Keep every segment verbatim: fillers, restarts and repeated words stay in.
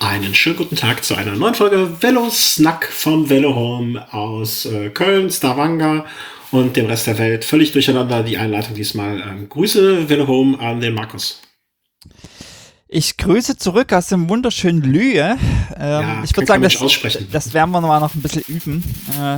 Einen schönen guten Tag zu einer neuen Folge Velo Snack vom Velo Home aus äh, Köln, Stavanger und dem Rest der Welt. Völlig durcheinander die Einleitung diesmal. Ähm, Grüße Velo Home an den Markus. Ich grüße zurück aus dem wunderschönen Lühe. Ähm, ja, ich würde sagen, das, aussprechen. das werden wir mal noch ein bisschen üben. Äh,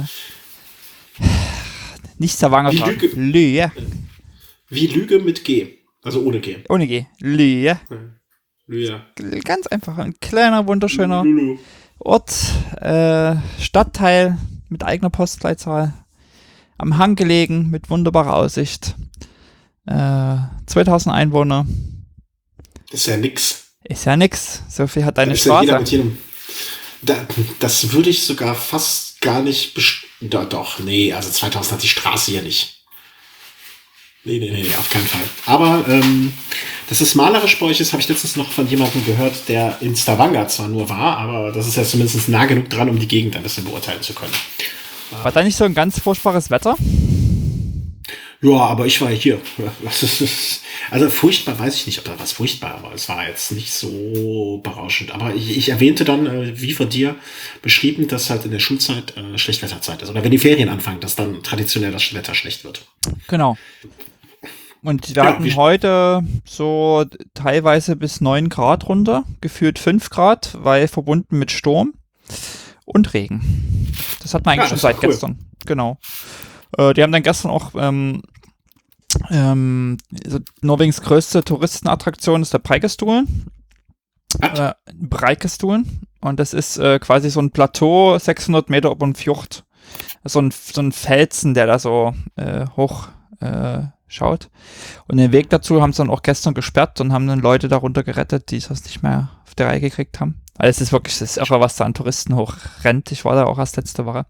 nicht Stavanger, Lüge. Lühe. Wie Lüge mit G, also ohne G. Ohne G, Lühe. Lühe. Ganz einfach, ein kleiner, wunderschöner Lulu. Ort, äh, Stadtteil mit eigener Postleitzahl, am Hang gelegen, mit wunderbarer Aussicht. Äh, zweitausend Einwohner. Das ist ja nix. Ist ja nix. So viel hat deine Da ist ja Straße. jeder mit jedem. Da, das würde ich sogar fast gar nicht best- da, Doch, nee, also zweitausend hat die Straße hier nicht. Nee, nee, nee, auf keinen Fall. Aber ähm, dass es malerisch bei euch ist, habe ich letztens noch von jemandem gehört, der in Stavanger zwar nur war, aber das ist ja zumindest nah genug dran, um die Gegend ein bisschen beurteilen zu können. War da nicht so ein ganz furchtbares Wetter? Ja, aber ich war hier. Also furchtbar weiß ich nicht, ob da was furchtbar war. Es war jetzt nicht so berauschend. Aber ich, ich erwähnte dann, äh, wie von dir beschrieben, dass halt in der Schulzeit äh, Schlechtwetterzeit ist. Oder wenn die Ferien anfangen, dass dann traditionell das Wetter schlecht wird. Genau. Und wir Ja, hatten wie- heute so teilweise bis neun Grad runter, gefühlt fünf Grad, weil verbunden mit Sturm und Regen. Das hat man eigentlich Ja, schon das ist seit doch cool. gestern. Genau. Äh, die haben dann gestern auch ähm, ähm, so Norwegens größte Touristenattraktion ist der Preikestolen. Was? Äh, Preikestolen. Und das ist äh, quasi so ein Plateau, sechshundert Meter über dem Fjord. So ein, so ein Felsen, der da so äh, hoch äh, schaut. Und den Weg dazu haben sie dann auch gestern gesperrt und haben dann Leute darunter gerettet, die das nicht mehr auf die Reihe gekriegt haben. Also es ist wirklich, das ist irre, was da an Touristen hochrennt. Ich war da auch erst letzte Woche.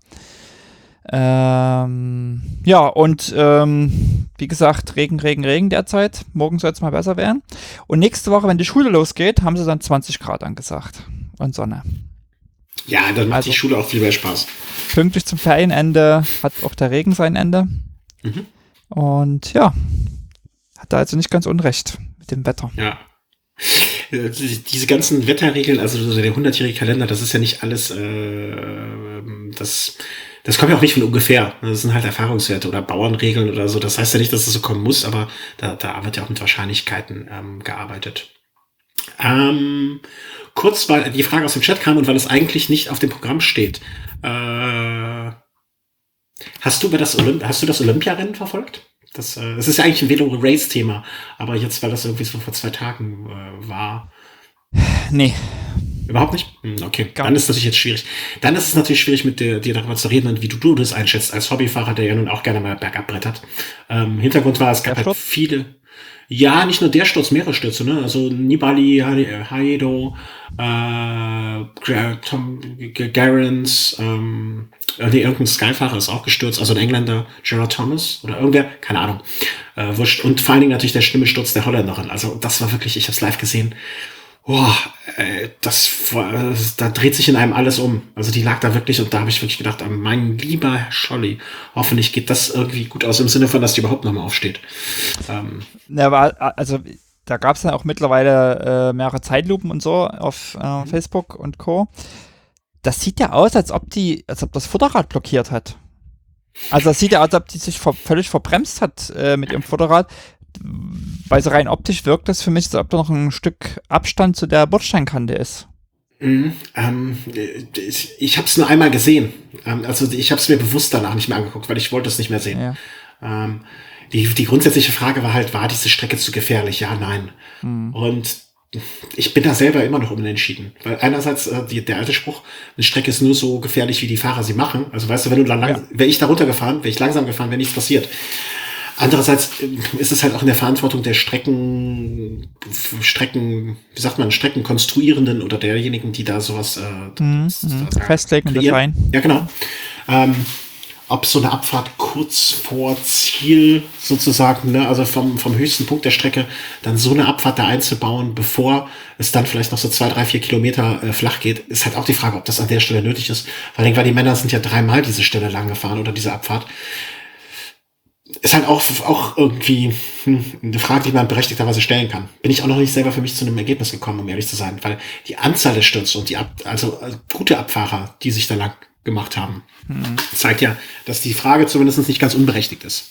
Ähm, ja, und ähm, wie gesagt, Regen, Regen, Regen derzeit. Morgen soll es mal besser werden. Und nächste Woche, wenn die Schule losgeht, haben sie dann zwanzig Grad angesagt. Und Sonne. Ja, dann macht Also- die Schule auch viel mehr Spaß. Pünktlich zum Ferienende hat auch der Regen sein Ende. Mhm. Und ja, hat da also nicht ganz unrecht mit dem Wetter. Ja. Äh, Diese ganzen Wetterregeln, also so der hundertjährige Kalender, das ist ja nicht alles, äh, das, das kommt ja auch nicht von ungefähr. Das sind halt Erfahrungswerte oder Bauernregeln oder so. Das heißt ja nicht, dass es so kommen muss, aber da, da wird ja auch mit Wahrscheinlichkeiten ähm, gearbeitet. Ähm, kurz, weil die Frage aus dem Chat kam und weil es eigentlich nicht auf dem Programm steht. Äh, hast du über das Olymp hast du das Olympiarennen verfolgt? Das, äh, das ist ja eigentlich ein Velo-Race-Thema, aber jetzt, weil das irgendwie so vor zwei Tagen äh, war, Nee, überhaupt nicht? Hm, okay, Gar dann nicht. ist es natürlich jetzt schwierig. Dann ist es natürlich schwierig, mit dir, dir darüber zu reden und wie du, du das einschätzt, als Hobbyfahrer, der ja nun auch gerne mal bergab brettert. Ähm, Hintergrund war, es gab Der halt Sturz? viele, ja, nicht nur der Sturz, mehrere Stürze, ne? Also Nibali, Ha- Haedo, äh, Gra- Tom G- Garens, ähm, äh, nee, irgendein Skyfahrer ist auch gestürzt, also ein Engländer, Gerard Thomas oder irgendwer, keine Ahnung, äh, wurscht. Und vor allen Dingen natürlich der schlimme Sturz der Holländerin. Also das war wirklich, ich habe es live gesehen. Boah, äh, das, war- da dreht sich in einem alles um. Also die lag da wirklich und da habe ich wirklich gedacht, ah, mein lieber Herr Scholli, hoffentlich geht das irgendwie gut aus, im Sinne von, dass die überhaupt nochmal aufsteht. Ähm, Ja, aber also da gab es dann auch mittlerweile äh, mehrere Zeitlupen und so auf äh, Facebook und Co. Das sieht ja aus, als ob die, als ob das Vorderrad blockiert hat. Also das sieht ja aus, als ob die sich ver völlig verbremst hat äh, mit ihrem Vorderrad. Weil so rein optisch wirkt das für mich, als ob da noch ein Stück Abstand zu der Bordsteinkante ist. Mhm, ähm, ich ich habe es nur einmal gesehen. Ähm, also ich habe es mir bewusst danach nicht mehr angeguckt, weil ich wollte es nicht mehr sehen. Ja. Ähm, die, die grundsätzliche Frage war halt, war diese Strecke zu gefährlich? Ja, nein. Hm. Und ich bin da selber immer noch unentschieden. Weil einerseits äh, die, der alte Spruch, eine Strecke ist nur so gefährlich, wie die Fahrer sie machen. Also weißt du, wenn du da lang, Ja. wäre ich da runtergefahren, wäre ich langsam gefahren, wäre nichts passiert. Andererseits äh, ist es halt auch in der Verantwortung der Strecken, Strecken, wie sagt man, Streckenkonstruierenden oder derjenigen, die da sowas äh, Mhm, das- das- mhm. das- Festlegen und kreieren. Design. Ja, genau. Ähm, ob so eine Abfahrt kurz vor Ziel sozusagen, ne, also vom, vom höchsten Punkt der Strecke, dann so eine Abfahrt da einzubauen, bevor es dann vielleicht noch so zwei, drei, vier Kilometer äh, flach geht, ist halt auch die Frage, ob das an der Stelle nötig ist. Vor allem, weil die Männer sind ja dreimal diese Stelle lang gefahren oder diese Abfahrt. ist halt auch, auch irgendwie hm, eine Frage, die man berechtigterweise stellen kann. Bin ich auch noch nicht selber für mich zu einem Ergebnis gekommen, um ehrlich zu sein, weil die Anzahl der Stürze und die Ab also, also gute Abfahrer, die sich da lang gemacht haben, mhm. zeigt ja, dass die Frage zumindest nicht ganz unberechtigt ist.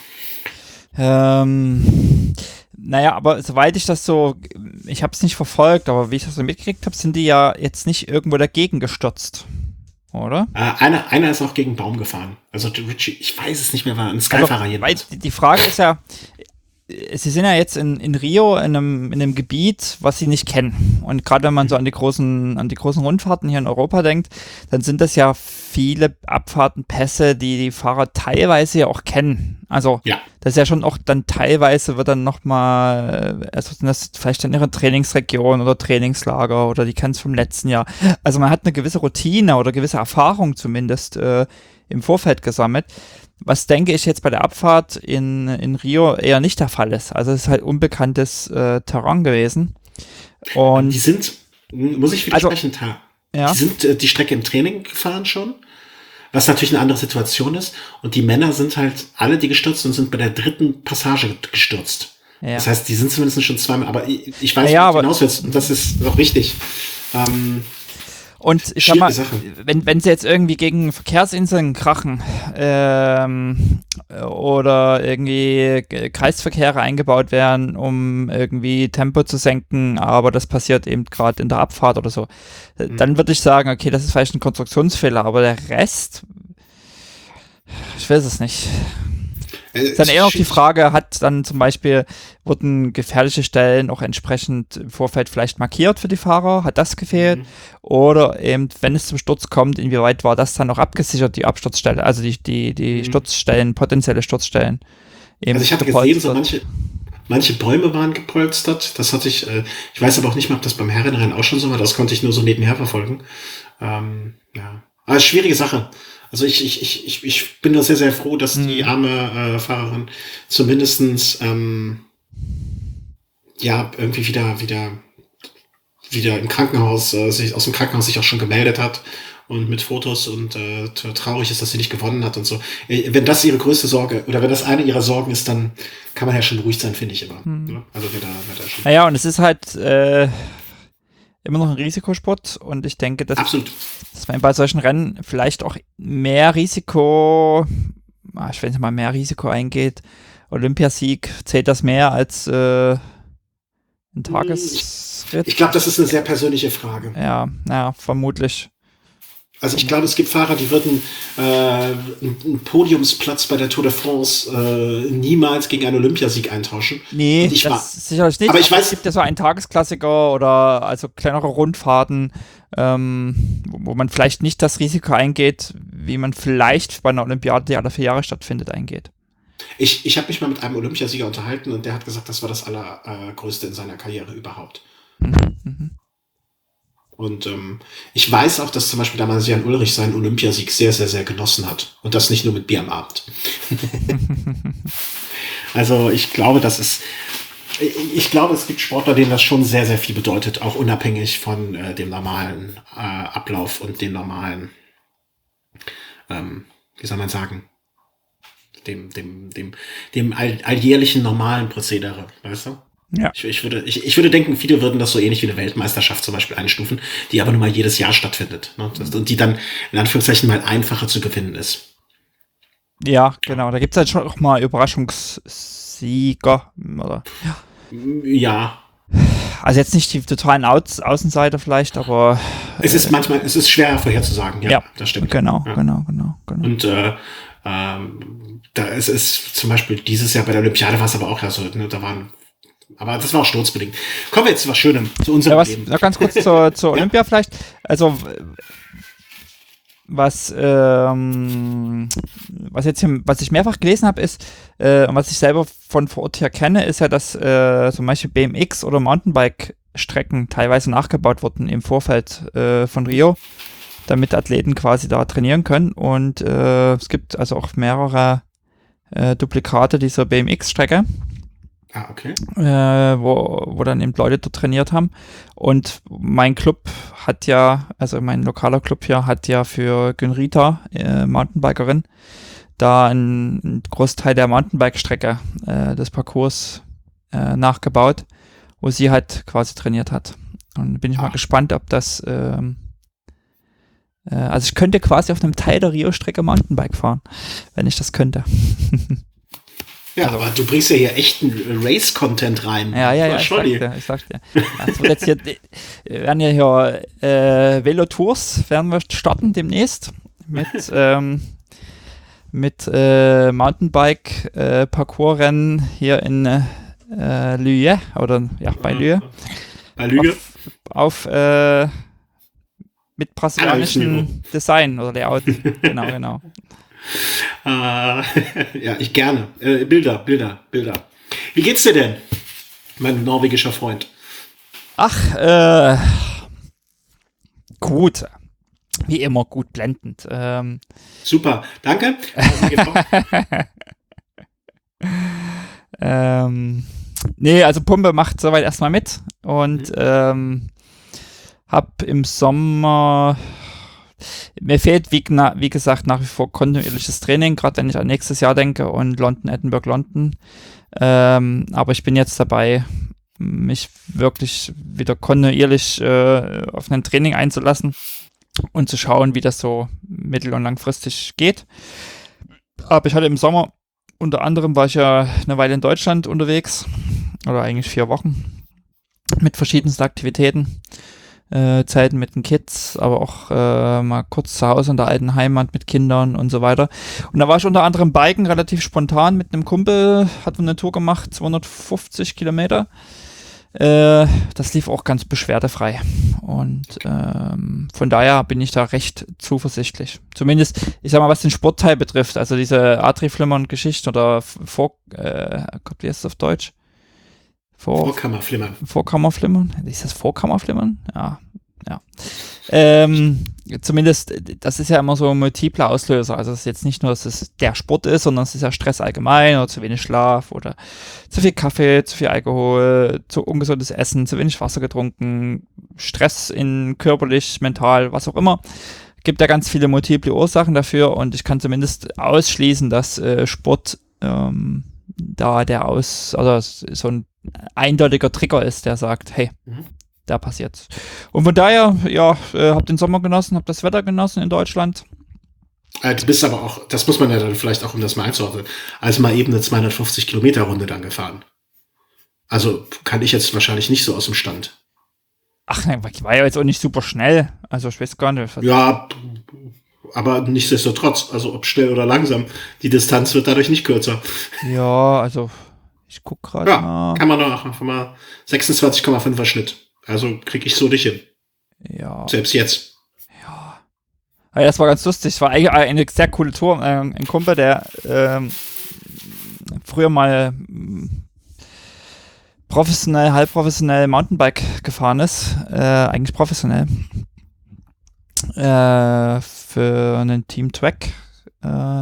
Ähm, naja, aber soweit ich das so, ich habe es nicht verfolgt, aber wie ich das so mitgekriegt habe, sind die ja jetzt nicht irgendwo dagegen gestürzt. Oder? Äh, einer, einer ist auch gegen einen Baum gefahren. Also Richie, ich weiß es nicht mehr, war ein Skyfahrer also, jedenfalls. Die Frage ist ja, sie sind ja jetzt in, in Rio in einem, in einem Gebiet, was sie nicht kennen. Und gerade wenn man so an die großen, an die großen Rundfahrten hier in Europa denkt, dann sind das ja viele Abfahrten, Pässe, die die Fahrer teilweise ja auch kennen. Also ja. Das ist ja schon auch dann teilweise wird dann nochmal, also sind das vielleicht dann ihre Trainingsregion oder Trainingslager oder die kennen es vom letzten Jahr. Also man hat eine gewisse Routine oder gewisse Erfahrung zumindest äh, im Vorfeld gesammelt. Was denke ich jetzt bei der Abfahrt in, in Rio eher nicht der Fall ist. Also es ist halt unbekanntes äh, Terrain gewesen. Und die sind, muss ich widersprechen, also, ja. die sind äh, die Strecke im Training gefahren schon, was natürlich eine andere Situation ist. Und die Männer sind halt alle, die gestürzt sind, sind bei der dritten Passage gestürzt. Ja. Das heißt, die sind zumindest schon zweimal, aber ich, ich weiß, ja, wie du hinaus willst, und das ist auch richtig. Ähm, Und ich sag mal, wenn, wenn sie jetzt irgendwie gegen Verkehrsinseln krachen ähm, oder irgendwie Kreisverkehre eingebaut werden, um irgendwie Tempo zu senken, aber das passiert eben gerade in der Abfahrt oder so, mhm. dann würde ich sagen, okay, das ist vielleicht ein Konstruktionsfehler, aber der Rest, ich weiß es nicht. Es ist dann eher noch die Frage, hat dann zum Beispiel, wurden gefährliche Stellen auch entsprechend im Vorfeld vielleicht markiert für die Fahrer? Hat das gefehlt? Mhm. Oder eben, wenn es zum Sturz kommt, inwieweit war das dann auch abgesichert, die Absturzstelle, also die, die, die mhm. Sturzstellen, potenzielle Sturzstellen? Also ich habe gesehen, so manche, manche Bäume waren gepolstert, das hatte ich, äh, ich weiß aber auch nicht mehr, ob das beim Herrenrennen auch schon so war, das konnte ich nur so nebenher verfolgen. Ähm, ja, aber schwierige Sache. Also ich, ich, ich, ich bin da sehr, sehr froh, dass mhm. die arme äh, Fahrerin zumindestens ähm, ja irgendwie wieder, wieder, wieder im Krankenhaus, äh, sich aus dem Krankenhaus sich auch schon gemeldet hat und mit Fotos und äh, traurig ist, dass sie nicht gewonnen hat und so. Wenn das ihre größte Sorge oder wenn das eine ihrer Sorgen ist, dann kann man ja schon beruhigt sein, finde ich immer. Mhm. Also wer da, wer da schon. Naja, und es ist halt äh, immer noch ein Risikosport und ich denke, dass, Absolut. dass man bei solchen Rennen vielleicht auch mehr Risiko, ich weiß nicht mal, mehr Risiko eingeht. Olympiasieg, zählt das mehr als äh, ein Tagesritt? Ich, ich glaube, das ist eine sehr persönliche Frage. Ja, ja, vermutlich. Also ich glaube, es gibt Fahrer, die würden äh, einen Podiumsplatz bei der Tour de France äh, niemals gegen einen Olympiasieg eintauschen. Nee, ich das war, sicherlich nicht. Aber ich weiß, es gibt ja so einen Tagesklassiker oder also kleinere Rundfahrten, ähm, wo, wo man vielleicht nicht das Risiko eingeht, wie man vielleicht bei einer Olympiade, die alle vier Jahre stattfindet, eingeht. Ich, ich habe mich mal mit einem Olympiasieger unterhalten und der hat gesagt, das war das Allergrößte in seiner Karriere überhaupt. Mhm, mhm. Und ähm, ich weiß auch, dass zum Beispiel damals Jan Ullrich seinen Olympiasieg sehr, sehr, sehr genossen hat. Und das nicht nur mit Bier am Abend. Also ich glaube, das ist, ich glaube, es gibt Sportler, denen das schon sehr, sehr viel bedeutet, auch unabhängig von äh, dem normalen äh, Ablauf und dem normalen, ähm, wie soll man sagen, dem, dem, dem, dem all, alljährlichen normalen Prozedere, weißt du? Ja. Ich, ich, würde, ich, ich würde denken, viele würden das so ähnlich wie eine Weltmeisterschaft zum Beispiel einstufen, die aber nur mal jedes Jahr stattfindet. Ne? Das, und die dann in Anführungszeichen mal einfacher zu gewinnen ist. Ja, genau. Da gibt es halt schon auch mal Überraschungssieger. Oder? Ja. ja. Also jetzt nicht die totalen Au- Außenseiter vielleicht, aber... Äh, es ist manchmal, es ist schwer vorherzusagen. Ja, ja, das stimmt. Genau, ja. genau, genau, genau. Und äh, ähm, da ist es zum Beispiel dieses Jahr bei der Olympiade war es aber auch ja so, ne, da waren Aber das war auch sturzbedingt. Kommen wir jetzt zu was Schönem, zu unserem ja, was, Leben. Noch ganz kurz zur, zur Olympia ja? vielleicht. Also, was, ähm, was, jetzt hier, was ich mehrfach gelesen habe, ist, äh, und was ich selber von vor Ort her kenne, ist ja, dass äh, zum Beispiel B M X- oder Mountainbike-Strecken teilweise nachgebaut wurden im Vorfeld äh, von Rio, damit Athleten quasi da trainieren können. Und äh, es gibt also auch mehrere äh, Duplikate dieser B M X-Strecke. Ah, okay. Äh, wo, wo dann eben Leute dort trainiert haben. Und mein Club hat ja, also mein lokaler Club hier, hat ja für Günrita, äh, Mountainbikerin, da einen, einen Großteil der Mountainbike-Strecke äh, des Parcours äh, nachgebaut, wo sie halt quasi trainiert hat. Und bin ich ah. mal gespannt, ob das ähm, äh, also ich könnte quasi auf einem Teil der Rio-Strecke Mountainbike fahren, wenn ich das könnte. Ja, also, aber du bringst ja hier echten Race-Content rein. Ja, ja, ja, ich sag dir, ich sag dir. Also jetzt hier, wir werden ja hier äh, Velo-Tours werden wir starten demnächst mit ähm, mit äh, Mountainbike-Parcours-Rennen hier in äh, Lüye, oder ja, bei Lüye. Bei Lüye. Auf, auf äh, mit brasilianischem Design oder Layout. Genau, genau. äh, ja, ich gerne. Äh, Bilder, Bilder, Bilder. Wie geht's dir denn, mein norwegischer Freund? Ach, äh, gut. Wie immer gut blendend. Ähm, Super, danke. ähm, nee, also Pumpe macht soweit erstmal mit und mhm. ähm, hab im Sommer, mir fehlt wie, wie gesagt nach wie vor kontinuierliches Training, gerade wenn ich an nächstes Jahr denke und London, Edinburgh, London. Ähm, aber ich bin jetzt dabei, mich wirklich wieder kontinuierlich äh, auf ein Training einzulassen und zu schauen, wie das so mittel- und langfristig geht. Aber ich hatte im Sommer, unter anderem war ich ja eine Weile in Deutschland unterwegs, oder eigentlich vier Wochen, mit verschiedensten Aktivitäten, äh, Zeiten mit den Kids, aber auch äh, mal kurz zu Hause in der alten Heimat mit Kindern und so weiter. Und da war ich unter anderem Biken, relativ spontan mit einem Kumpel, hatten wir eine Tour gemacht, zweihundertfünfzig Kilometer. Äh, das lief auch ganz beschwerdefrei und ähm, von daher bin ich da recht zuversichtlich. Zumindest, ich sag mal, was den Sportteil betrifft, also diese Atrieflimmern-Geschichte oder Vor, äh, Gott, wie heißt das auf Deutsch? Vor, Vorkammerflimmern. Vorkammerflimmern? Ist das Vorkammerflimmern? Ja, ja. Ähm, zumindest, das ist ja immer so ein multipler Auslöser. Also es ist jetzt nicht nur, dass es der Sport ist, sondern es ist ja Stress allgemein oder zu wenig Schlaf oder zu viel Kaffee, zu viel Alkohol, zu ungesundes Essen, zu wenig Wasser getrunken, Stress in körperlich, mental, was auch immer. Gibt ja ganz viele multiple Ursachen dafür und ich kann zumindest ausschließen, dass äh, Sport ähm, da der aus, also so ein eindeutiger Trigger ist, der sagt, hey, mhm. da passiert's. Und von daher, ja, äh, hab den Sommer genossen, hab das Wetter genossen in Deutschland. Äh, du bist aber auch, das muss man ja dann vielleicht auch, um das mal einzuordnen, also mal eben eine zweihundertfünfzig Kilometer Runde dann gefahren. Also kann ich jetzt wahrscheinlich nicht so aus dem Stand. Ach nein, ich war ja jetzt auch nicht super schnell. Also ich weiß gar nicht. Ja, aber nichtsdestotrotz, also ob schnell oder langsam, die Distanz wird dadurch nicht kürzer. Ja, also ich guck gerade ja, mal. Kann man doch einfach mal sechsundzwanzig Komma fünfer Schnitt. Also krieg ich so nicht hin. Ja. Selbst jetzt. Ja. Aber das war ganz lustig. Es war eigentlich eine sehr coole Tour. Ähm, ein Kumpel, der ähm, früher mal ähm, professionell, halbprofessionell Mountainbike gefahren ist. Äh, eigentlich professionell. Äh, für einen Team Track. Äh, mhm.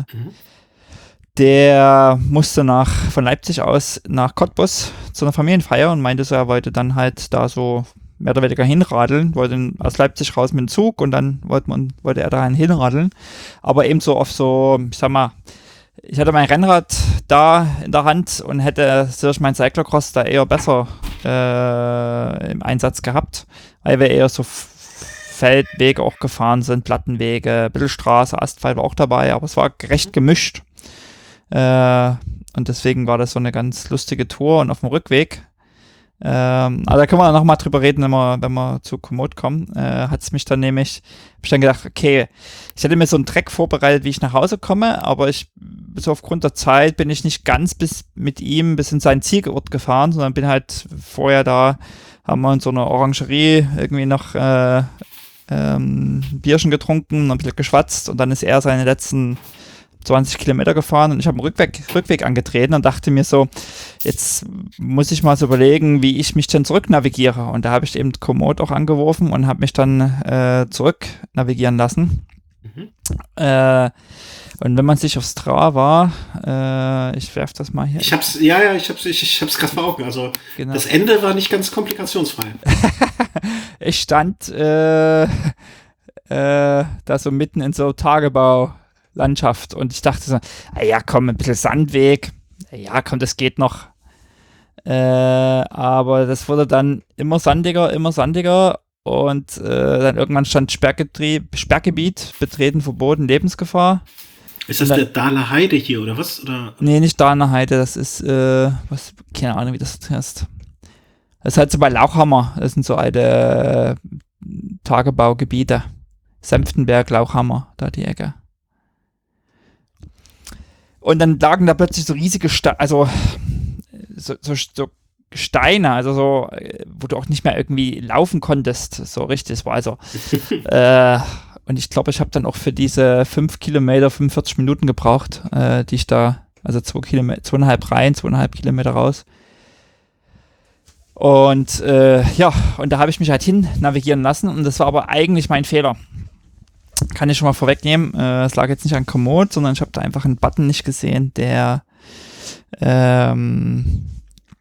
Der musste nach, von Leipzig aus nach Cottbus zu einer Familienfeier und meinte so, er wollte dann halt da so mehr oder weniger hinradeln, wollte aus Leipzig raus mit dem Zug und dann wollte man, wollte er dahin hinradeln, aber eben so auf so, ich sag mal, ich hatte mein Rennrad da in der Hand und hätte durch mein Cyclocross da eher besser äh, im Einsatz gehabt, weil wir eher so Feldwege auch gefahren sind, Plattenwege, ein bisschen Straße, Asphalt war auch dabei, aber es war recht gemischt. Äh, und deswegen war das so eine ganz lustige Tour und auf dem Rückweg, ähm, also da können wir noch mal drüber reden, wenn wir, wenn wir zu Komoot kommen, äh, hat es mich dann nämlich, hab ich dann gedacht, okay, ich hätte mir so einen Track vorbereitet, wie ich nach Hause komme, aber ich, so aufgrund der Zeit bin ich nicht ganz bis mit ihm bis in seinen Zielort gefahren, sondern bin halt vorher da, haben wir in so einer Orangerie irgendwie noch äh, ähm, Bierchen getrunken, ein bisschen geschwatzt und dann ist er seine letzten zwanzig Kilometer gefahren und ich habe einen Rückweg, Rückweg angetreten und dachte mir so, jetzt muss ich mal so überlegen, wie ich mich denn zurück navigiere. Und da habe ich eben Komoot auch angeworfen und habe mich dann äh, zurück navigieren lassen. Mhm. Äh, und wenn man sich auf Strava, äh, ich werfe das mal hier. Ich hab's, ja, ja, ich hab's, ich, ich hab's gerade vor Augen. Also genau. Das Ende war nicht ganz komplikationsfrei. Ich stand äh, äh, da so mitten in so Tagebau Landschaft. Und ich dachte so, ah ja, komm, ein bisschen Sandweg. Ja, komm, das geht noch. Äh, aber das wurde dann immer sandiger, immer sandiger. Und äh, dann irgendwann stand Sperrgebiet, Betreten verboten, Lebensgefahr. Ist das dann, der Dahler Heide hier, oder was? Oder? Nee, nicht Dahler Heide, das ist, äh, was, keine Ahnung, wie das heißt. Das ist halt so bei Lauchhammer, das sind so alte äh, Tagebaugebiete. Senftenberg, Lauchhammer, da die Ecke. Und dann lagen da plötzlich so riesige, Ste- also so, so, so Steine, also so, wo du auch nicht mehr irgendwie laufen konntest, so richtig. Es war also, äh, und ich glaube, ich habe dann auch für diese fünf Kilometer fünfundvierzig Minuten gebraucht, äh, die ich da, also zwei Kilometer, zweieinhalb rein, zweieinhalb Kilometer raus. Und äh, ja, und da habe ich mich halt hin navigieren lassen und das war aber eigentlich mein Fehler. Kann ich schon mal vorwegnehmen. Äh, es lag jetzt nicht an Komoot, sondern ich habe da einfach einen Button nicht gesehen, der ähm,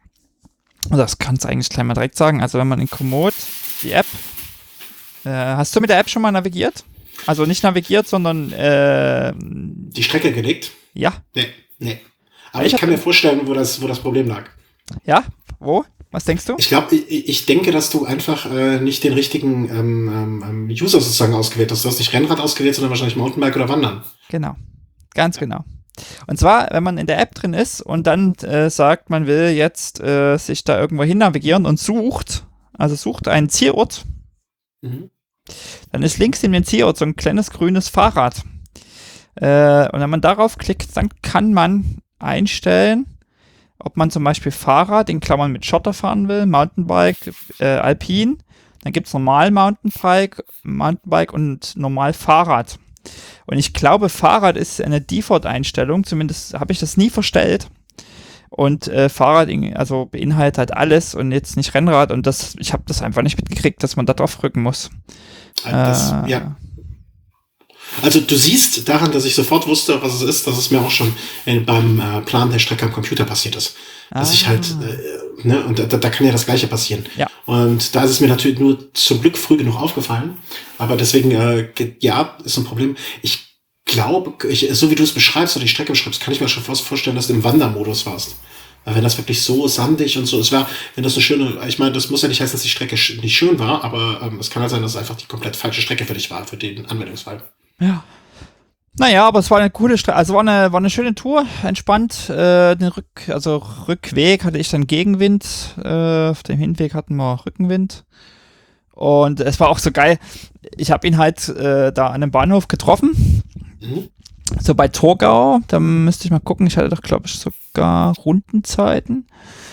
das kannst du eigentlich gleich mal direkt sagen. Also wenn man in Komoot die App, äh, hast du mit der App schon mal navigiert? Also nicht navigiert, sondern äh, die Strecke gelegt? Ja. Nee, nee. Aber ich, ich kann mir vorstellen, wo das, wo das Problem lag. Ja? Wo? Was denkst du? Ich glaube, ich, ich denke, dass du einfach äh, nicht den richtigen ähm, ähm, User sozusagen ausgewählt hast. Du hast nicht Rennrad ausgewählt, sondern wahrscheinlich Mountainbike oder Wandern. Genau. Ganz ja. genau. Und zwar, wenn man in der App drin ist und dann äh, sagt, man will jetzt äh, sich da irgendwo hin navigieren und sucht, also sucht einen Zielort, mhm. dann ist links in dem Zielort so ein kleines grünes Fahrrad. Äh, und wenn man darauf klickt, dann kann man einstellen, ob man zum Beispiel Fahrrad in Klammern mit Schotter fahren will, Mountainbike, äh, Alpin, dann gibt es normal Mountainbike, Mountainbike und normal Fahrrad. Und ich glaube, Fahrrad ist eine Default-Einstellung, zumindest habe ich das nie verstellt. Und äh, Fahrrad also beinhaltet halt alles und jetzt nicht Rennrad. Und das, ich habe das einfach nicht mitgekriegt, dass man da drauf rücken muss. Das, äh, ja. Also du siehst daran, dass ich sofort wusste, was es ist, dass es mir auch schon in, beim äh, Plan der Strecke am Computer passiert ist. Dass ah. ich halt, äh, ne, und da, da kann ja das Gleiche passieren. Ja. Und da ist es mir natürlich nur zum Glück früh genug aufgefallen. Aber deswegen, äh, ja, ist ein Problem. Ich glaube, ich, so wie du es beschreibst oder die Strecke beschreibst, kann ich mir schon fast vorstellen, dass du im Wandermodus warst. Weil wenn das wirklich so sandig und so, es war, wenn das eine schöne, ich meine, das muss ja nicht heißen, dass die Strecke sch- nicht schön war, aber ähm, es kann halt sein, dass es einfach die komplett falsche Strecke für dich war, für den Anwendungsfall. Ja. Naja, aber es war eine coole Strecke, also war eine, war eine schöne Tour, entspannt. Äh, den Rück, also Rückweg hatte ich dann Gegenwind, äh, auf dem Hinweg hatten wir Rückenwind. Und es war auch so geil, ich habe ihn halt äh, da an einem Bahnhof getroffen, mhm. so bei Torgau, da müsste ich mal gucken, ich hatte doch, glaube ich, sogar Rundenzeiten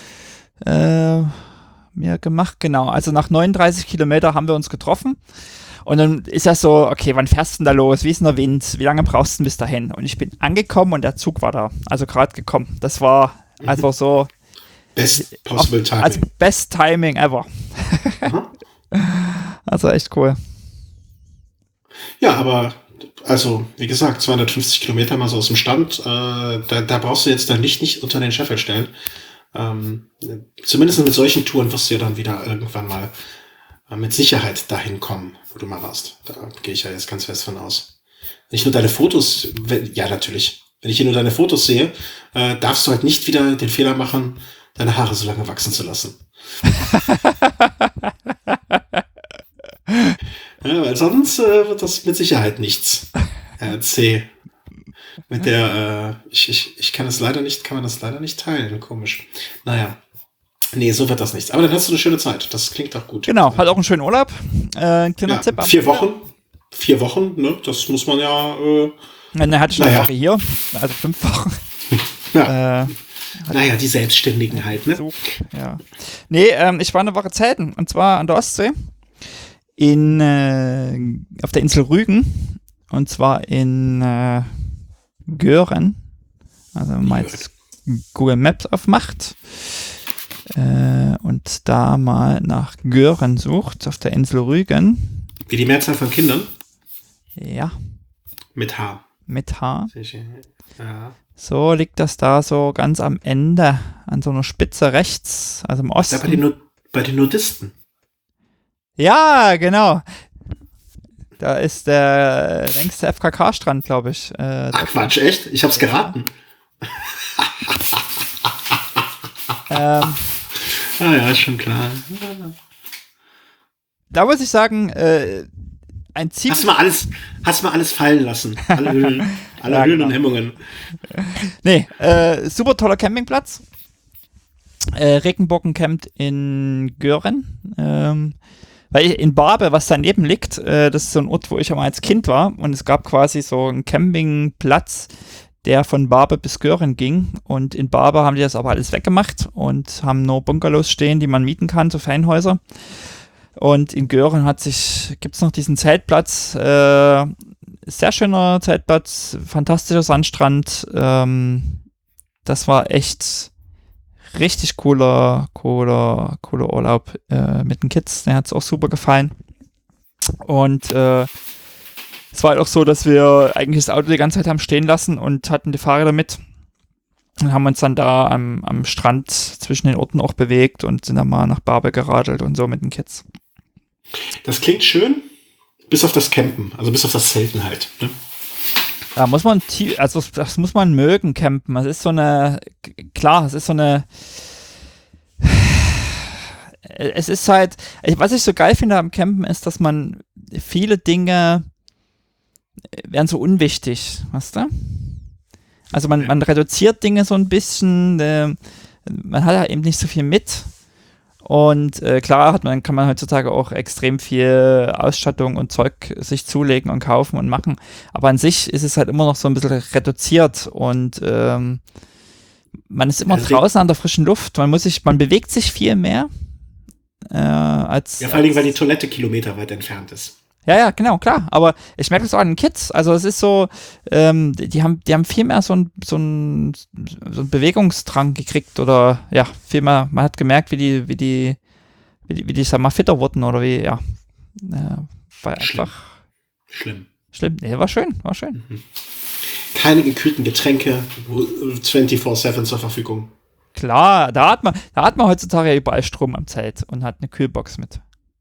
äh, mir gemacht, genau. Also nach neununddreißig Kilometer haben wir uns getroffen. Und dann ist das so, okay, wann fährst du denn da los? Wie ist denn der Wind? Wie lange brauchst du denn bis dahin? Und ich bin angekommen und der Zug war da. Also gerade gekommen. Das war mhm. einfach so. Best possible auf, timing. Also best timing ever. Also echt cool. Ja, aber also, wie gesagt, zweihundertfünfzig Kilometer mal so aus dem Stand. Äh, da, da brauchst du jetzt dein Licht nicht unter den Scheffel stellen. Ähm, zumindest mit solchen Touren wirst du ja dann wieder irgendwann mal mit Sicherheit dahin kommen, wo du mal warst. Da gehe ich ja jetzt ganz fest von aus. Wenn ich nur deine Fotos, wenn, ja natürlich, wenn ich hier nur deine Fotos sehe, äh, darfst du halt nicht wieder den Fehler machen, deine Haare so lange wachsen zu lassen. Ja, weil sonst äh, wird das mit Sicherheit nichts. R C. Mit der, äh, ich, ich, ich kann es leider nicht, kann man das leider nicht teilen, komisch. Naja. Nee, so wird das nichts. Aber dann hast du eine schöne Zeit. Das klingt doch gut. Genau, hat auch einen schönen Urlaub. Äh, ein kleiner ja, Tipp. Vier Wochen. Vier Wochen, ne? Das muss man ja. Äh, ja, dann hatte ich eine naja. Woche hier. Also fünf Wochen. Ja. Äh, naja, die Selbstständigen halt, ne? Zug, ja. Nee, ähm, ich war eine Woche zelten. Und zwar an der Ostsee. In, äh, auf der Insel Rügen. Und zwar in äh, Göhren. Also wenn man jetzt Google Maps aufmacht. Äh, und da mal nach Göhren sucht, auf der Insel Rügen. Wie die Mehrzahl von Kindern? Ja. Mit H. Mit H. Ja. So liegt das da so ganz am Ende, an so einer Spitze rechts, also im Osten. Da bei den, bei den Nudisten. Ja, genau. Da ist der längste F K K-Strand, glaube ich. Äh, Ach Quatsch, echt? Ich hab's geraten. ähm, ah ja, ist schon klar. Da muss ich sagen, äh, ein Ziel. Hast du mal alles, hast du mal alles fallen lassen? Alle Höhen, alle Ja, Höhen genau. und Hemmungen. Nee, äh, super toller Campingplatz. Äh, Regenbocken campt in Göhren. Ähm, weil in Barbe, was daneben liegt, äh, das ist so ein Ort, wo ich einmal als Kind war. Und es gab quasi so einen Campingplatz, der von Barbe bis Göhren ging. Und in Barbe haben die das aber alles weggemacht und haben nur Bungalows stehen, die man mieten kann, so Ferienhäuser. Und in Göhren hat sich, gibt es noch diesen Zeltplatz, äh, sehr schöner Zeltplatz, fantastischer Sandstrand. Ähm, das war echt richtig cooler, cooler, cooler Urlaub äh, mit den Kids. Der hat es auch super gefallen. Und äh, es war halt auch so, dass wir eigentlich das Auto die ganze Zeit haben stehen lassen und hatten die Fahrräder mit. Und haben uns dann da am, am Strand zwischen den Orten auch bewegt und sind dann mal nach Barbe geradelt und so mit den Kids. Das klingt schön, bis auf das Campen, also bis auf das Zelten halt. Ne? Da muss man, also das muss man mögen, campen. Es ist so eine, klar, es ist so eine, es ist halt, was ich so geil finde am Campen ist, dass man viele Dinge werden so unwichtig, weißt du? Also man, man reduziert Dinge so ein bisschen, äh, man hat ja eben nicht so viel mit. Und äh, klar hat man, kann man heutzutage auch extrem viel Ausstattung und Zeug sich zulegen und kaufen und machen. Aber an sich ist es halt immer noch so ein bisschen reduziert und ähm, man ist immer also draußen an der frischen Luft. Man muss sich, man bewegt sich viel mehr äh, als. Ja, vor allen Dingen, weil die Toilette kilometerweit entfernt ist. Ja, ja, genau, klar. Aber ich merke das auch an den Kids. Also es ist so, ähm, die, die haben, die haben viel mehr so einen so ein, so ein Bewegungsdrang gekriegt oder ja, viel mehr, man hat gemerkt, wie die, wie die, wie die, wie die sag mal, fitter wurden oder wie, ja. Äh, war Schlimm. einfach Schlimm. schlimm. Nee, war schön, war schön. Mhm. Keine gekühlten Getränke, vierundzwanzig sieben zur Verfügung. Klar, da hat man, da hat man heutzutage ja überall Strom am Zelt und hat eine Kühlbox mit.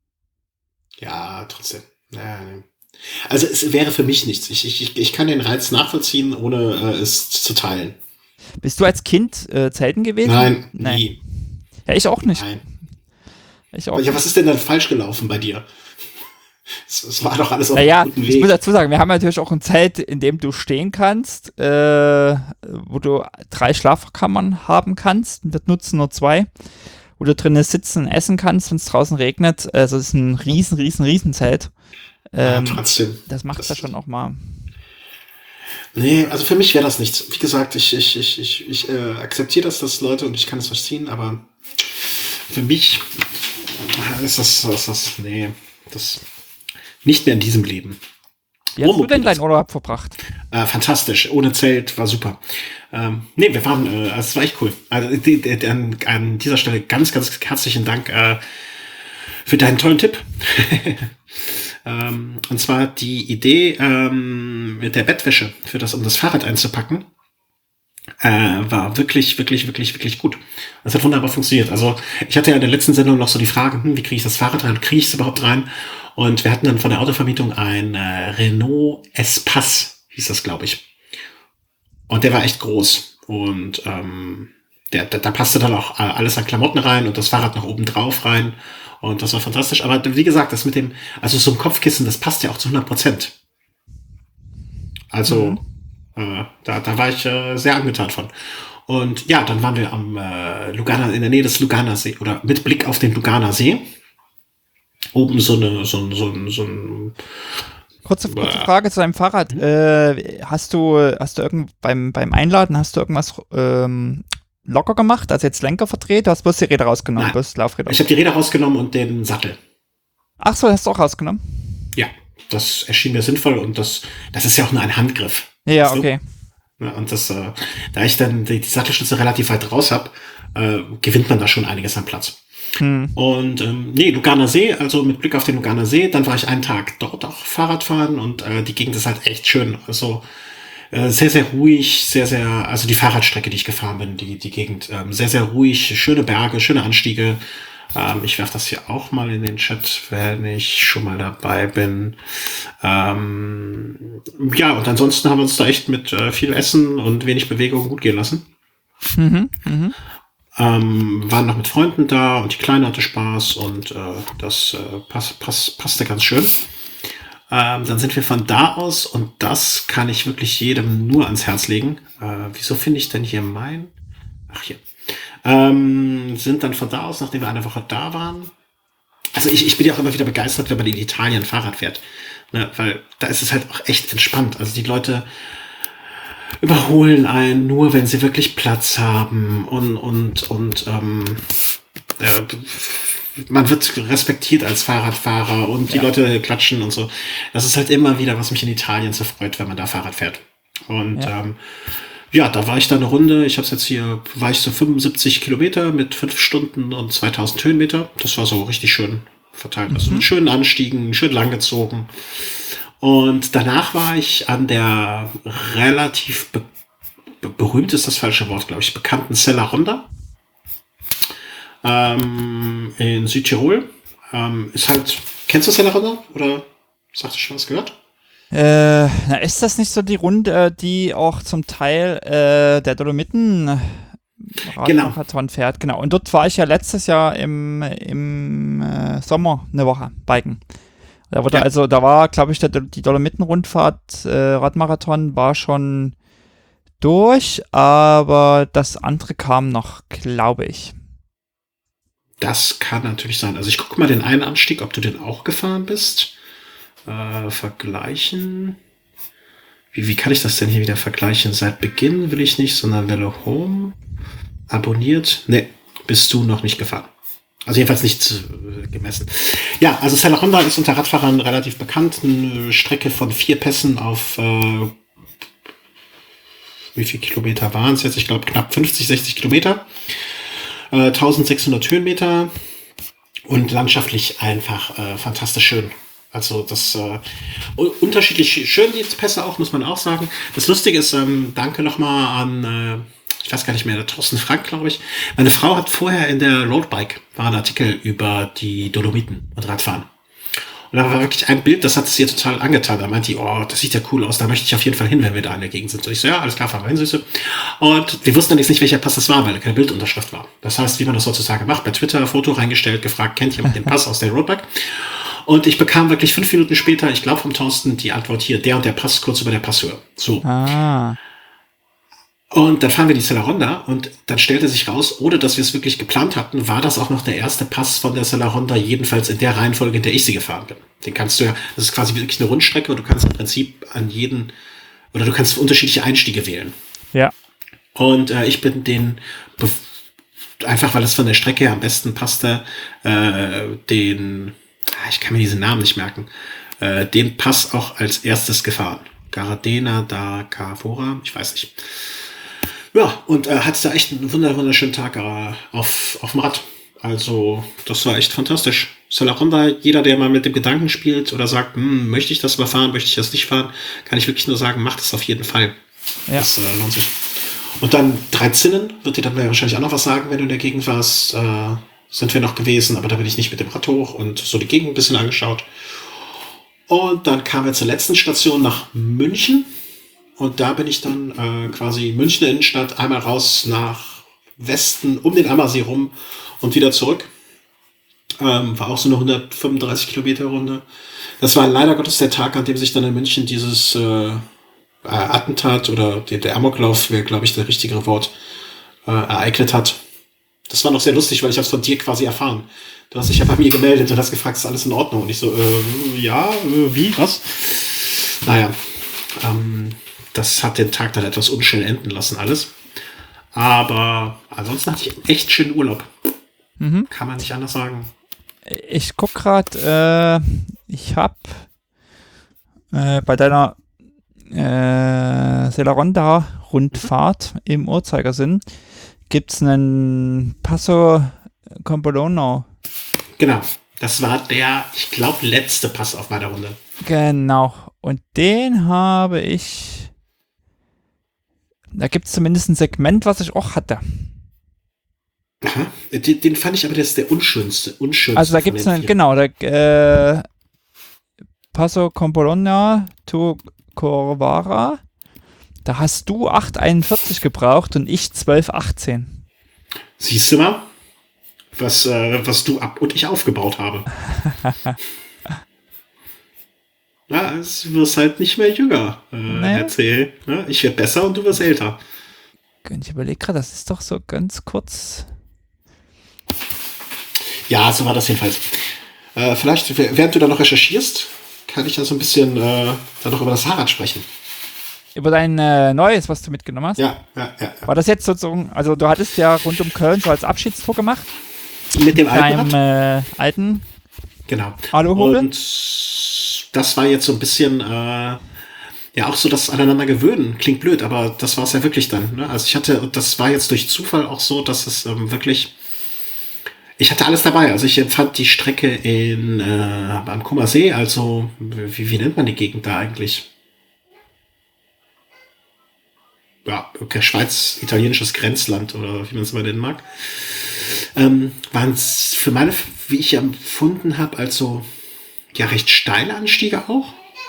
Ja, trotzdem. Ja, nee. Also es wäre für mich nichts. Ich, ich, ich kann den Reiz nachvollziehen, ohne äh, es zu teilen. Bist du als Kind äh, zelten gewesen? Nein, Nein. nie. Ja, ich auch nicht. Nein. Ich auch Ja, nicht. was ist denn dann falsch gelaufen bei dir? Es, es war doch alles auf Naja, einem guten ich Weg. muss dazu sagen, wir haben natürlich auch ein Zelt, in dem du stehen kannst, äh, wo du drei Schlafkammern haben kannst. Wir nutzen nur zwei. Wo du drinnen sitzen und essen kannst, wenn es draußen regnet. Also es ist ein riesen, riesen, riesen Zelt. Ähm, ja, trotzdem. das macht das schon auch mal. Nee, also für mich wäre das nichts. Wie gesagt, ich, ich, ich, ich, ich äh, akzeptiere das, dass Leute, und ich kann es verstehen, aber für mich ist das, ist das, nee, das nicht mehr in diesem Leben. Wie hast Wohnmobil, du denn deinen das- Urlaub verbracht? Äh, fantastisch, ohne Zelt, war super. Ähm, nee, wir waren, äh, es war echt cool. Also die, die, an, an dieser Stelle ganz, ganz herzlichen Dank äh, für deinen tollen Tipp. ähm, und zwar die Idee ähm, mit der Bettwäsche, für das, um das Fahrrad einzupacken, äh, war wirklich, wirklich, wirklich, wirklich gut. Das hat wunderbar funktioniert. Also ich hatte ja in der letzten Sendung noch so die Frage, hm, wie kriege ich das Fahrrad rein? Kriege ich es überhaupt rein? Und wir hatten dann von der Autovermietung ein äh, Renault Espace, hieß das, glaube ich. Und der war echt groß. Und ähm, der, da, da passte dann auch äh, alles an Klamotten rein und das Fahrrad noch oben drauf rein. Und das war fantastisch. Aber wie gesagt, das mit dem, also so ein Kopfkissen, das passt ja auch zu hundert Prozent. Also, äh, da, da war ich äh, sehr angetan von. Und ja, dann waren wir am äh, Lugana, in der Nähe des Luganer See oder mit Blick auf den Luganer See. Oben so eine, so ein, so ein, so ein Kurze, kurze Bah. Frage zu deinem Fahrrad. Äh, hast du, hast du irgend beim, beim Einladen hast du irgendwas ähm, locker gemacht? Also jetzt Lenker verdreht? Du hast bloß die Räder rausgenommen, Nein. bloß Laufräder. Ich habe die Räder rausgenommen und den Sattel. Ach so, hast du auch rausgenommen? Ja, das erschien mir sinnvoll und das, das ist ja auch nur ein Handgriff. Ja, Weißt du? okay. Ja, und das, äh, da ich dann die, die Sattelstütze relativ weit raus habe, äh, gewinnt man da schon einiges an Platz. Hm. Und ähm, nee, Luganer See, also mit Blick auf den Luganer See, dann war ich einen Tag dort auch Fahrrad fahren und äh, die Gegend ist halt echt schön. Also äh, sehr, sehr ruhig, sehr, sehr, also die Fahrradstrecke, die ich gefahren bin, die, die Gegend, ähm, sehr, sehr ruhig, schöne Berge, schöne Anstiege. Ähm, ich werfe das hier auch mal in den Chat, wenn ich schon mal dabei bin. Ähm, ja, und ansonsten haben wir uns da echt mit äh, viel Essen und wenig Bewegung gut gehen lassen. Mhm, mhm. Ähm, waren noch mit Freunden da und die Kleine hatte Spaß und äh, das äh, pass, pass, passte ganz schön. Ähm, dann sind wir von da aus und das kann ich wirklich jedem nur ans Herz legen. Äh, wieso finde ich denn hier mein? Ach hier. Ähm, sind dann von da aus, nachdem wir eine Woche da waren. Also ich, ich bin ja auch immer wieder begeistert, wenn man in Italien Fahrrad fährt. Ne, weil da ist es halt auch echt entspannt. Also die Leute überholen einen nur, wenn sie wirklich Platz haben und und und ähm, äh, man wird respektiert als Fahrradfahrer und die Ja. Leute klatschen und so. Das ist halt immer wieder, was mich in Italien so freut, wenn man da Fahrrad fährt. Und Ja. ähm, ja, da war ich da eine Runde. Ich habe jetzt hier, war ich so fünfundsiebzig Kilometer mit fünf Stunden und zweitausend Höhenmeter. Das war so richtig schön verteilt. Also Mhm. mit schönen Anstiegen, schön langgezogen. Und danach war ich an der relativ be be berühmt ist das falsche Wort, glaube ich, bekannten Sella Ronda ähm, in Südtirol. Ähm, ist halt, kennst du Sella Ronda? Oder sagst du schon was gehört? Äh, na, ist das nicht so die Runde, die auch zum Teil äh, der Dolomiten Genau, Radmarathon fährt? Genau. Und dort war ich ja letztes Jahr im, im äh, Sommer eine Woche biken. Da wurde ja, also, da war, glaube ich, der, die Dolomiten-Rundfahrt, äh, Radmarathon war schon durch, aber das andere kam noch, glaube ich. das kann natürlich sein. Also ich gucke mal den einen Anstieg, ob du den auch gefahren bist. Äh, vergleichen. Wie, wie kann ich das denn hier wieder vergleichen? Seit Beginn will ich nicht, sondern Velo Home. Abonniert. Ne, bist du noch nicht gefahren. Also jedenfalls nicht äh, gemessen. Ja, also Sella Ronda ist unter Radfahrern relativ bekannt. Eine Strecke von vier Pässen auf äh, wie viele Kilometer waren es jetzt? Ich glaube knapp fünfzig, sechzig Kilometer. Äh, eintausendsechshundert Höhenmeter und landschaftlich einfach äh, fantastisch schön. Also das äh, unterschiedlich schön die Pässe auch, muss man auch sagen. Das Lustige ist, ähm, danke nochmal an, äh, ich weiß gar nicht mehr, der Thorsten Frank, glaube ich. Meine Frau hat vorher in der Roadbike, war ein Artikel über die Dolomiten und Radfahren. Und da war wirklich ein Bild, das hat es ihr total angetan. Da meinte die, oh, das sieht ja cool aus, da möchte ich auf jeden Fall hin, wenn wir da in der Gegend sind. Und ich so, ja, alles klar, fahren wir hin, Süße. Und wir wussten dann jetzt nicht, welcher Pass das war, weil da keine Bildunterschrift war. Das heißt, wie man das heutzutage macht, bei Twitter ein Foto reingestellt, gefragt, kennt jemand den Pass aus der Roadbike? Und ich bekam wirklich fünf Minuten später, ich glaube vom Thorsten, die Antwort hier, der und der Pass, kurz über der Passhöhe. So. Ah, Und dann fahren wir die Sella Ronda und dann stellte sich raus, ohne dass wir es wirklich geplant hatten, war das auch noch der erste Pass von der Sella Ronda, jedenfalls in der Reihenfolge, in der ich sie gefahren bin. Den kannst du ja, das ist quasi wirklich eine Rundstrecke und du kannst im Prinzip an jeden, oder du kannst unterschiedliche Einstiege wählen. ja. Und äh, ich bin den, einfach weil es von der Strecke her am besten passte, äh, den, ich kann mir diesen Namen nicht merken, äh, den Pass auch als erstes gefahren. Gardena da Cavora, ich weiß nicht. Ja, und äh, hatte da echt einen wunderschönen Tag äh, auf, auf dem Rad. Also, das war echt fantastisch. Sella Ronda, jeder, der mal mit dem Gedanken spielt oder sagt, hm, möchte ich das mal fahren, möchte ich das nicht fahren, kann ich wirklich nur sagen, macht es auf jeden Fall. Ja. Das äh, lohnt sich. Und dann Dreizinnen, wird dir dann wahrscheinlich auch noch was sagen, wenn du in der Gegend warst. Äh, sind wir noch gewesen, aber da bin ich nicht mit dem Rad hoch und so die Gegend ein bisschen angeschaut. Und dann kamen wir zur letzten Station nach München. Und da bin ich dann äh, quasi Münchner Innenstadt einmal raus nach Westen, um den Ammersee rum und wieder zurück. Ähm, war auch so eine hundertfünfunddreißig Kilometer Runde. Das war leider Gottes der Tag, an dem sich dann in München dieses äh, Attentat oder der, der Amoklauf, wäre glaube ich der richtigere Wort, äh, ereignet hat. Das war noch sehr lustig, weil ich habe es von dir quasi erfahren. Du hast dich ja bei mir gemeldet und hast gefragt, ist alles in Ordnung? Und ich so, äh, ja, äh, wie, was? Naja, ähm, das hat den Tag dann etwas unschön enden lassen, alles. Aber ansonsten hatte ich echt schönen Urlaub. Mhm. Kann man nicht anders sagen. Ich guck gerade, äh, ich hab äh, bei deiner äh, Sella Ronda Rundfahrt im Uhrzeigersinn gibt's einen Passo Campolano. Genau, das war der, ich glaube, letzte Pass auf meiner Runde. Genau. Und den habe ich. Da gibt es zumindest ein Segment, was ich auch hatte. Aha. Den, den fand ich aber, das ist der unschönste. unschönste Also da von gibt es den einen, vier. genau, da, äh, Passo Compolona to Corvara. Da hast du acht einundvierzig gebraucht und ich zwölf achtzehn. Siehst du mal, was, äh, was du ab und ich aufgebaut habe. Ja, es wirst halt nicht mehr jünger, äh, Naja. erzähl. Ja, ich werde besser und du wirst älter. Ich überlege gerade, das ist doch so ganz kurz. Ja, so war das jedenfalls. Äh, vielleicht, während du da noch recherchierst, kann ich ja so ein bisschen äh, dann noch über das Fahrrad sprechen. Über dein äh, Neues, was du mitgenommen hast? Ja, ja, ja. ja. War das jetzt sozusagen, also du hattest ja rund um Köln so als Abschiedstour gemacht? Mit dem alten Deinem Rad? äh, alten Genau. Aluhobel? Und das war jetzt so ein bisschen, äh, ja, auch so das aneinander gewöhnen. Klingt blöd, aber das war es ja wirklich dann. Ne? Also ich hatte, und das war jetzt durch Zufall auch so, dass es ähm, wirklich, ich hatte alles dabei. Also ich empfand die Strecke in, äh, am Kummer See, also, wie, wie nennt man die Gegend da eigentlich? Ja, okay, Schweiz, italienisches Grenzland oder wie man es mal nennen mag. Ähm, waren es für meine, wie ich empfunden habe, also ja recht steile Anstiege auch.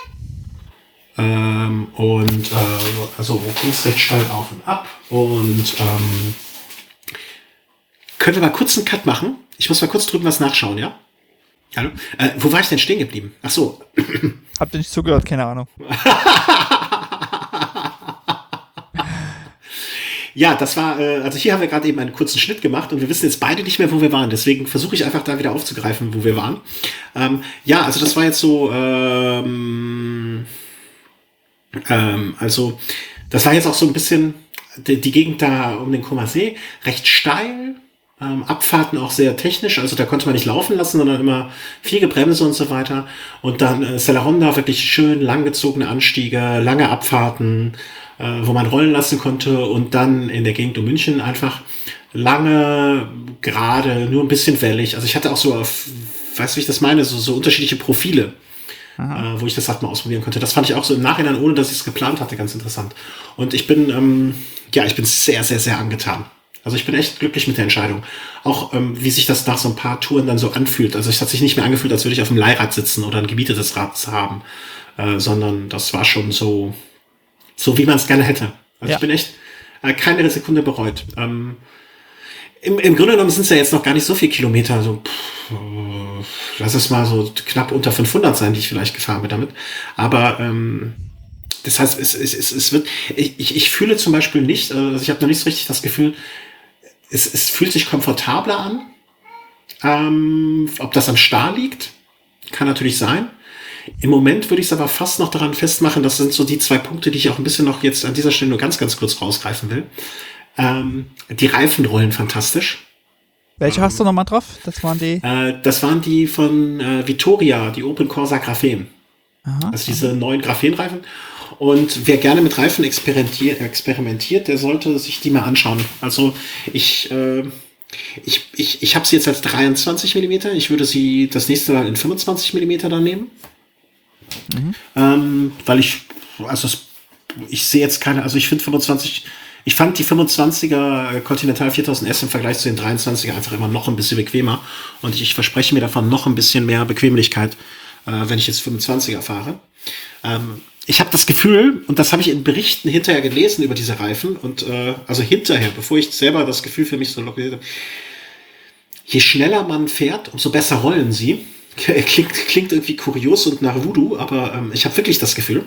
Ähm, und äh, also ging es recht steil auf und ab. Und ähm, können wir mal kurz einen Cut machen? Ich muss mal kurz drüben was nachschauen, ja? Hallo? Äh, wo war ich denn stehen geblieben? Ach so. Habt ihr nicht zugehört? Keine Ahnung. Ja, das war, äh, also hier haben wir gerade eben einen kurzen Schnitt gemacht und wir wissen jetzt beide nicht mehr, wo wir waren. Deswegen versuche ich einfach da wieder aufzugreifen, wo wir waren. Ähm, ja, also das war jetzt so, ähm, ähm, also das war jetzt auch so ein bisschen die, die Gegend da um den Kummer See, recht steil, ähm, Abfahrten auch sehr technisch, also da konnte man nicht laufen lassen, sondern immer viel Gebremse und so weiter. Und dann äh, Serrahonda, wirklich schön langgezogene Anstiege, lange Abfahrten, wo man rollen lassen konnte und dann in der Gegend um München einfach lange, gerade, nur ein bisschen wellig. Also ich hatte auch so, auf, weißt du, wie ich das meine, so, so unterschiedliche Profile, äh, wo ich das halt mal ausprobieren konnte. Das fand ich auch so im Nachhinein, ohne dass ich es geplant hatte, ganz interessant. Und ich bin, ähm, ja, ich bin sehr, sehr, sehr angetan. Also ich bin echt glücklich mit der Entscheidung. Auch ähm, wie sich das nach so ein paar Touren dann so anfühlt. Also es hat sich nicht mehr angefühlt, als würde ich auf einem Leihrad sitzen oder ein gebietetes Rad haben, äh, sondern das war schon so, so wie man es gerne hätte. Also Ja. ich bin echt äh, keine Sekunde bereut. Ähm, im, Im Grunde genommen sind es ja jetzt noch gar nicht so viele Kilometer, so pff, äh, lass es mal so knapp unter fünfhundert sein, die ich vielleicht gefahren bin damit. Aber ähm, das heißt, es, es, es, es wird, ich, ich, ich fühle zum Beispiel nicht, also ich habe noch nicht so richtig das Gefühl, es, es fühlt sich komfortabler an. Ähm, ob das am Stahl liegt, kann natürlich sein. Im Moment würde ich es aber fast noch daran festmachen, das sind so die zwei Punkte, die ich auch ein bisschen noch jetzt an dieser Stelle nur ganz, ganz kurz rausgreifen will. Ähm, die Reifen rollen fantastisch. Welche hast du nochmal drauf? Das waren die. Äh, das waren die von äh, Vittoria, die Open Corsa Graphen. Aha. Also diese neuen Graphenreifen. Und wer gerne mit Reifen experimentiert, experimentiert, der sollte sich die mal anschauen. Also ich, äh, ich, ich, ich habe sie jetzt als dreiundzwanzig Millimeter. Ich würde sie das nächste Mal in fünfundzwanzig Millimeter dann nehmen. Mhm. Ähm, weil ich, also es, ich sehe jetzt keine, also ich finde fünfundzwanzig, ich fand die fünfundzwanziger Continental viertausend S im Vergleich zu den dreiundzwanziger einfach immer noch ein bisschen bequemer und ich, ich verspreche mir davon noch ein bisschen mehr Bequemlichkeit, äh, wenn ich jetzt fünfundzwanziger fahre. Ähm, ich habe das Gefühl, und das habe ich in Berichten hinterher gelesen über diese Reifen und äh, also hinterher, bevor ich selber das Gefühl für mich so lokalisiert habe, je schneller man fährt, umso besser rollen sie. Klingt, klingt irgendwie kurios und nach Voodoo, aber ähm, ich habe wirklich das Gefühl.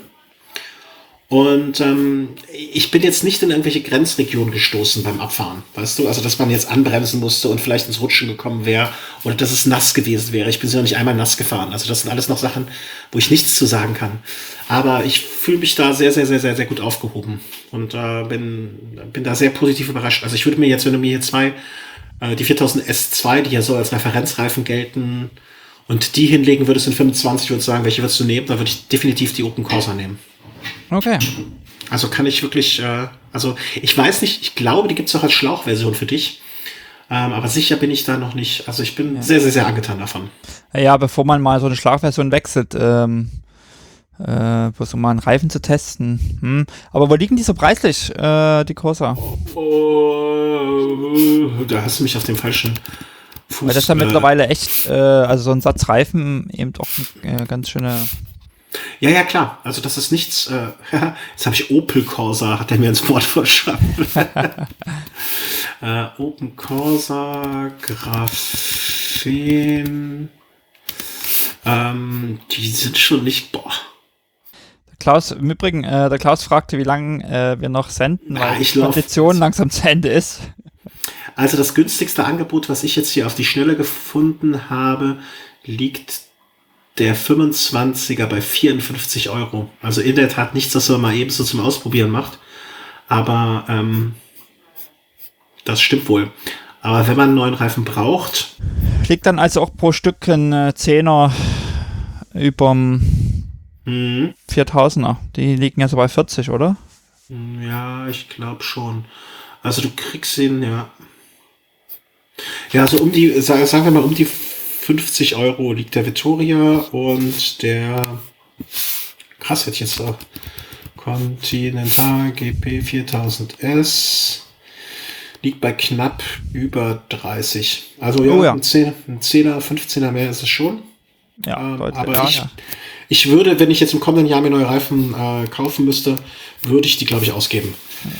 Und ähm, ich bin jetzt nicht in irgendwelche Grenzregionen gestoßen beim Abfahren, weißt du? Also, dass man jetzt anbremsen musste und vielleicht ins Rutschen gekommen wäre oder dass es nass gewesen wäre. Ich bin ja nicht einmal nass gefahren. Also, das sind alles noch Sachen, wo ich nichts zu sagen kann. Aber ich fühle mich da sehr, sehr, sehr, sehr, sehr gut aufgehoben und äh, bin, bin da sehr positiv überrascht. Also, ich würde mir jetzt, wenn du mir hier zwei, äh, die viertausend S zwei, die ja so als Referenzreifen gelten, und die hinlegen würdest in fünfundzwanzig, würde ich sagen, welche würdest du nehmen? Da würde ich definitiv die Open Corsa nehmen. Okay. Also kann ich wirklich, äh, also ich weiß nicht, ich glaube, die gibt es auch als Schlauchversion für dich. Ähm, aber sicher bin ich da noch nicht. Also ich bin ja. sehr, sehr, sehr angetan davon. Ja, bevor man mal so eine Schlauchversion wechselt, ähm, äh, um mal einen Reifen zu testen. Hm. Aber wo liegen die so preislich, äh, die Corsa? Oh, da hast du mich auf dem falschen Fuß. Weil das ist ja äh, mittlerweile echt, äh, also so ein Satz Reifen eben doch eine äh, ganz schöne Ja, ja, klar. Also das ist nichts, äh, jetzt habe ich Opel Corsa, hat er mir ins Wort verschafft. äh, Open Corsa, Graphen, ähm, die sind schon nicht, boah. Klaus, im Übrigen, äh, der Klaus fragte, wie lange äh, wir noch senden, Ja, weil ich die lauf- Kondition langsam zu Ende ist. Also das günstigste Angebot, was ich jetzt hier auf die Schnelle gefunden habe, liegt der fünfundzwanziger bei vierundfünfzig Euro. Also in der Tat nichts, was man mal eben so zum Ausprobieren macht. Aber ähm, das stimmt wohl. Aber wenn man einen neuen Reifen braucht, Liegt dann also auch pro Stück ein äh, Zehner überm mh, viertausender. Die liegen ja so bei vierzig, oder? ja, ich glaube schon. Also du kriegst ihn, ja. Ja, so um die, sa- sagen wir mal, um die fünfzig Euro liegt der Vittoria und der, krass, hätte ich jetzt so, Continental G P viertausend S liegt bei knapp über dreißig. Also ja, Oh ja. Ein, Zehner, ein Zehner, fünfzehner mehr ist es schon. Ja, Ähm, deutlich. aber ja, ich, ja. ich würde, wenn ich jetzt im kommenden Jahr mir neue Reifen äh, kaufen müsste, würde ich die, glaube ich, ausgeben.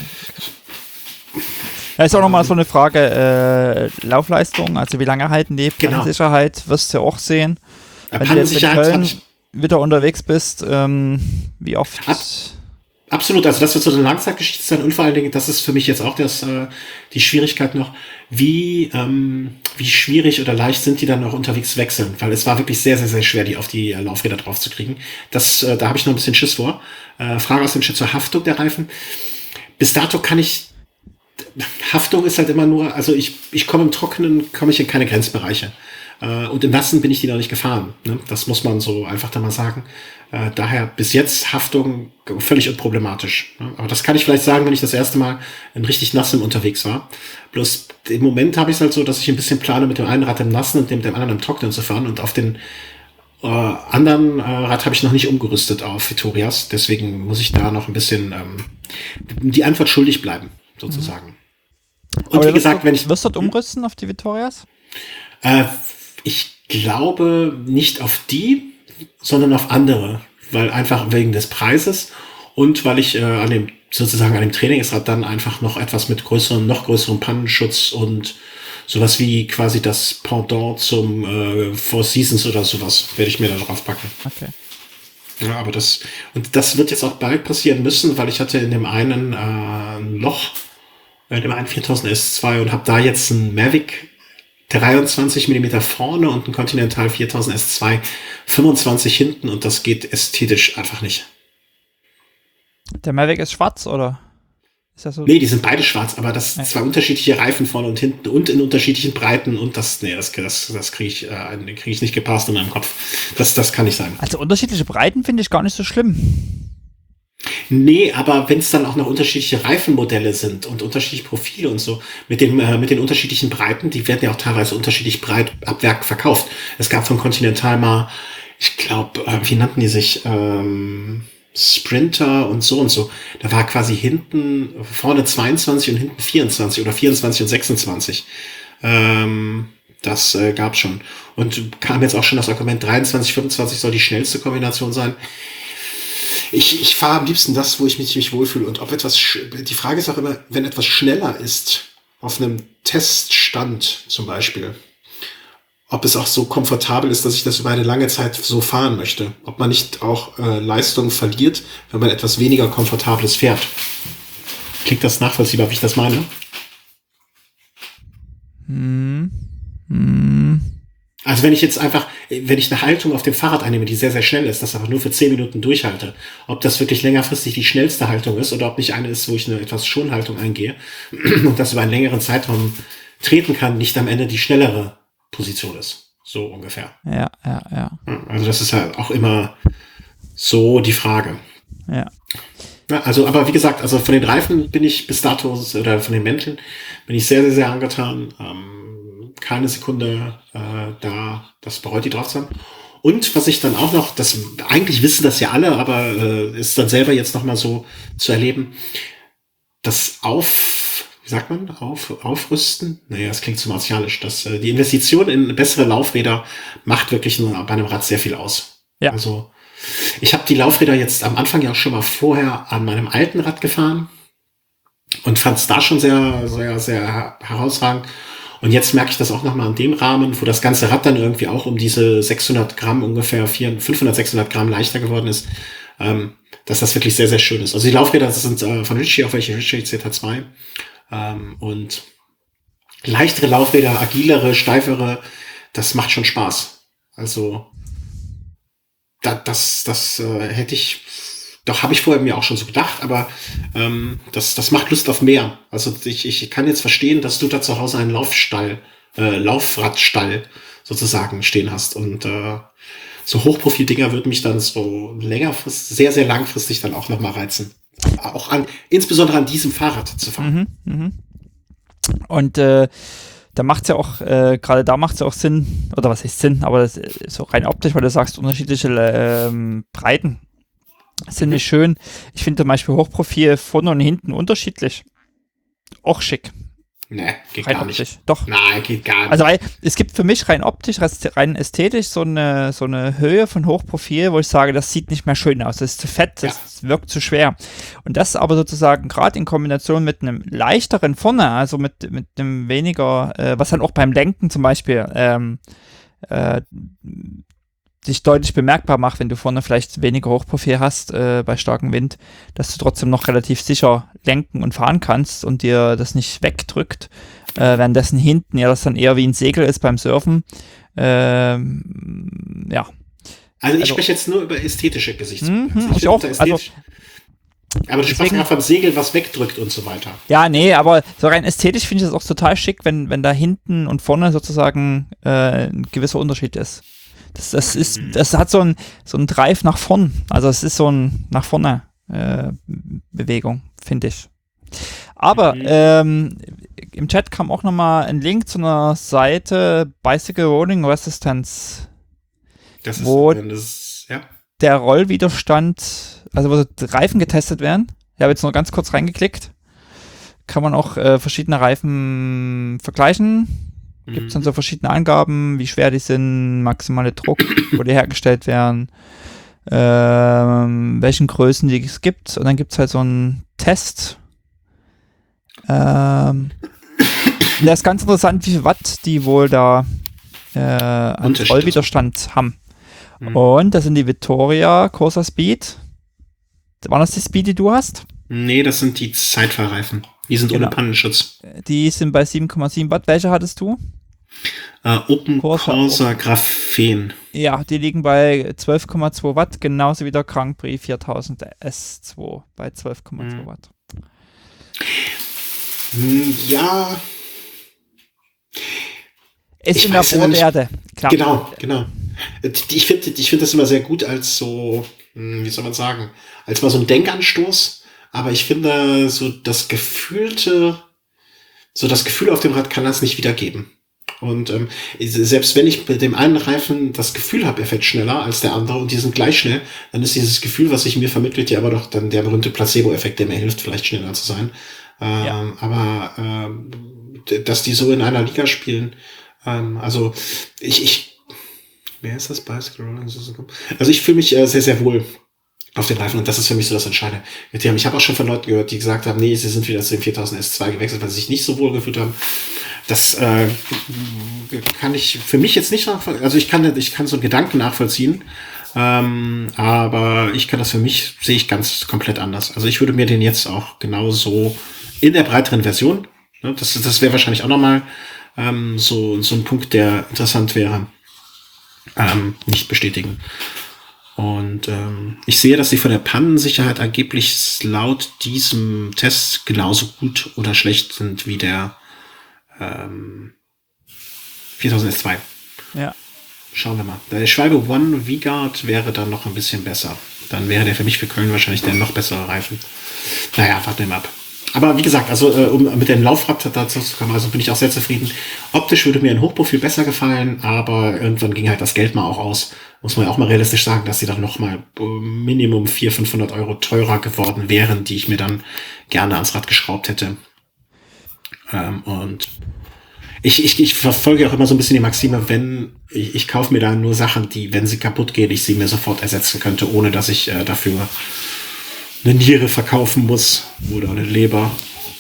Da ist auch nochmal so eine Frage, äh, Laufleistung, also wie lange halten die? Genau. Pannensicherheit wirst du ja auch sehen. Äh, Wenn du jetzt in Pannensicherheit habe Köln ich wieder unterwegs bist, ähm, wie oft? Ab- absolut, also das wird so eine Langzeitgeschichte sein und vor allen Dingen, das ist für mich jetzt auch das, äh, die Schwierigkeit noch, wie, ähm, wie schwierig oder leicht sind die dann noch unterwegs wechseln, weil es war wirklich sehr, sehr, sehr schwer, die auf die äh, Laufräder drauf zu kriegen. Das, äh, da habe ich noch ein bisschen Schiss vor. Äh, Frage aus dem Chat zur Haftung der Reifen. Bis dato kann ich, Haftung ist halt immer nur, also ich, ich komme im Trockenen, komme ich in keine Grenzbereiche. Äh, und im Nassen bin ich die noch nicht gefahren. Ne? Das muss man so einfach da mal sagen. Äh, daher bis jetzt Haftung völlig unproblematisch. Ne? Aber das kann ich vielleicht sagen, wenn ich das erste Mal in richtig Nassem unterwegs war. Bloß im Moment habe ich es halt so, dass ich ein bisschen plane, mit dem einen Rad im Nassen und dem, dem anderen im Trockenen zu fahren. Und auf den äh, anderen äh, Rad habe ich noch nicht umgerüstet auf Vittorias. Deswegen muss ich da noch ein bisschen ähm, die Antwort schuldig bleiben, sozusagen. Und Aber wie wirst gesagt, du, wenn ich wirst du dort umrüsten auf die Vittorias? Äh, ich glaube nicht auf die, sondern auf andere, weil einfach wegen des Preises und weil ich äh, an dem sozusagen an dem Trainingsrad dann einfach noch etwas mit größerem, noch größerem Pannenschutz und sowas wie quasi das Pendant zum äh, Four Seasons oder sowas werde ich mir da drauf packen. Okay. Ja, aber das und das wird jetzt auch bald passieren müssen, weil ich hatte in dem einen äh, ein Loch, in dem einen viertausend S zwei und habe da jetzt ein Mavic dreiundzwanzig Millimeter vorne und ein Continental viertausend S zwei fünfundzwanzig hinten und das geht ästhetisch einfach nicht. Der Mavic ist schwarz, oder? Ist das so? Nee, die sind beide schwarz, aber das Ja. zwei unterschiedliche Reifen vorne und hinten und in unterschiedlichen Breiten und das, nee, das, das, das kriege ich, äh, krieg ich nicht gepasst in meinem Kopf. Das, das kann nicht sein. Also unterschiedliche Breiten finde ich gar nicht so schlimm. Nee, aber wenn es dann auch noch unterschiedliche Reifenmodelle sind und unterschiedliche Profile und so, mit dem äh, mit den unterschiedlichen Breiten, die werden ja auch teilweise unterschiedlich breit ab Werk verkauft. Es gab von Continental mal, ich glaube, äh, wie nannten die sich, ähm, Sprinter und so und so. Da war quasi hinten, vorne zweiundzwanzig und hinten vierundzwanzig oder vierundzwanzig und sechsundzwanzig. Ähm, das äh, gab schon. Und kam jetzt auch schon das Argument, dreiundzwanzig, fünfundzwanzig soll die schnellste Kombination sein. Ich, ich fahre am liebsten das, wo ich mich, mich wohlfühle. Und ob etwas, sch- die Frage ist auch immer, wenn etwas schneller ist, auf einem Teststand zum Beispiel, ob es auch so komfortabel ist, dass ich das über eine lange Zeit so fahren möchte. Ob man nicht auch äh, Leistung verliert, wenn man etwas weniger Komfortables fährt. Klingt das nachvollziehbar, wie ich das meine? Hm. Hm. Also wenn ich jetzt einfach, wenn ich eine Haltung auf dem Fahrrad einnehme, die sehr, sehr schnell ist, das aber nur für zehn Minuten durchhalte, ob das wirklich längerfristig die schnellste Haltung ist oder ob nicht eine ist, wo ich eine etwas Schonhaltung eingehe und das über einen längeren Zeitraum treten kann, nicht am Ende die schnellere Position ist. So ungefähr. Ja, ja, ja. Also das ist ja auch immer so die Frage. Ja. Ja, also, aber wie gesagt, also von den Reifen bin ich bis dato, oder von den Mänteln, bin ich sehr, sehr, sehr angetan. Ähm, keine Sekunde äh, da, das bereut die drauf zu haben. Und was ich dann auch noch, das eigentlich wissen das ja alle, aber äh, ist dann selber jetzt nochmal so zu erleben, das Auf, wie sagt man, auf, Aufrüsten? Naja, das klingt zu martialisch. Das, äh, die Investition in bessere Laufräder macht wirklich nur bei einem Rad sehr viel aus. Ja. Also Ich habe die Laufräder jetzt am Anfang ja auch schon mal vorher an meinem alten Rad gefahren und fand es da schon sehr, sehr, sehr herausragend. Und jetzt merke ich das auch nochmal in dem Rahmen, wo das ganze Rad dann irgendwie auch um diese sechshundert Gramm ungefähr, fünfhundert, sechshundert Gramm leichter geworden ist, ähm, dass das wirklich sehr, sehr schön ist. Also die Laufräder, das sind äh, von Ritchey, auch welche Ritchey Z H zwei. Ähm, und leichtere Laufräder, agilere, steifere, das macht schon Spaß. Also da, das, das äh, hätte ich, doch habe ich vorher mir auch schon so gedacht, aber ähm, das, das macht Lust auf mehr. Also ich, ich kann jetzt verstehen, dass du da zu Hause einen Laufstall, äh, Laufradstall sozusagen stehen hast. Und äh, so Hochprofil-Dinger würden mich dann so längerfristig, sehr, sehr langfristig dann auch nochmal reizen. Auch an, insbesondere an diesem Fahrrad zu fahren. Mhm, mhm. Und äh, da macht es ja auch, äh, gerade da macht es ja auch Sinn, oder was heißt Sinn, aber das ist auch rein optisch, weil du sagst, unterschiedliche ähm, Breiten sind nicht schön. Ich finde zum Beispiel Hochprofil vorne und hinten unterschiedlich. Auch schick. Nee, geht rein gar optisch. nicht. Doch. Nein, geht gar nicht. Also weil es gibt für mich rein optisch, rein ästhetisch so eine, so eine Höhe von Hochprofil, wo ich sage, das sieht nicht mehr schön aus. Das ist zu fett, das ja. wirkt zu schwer. Und das aber sozusagen gerade in Kombination mit einem leichteren vorne, also mit, mit einem weniger, äh, was dann auch beim Lenken zum Beispiel ähm, äh, sich deutlich bemerkbar macht, wenn du vorne vielleicht weniger Hochprofil hast äh, bei starkem Wind, dass du trotzdem noch relativ sicher lenken und fahren kannst und dir das nicht wegdrückt, äh, währenddessen hinten ja das dann eher wie ein Segel ist beim Surfen. Ähm, ja. Also ich also, spreche jetzt nur über ästhetische Gesichtspunkte. Mhm, ich auch. Also, aber du sprachst gerade vom Segel, was wegdrückt und so weiter. Ja, nee, aber so rein ästhetisch finde ich das auch total schick, wenn, wenn da hinten und vorne sozusagen äh, ein gewisser Unterschied ist. Das, das ist, das hat so ein, so ein Drive nach vorn. Also es ist so ein nach vorne äh, Bewegung, finde ich. Aber mhm. ähm, im Chat kam auch nochmal ein Link zu einer Seite Bicycle Rolling Resistance, das ist, wo das, ja. der Rollwiderstand, also wo die Reifen getestet werden. Ich habe jetzt nur ganz kurz reingeklickt. Kann man auch äh, verschiedene Reifen vergleichen. Gibt es dann so verschiedene Angaben, wie schwer die sind, maximale Druck, wo die hergestellt werden, ähm, welchen Größen die es gibt. Und dann gibt es halt so einen Test. Ähm, der ist ganz interessant, wie viel Watt die wohl da äh, an Rollwiderstand haben. Mhm. Und das sind die Vittoria Corsa Speed. Waren das die Speed, die du hast? Nee, das sind die Zeitfahrreifen. Die sind genau. ohne Pannenschutz. Die sind bei sieben Komma sieben Watt. Welche hattest du? Uh, Open Corsa, Corsa Graphen. Ja, die liegen bei zwölf Komma zwei Watt, genauso wie der Grand Prix viertausend S zwei bei zwölf Komma zwei hm. Watt. Ja. Ist ich in der Vorwerte. Klar. Genau, genau. Ich finde ich find das immer sehr gut als so, wie soll man sagen, als mal so ein Denkanstoß. Aber ich finde, so das Gefühlte, so das Gefühl auf dem Rad kann das nicht wiedergeben. Und ähm, selbst wenn ich mit dem einen Reifen das Gefühl habe, er fährt schneller als der andere und die sind gleich schnell, dann ist dieses Gefühl, was sich mir vermittelt, ja aber doch dann der berühmte Placebo-Effekt, der mir hilft, vielleicht schneller zu sein. Ähm, ja. Aber ähm, dass die so in einer Liga spielen, ähm, also ich, ich, wer ist das? Bicycle Rolling? Also ich fühle mich äh, sehr, sehr wohl auf den Reifen und das ist für mich so das Entscheidende. Ich habe auch schon von Leuten gehört, die gesagt haben, nee, sie sind wieder zu dem viertausend S zwei gewechselt, weil sie sich nicht so wohl gefühlt haben. Das äh, kann ich für mich jetzt nicht nachvollziehen. Also ich kann, ich kann so einen Gedanken nachvollziehen, ähm, aber ich kann das für mich, sehe ich ganz komplett anders. Also ich würde mir den jetzt auch genauso in der breiteren Version, ne, das, das wäre wahrscheinlich auch nochmal ähm, so, so ein Punkt, der interessant wäre, ähm, nicht bestätigen. Und ähm, ich sehe, dass sie von der Pannensicherheit angeblich laut diesem Test genauso gut oder schlecht sind wie der ähm, viertausend S zwei. Ja. Schauen wir mal. Der Schwalbe One V-Guard wäre dann noch ein bisschen besser. Dann wäre der für mich für Köln wahrscheinlich der noch bessere Reifen. Naja, warten wir mal ab. Aber wie gesagt, also äh, um mit dem Laufrad dazu zu kommen, also bin ich auch sehr zufrieden. Optisch würde mir ein Hochprofil besser gefallen, aber irgendwann ging halt das Geld mal auch aus. Muss man ja auch mal realistisch sagen, dass sie dann noch mal äh, Minimum vierhundert, fünfhundert Euro teurer geworden wären, die ich mir dann gerne ans Rad geschraubt hätte. Ähm, und Ich, ich, ich verfolge auch immer so ein bisschen die Maxime, wenn ich, ich kaufe mir da nur Sachen, die, wenn sie kaputt gehen, ich sie mir sofort ersetzen könnte, ohne dass ich äh, dafür eine Niere verkaufen muss oder eine Leber.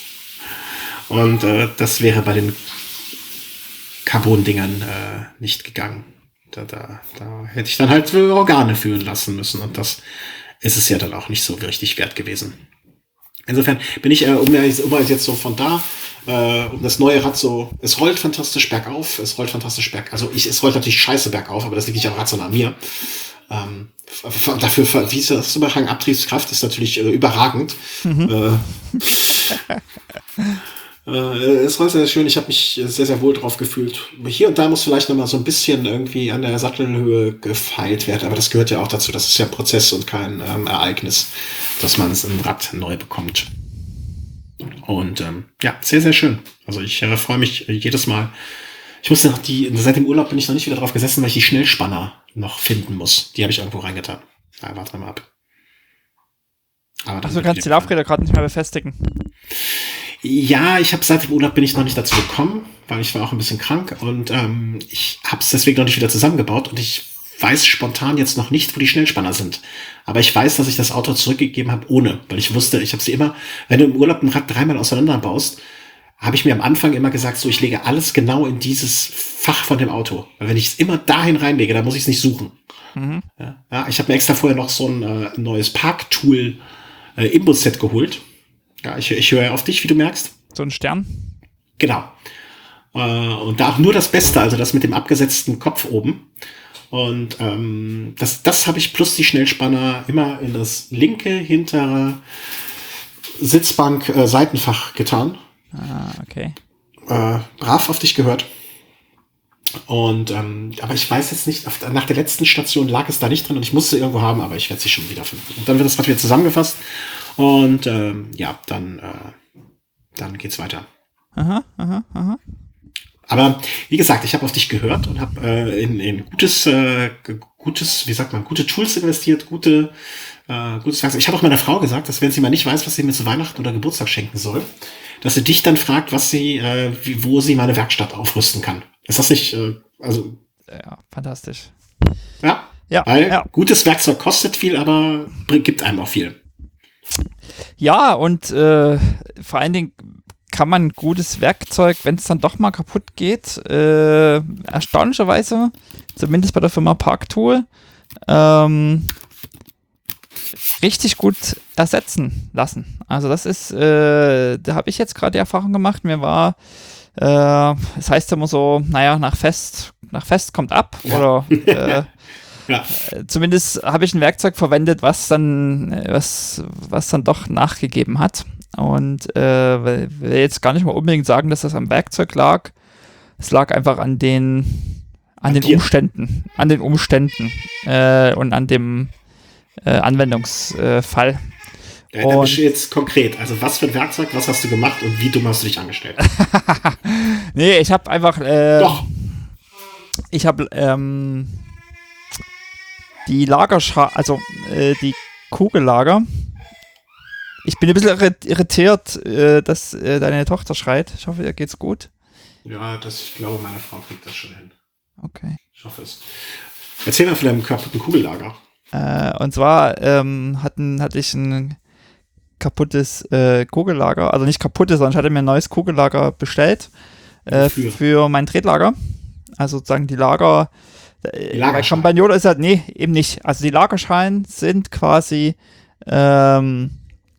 Und äh, das wäre bei den Carbon-Dingern äh, nicht gegangen. Da, da, da hätte ich dann halt Organe führen lassen müssen. Und das ist es ja dann auch nicht so richtig wert gewesen. Insofern bin ich, äh, um, um jetzt so von da, äh, um das neue Rad so, es rollt fantastisch bergauf, es rollt fantastisch berg, also ich, es rollt natürlich scheiße bergauf, aber das liegt nicht am Rad, sondern an mir. Ähm, dafür, wie ist das Überhang, Abtriebskraft ist natürlich äh, überragend. Mhm. Äh, äh, es war sehr schön, ich habe mich sehr, sehr wohl drauf gefühlt. Hier und da muss vielleicht noch mal so ein bisschen irgendwie an der Sattelhöhe gefeilt werden, aber das gehört ja auch dazu, das ist ja ein Prozess und kein ähm, Ereignis, dass man es im Rad neu bekommt. Und ähm, ja, sehr, sehr schön. Also ich äh, freue mich jedes Mal. Ich musste noch die, seit dem Urlaub bin ich noch nicht wieder drauf gesessen, weil ich die Schnellspanner noch finden muss. Die habe ich irgendwo reingetan. Ja, warte mal ab. Aber also du kannst die Laufräder gerade nicht mehr befestigen. Ja, ich habe seit dem Urlaub bin ich noch nicht dazu gekommen, weil ich war auch ein bisschen krank und ähm, ich habe es deswegen noch nicht wieder zusammengebaut und ich weiß spontan jetzt noch nicht, wo die Schnellspanner sind. Aber ich weiß, dass ich das Auto zurückgegeben habe ohne, weil ich wusste, ich habe sie immer, wenn du im Urlaub ein Rad dreimal auseinander baust, habe ich mir am Anfang immer gesagt, so ich lege alles genau in dieses Fach von dem Auto. Weil wenn ich es immer dahin reinlege, dann muss ich es nicht suchen. Mhm. Ja, ja, ich habe mir extra vorher noch so ein äh, neues Parktool äh, Imbus-Set geholt. Ja, ich, ich höre auf dich, wie du merkst. So ein Stern? Genau. Äh, und da auch nur das Beste, also das mit dem abgesetzten Kopf oben. Und ähm, das, das habe ich plus die Schnellspanner immer in das linke hintere Sitzbank äh, Seitenfach getan. Ah, okay. Äh, brav auf dich gehört. Und ähm, aber ich weiß jetzt nicht, auf, nach der letzten Station lag es da nicht drin und ich musste irgendwo haben, aber ich werde sie schon wieder finden. Und dann wird das Rad wieder zusammengefasst und ähm, ja, dann äh, dann geht's weiter. Aha, aha, aha. Aber wie gesagt, ich habe auf dich gehört und habe äh, in, in gutes, äh, gutes, wie sagt man, gute Tools investiert, gute, äh, gutes Werkzeug. Ich habe auch meiner Frau gesagt, dass wenn sie mal nicht weiß, was sie mir zu Weihnachten oder Geburtstag schenken soll, dass sie dich dann fragt, was sie, äh, wie, wo sie meine Werkstatt aufrüsten kann. Ist das nicht, äh, also? Ja, fantastisch. Ja, ja, weil ja. Gutes Werkzeug kostet viel, aber gibt einem auch viel. Ja, und äh, vor allen Dingen kann man gutes Werkzeug, wenn es dann doch mal kaputt geht, äh, erstaunlicherweise, zumindest bei der Firma Parktool, ähm, richtig gut ersetzen lassen. Also das ist, äh, da habe ich jetzt gerade die Erfahrung gemacht, mir war, äh, das heißt immer so, naja, nach Fest, nach Fest kommt ab, ja. Oder äh, ja. Zumindest habe ich ein Werkzeug verwendet, was dann, was, was dann doch nachgegeben hat. Und äh, will jetzt gar nicht mal unbedingt sagen, dass das am Werkzeug lag. Es lag einfach an den, an den Umständen, an den Umständen äh, und an dem äh, Anwendungsfall. Ja, dann bist du jetzt konkret. Also was für ein Werkzeug, was hast du gemacht und wie dumm hast du dich angestellt? Nee, ich habe einfach äh, Doch. Ich habe ähm, die Lagerschale, also äh, die Kugellager. Ich bin ein bisschen irritiert, äh, dass äh, deine Tochter schreit. Ich hoffe, ihr geht's gut. Ja, das, ich glaube, meine Frau kriegt das schon hin. Okay. Ich hoffe es. Erzähl mal von deinem kaputten Kugellager. Äh, und zwar ähm, hatten, hatte ich ein kaputtes äh, Kugellager, also nicht kaputtes, sondern ich hatte mir ein neues Kugellager bestellt äh, für? für mein Tretlager. Also sozusagen die Lager. Die Lagerschalen. Bei Campagnolo ist ja, nee, eben nicht. Also die Lagerschalen sind quasi ähm,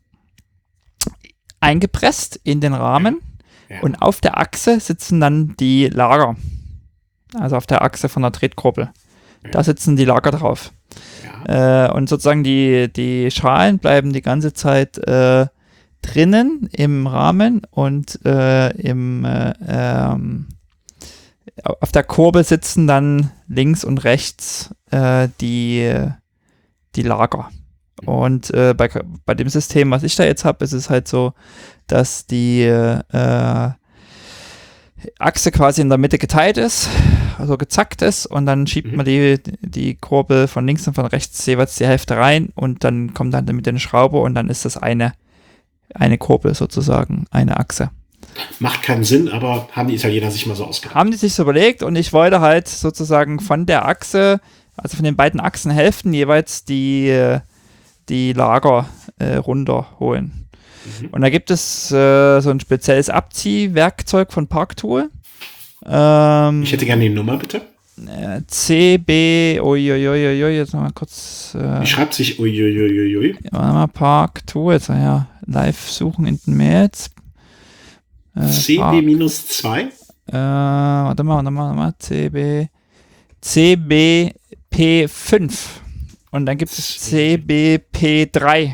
eingepresst in den Rahmen ja. Und auf der Achse sitzen dann die Lager. Also auf der Achse von der Tretkurbel. Ja. Da sitzen die Lager drauf. Ja. Äh, und sozusagen die, die Schalen bleiben die ganze Zeit äh, drinnen im Rahmen und äh, im äh, ähm, auf der Kurbel sitzen dann links und rechts äh, die, die Lager. Und äh, bei, bei dem System, was ich da jetzt habe, ist es halt so, dass die äh, Achse quasi in der Mitte geteilt ist, also gezackt ist und dann schiebt mhm. man die, die Kurbel von links und von rechts jeweils die Hälfte rein und dann kommt dann mit der Schraube und dann ist das eine, eine Kurbel sozusagen, eine Achse. Macht keinen Sinn, aber haben die Italiener sich mal so ausgedacht. Haben die sich so überlegt und ich wollte halt sozusagen von der Achse, also von den beiden Achsenhälften jeweils die, die Lager äh, runterholen. Mhm. Und da gibt es äh, so ein spezielles Abziehwerkzeug von Parktool. Ähm, ich hätte gerne die Nummer, bitte. Äh, C B, uiuiuiui, jetzt mal kurz. Äh, Wie schreibt sich uiuiuiui? Warte mal, Parktool, jetzt ja, live suchen in den Mails. Äh, C B zwei? Äh, warte mal, warte mal, warte mal, C B, C B P fünf. Und dann gibt es C B P drei.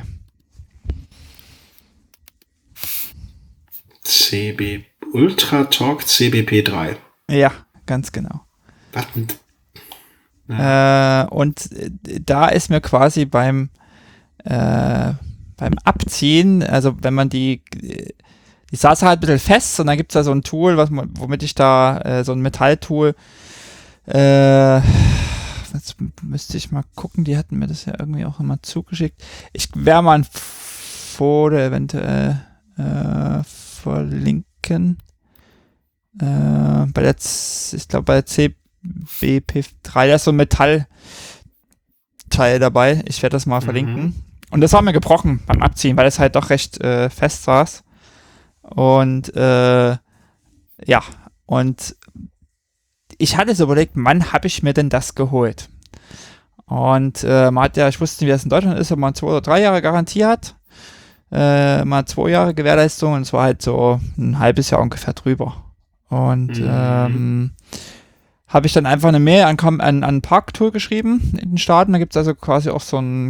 C B Ultra Talk C B P drei. Ja, ganz genau. Wartend. Ja. Äh, und da ist mir quasi beim, äh, beim Abziehen, also wenn man die, die saß halt ein bisschen fest und dann gibt es da so ein Tool, was, womit ich da, äh, so ein Metalltool, äh, jetzt müsste ich mal gucken, die hatten mir das ja irgendwie auch immer zugeschickt. Ich werde mal ein Foto eventuell äh, verlinken. Äh, bei der, Z- ich glaube bei der C B P drei, da ist so ein Metallteil dabei. Ich werde das mal mhm. verlinken. Und das war mir gebrochen beim Abziehen, weil es halt doch recht äh, fest saß. Und äh, ja, und ich hatte so überlegt, wann habe ich mir denn das geholt? Und äh, man hat ja, ich wusste nicht, wie das in Deutschland ist, ob man zwei oder drei Jahre Garantie hat. Äh, mal zwei Jahre Gewährleistung und es war halt so ein halbes Jahr ungefähr drüber. Und mhm. ähm, habe ich dann einfach eine Mail an, an, an Parktool geschrieben in den Staaten. Da gibt es also quasi auch so einen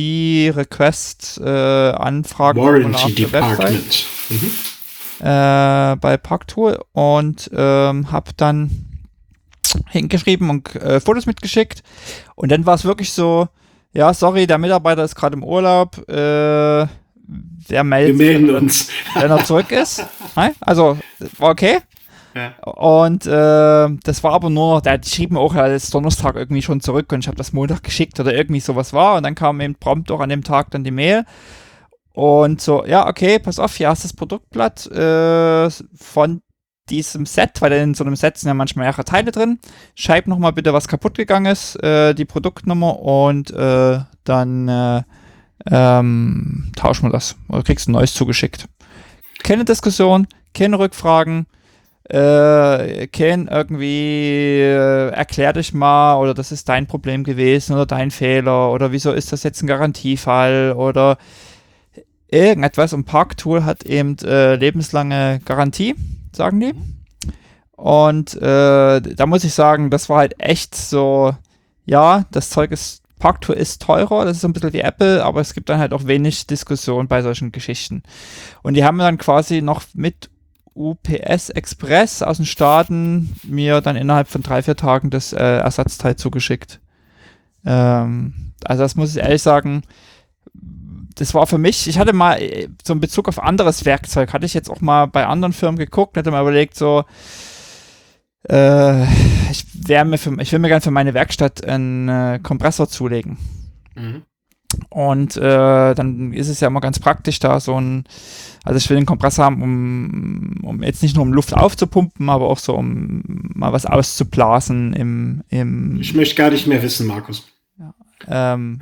Garantie-Request-Anfragen. Äh, Warranty Department. Mhm. Äh, bei Parktool und ähm, habe dann hingeschrieben und äh, Fotos mitgeschickt. Und dann war es wirklich so, ja, sorry, der Mitarbeiter ist gerade im Urlaub. Äh, der meldet Wir melden uns. Wenn er zurück ist. Also, war okay. Ja. Und äh, das war aber nur noch, der schrieb mir auch als Donnerstag irgendwie schon zurück und ich habe das Montag geschickt oder irgendwie sowas war und dann kam eben prompt auch an dem Tag dann die Mail und so, ja, okay, pass auf, hier hast du das Produktblatt äh, von diesem Set, weil in so einem Set sind ja manchmal mehrere Teile drin. Schreib nochmal bitte, was kaputt gegangen ist, äh, die Produktnummer und äh, dann äh, ähm, tauschen wir das oder kriegst ein neues zugeschickt. Keine Diskussion, keine Rückfragen. Äh, Ken, irgendwie äh, erklär dich mal oder das ist dein Problem gewesen oder dein Fehler oder wieso ist das jetzt ein Garantiefall oder irgendetwas. Und Parktool hat eben äh, lebenslange Garantie, sagen die. Und äh, da muss ich sagen, das war halt echt so, ja, das Zeug ist, Parktool ist teurer, das ist so ein bisschen wie Apple, aber es gibt dann halt auch wenig Diskussion bei solchen Geschichten. Und die haben dann quasi noch mit U P S Express aus den Staaten mir dann innerhalb von drei, vier Tagen das äh, Ersatzteil zugeschickt. Ähm, also das muss ich ehrlich sagen, das war für mich, ich hatte mal so in Bezug auf anderes Werkzeug, hatte ich jetzt auch mal bei anderen Firmen geguckt, hatte mal überlegt so, äh, ich, wär mir für, ich will mir gerne für meine Werkstatt einen äh, Kompressor zulegen. Mhm. Und äh, dann ist es ja immer ganz praktisch, da so ein, also ich will den Kompressor haben, um, um jetzt nicht nur um Luft aufzupumpen, aber auch so, um mal was auszublasen im, im Ich möchte gar nicht mehr wissen, Markus. Ja, ähm.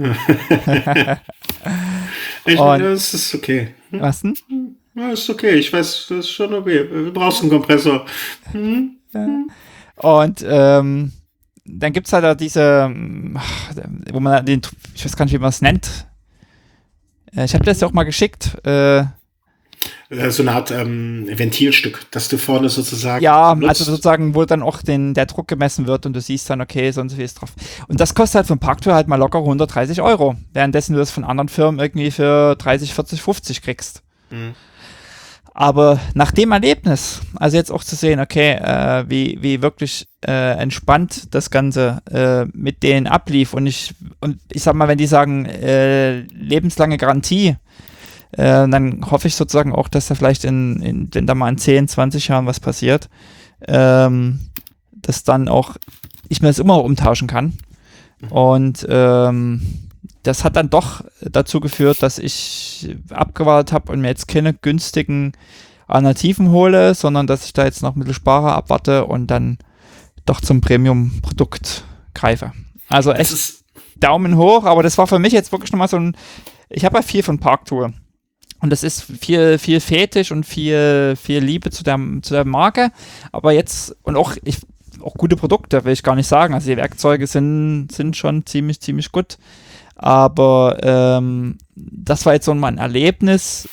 ich meine, das ist okay. Hm? Was denn? Ja, ist okay, ich weiß, das ist schon okay. Du brauchst einen Kompressor. Hm? Hm? Und ähm, dann gibt es halt auch diese, wo man den, ich weiß gar nicht, wie man es nennt. Ich habe das ja auch mal geschickt. Äh, so eine Art ähm, Ventilstück, dass du vorne sozusagen Ja, nutzt. Also sozusagen, wo dann auch den, der Druck gemessen wird und du siehst dann, okay, so und so viel ist drauf. Und das kostet halt von Parktool halt mal locker hundertdreißig Euro, währenddessen du das von anderen Firmen irgendwie für dreißig, vierzig, fünfzig kriegst. Mhm. Aber nach dem Erlebnis, also jetzt auch zu sehen, okay, äh, wie, wie wirklich äh, entspannt das Ganze äh, mit denen ablief und ich, und ich sag mal, wenn die sagen, äh, lebenslange Garantie, äh, dann hoffe ich sozusagen auch, dass da vielleicht in, in wenn da mal in zehn, zwanzig Jahren was passiert, ähm, dass dann auch ich mir das immer umtauschen kann. Und ähm, das hat dann doch dazu geführt, dass ich abgewartet habe und mir jetzt keine günstigen Alternativen hole, sondern dass ich da jetzt noch ein bisschen spare, abwarte und dann doch zum Premium-Produkt greife. Also echt Daumen hoch, aber das war für mich jetzt wirklich nochmal so ein, ich habe ja viel von Parktour und das ist viel, viel Fetisch und viel, viel Liebe zu der, zu der Marke, aber jetzt, und auch, ich, auch gute Produkte, will ich gar nicht sagen, also die Werkzeuge sind, sind schon ziemlich, ziemlich gut, aber ähm, das war jetzt so mal ein Erlebnis,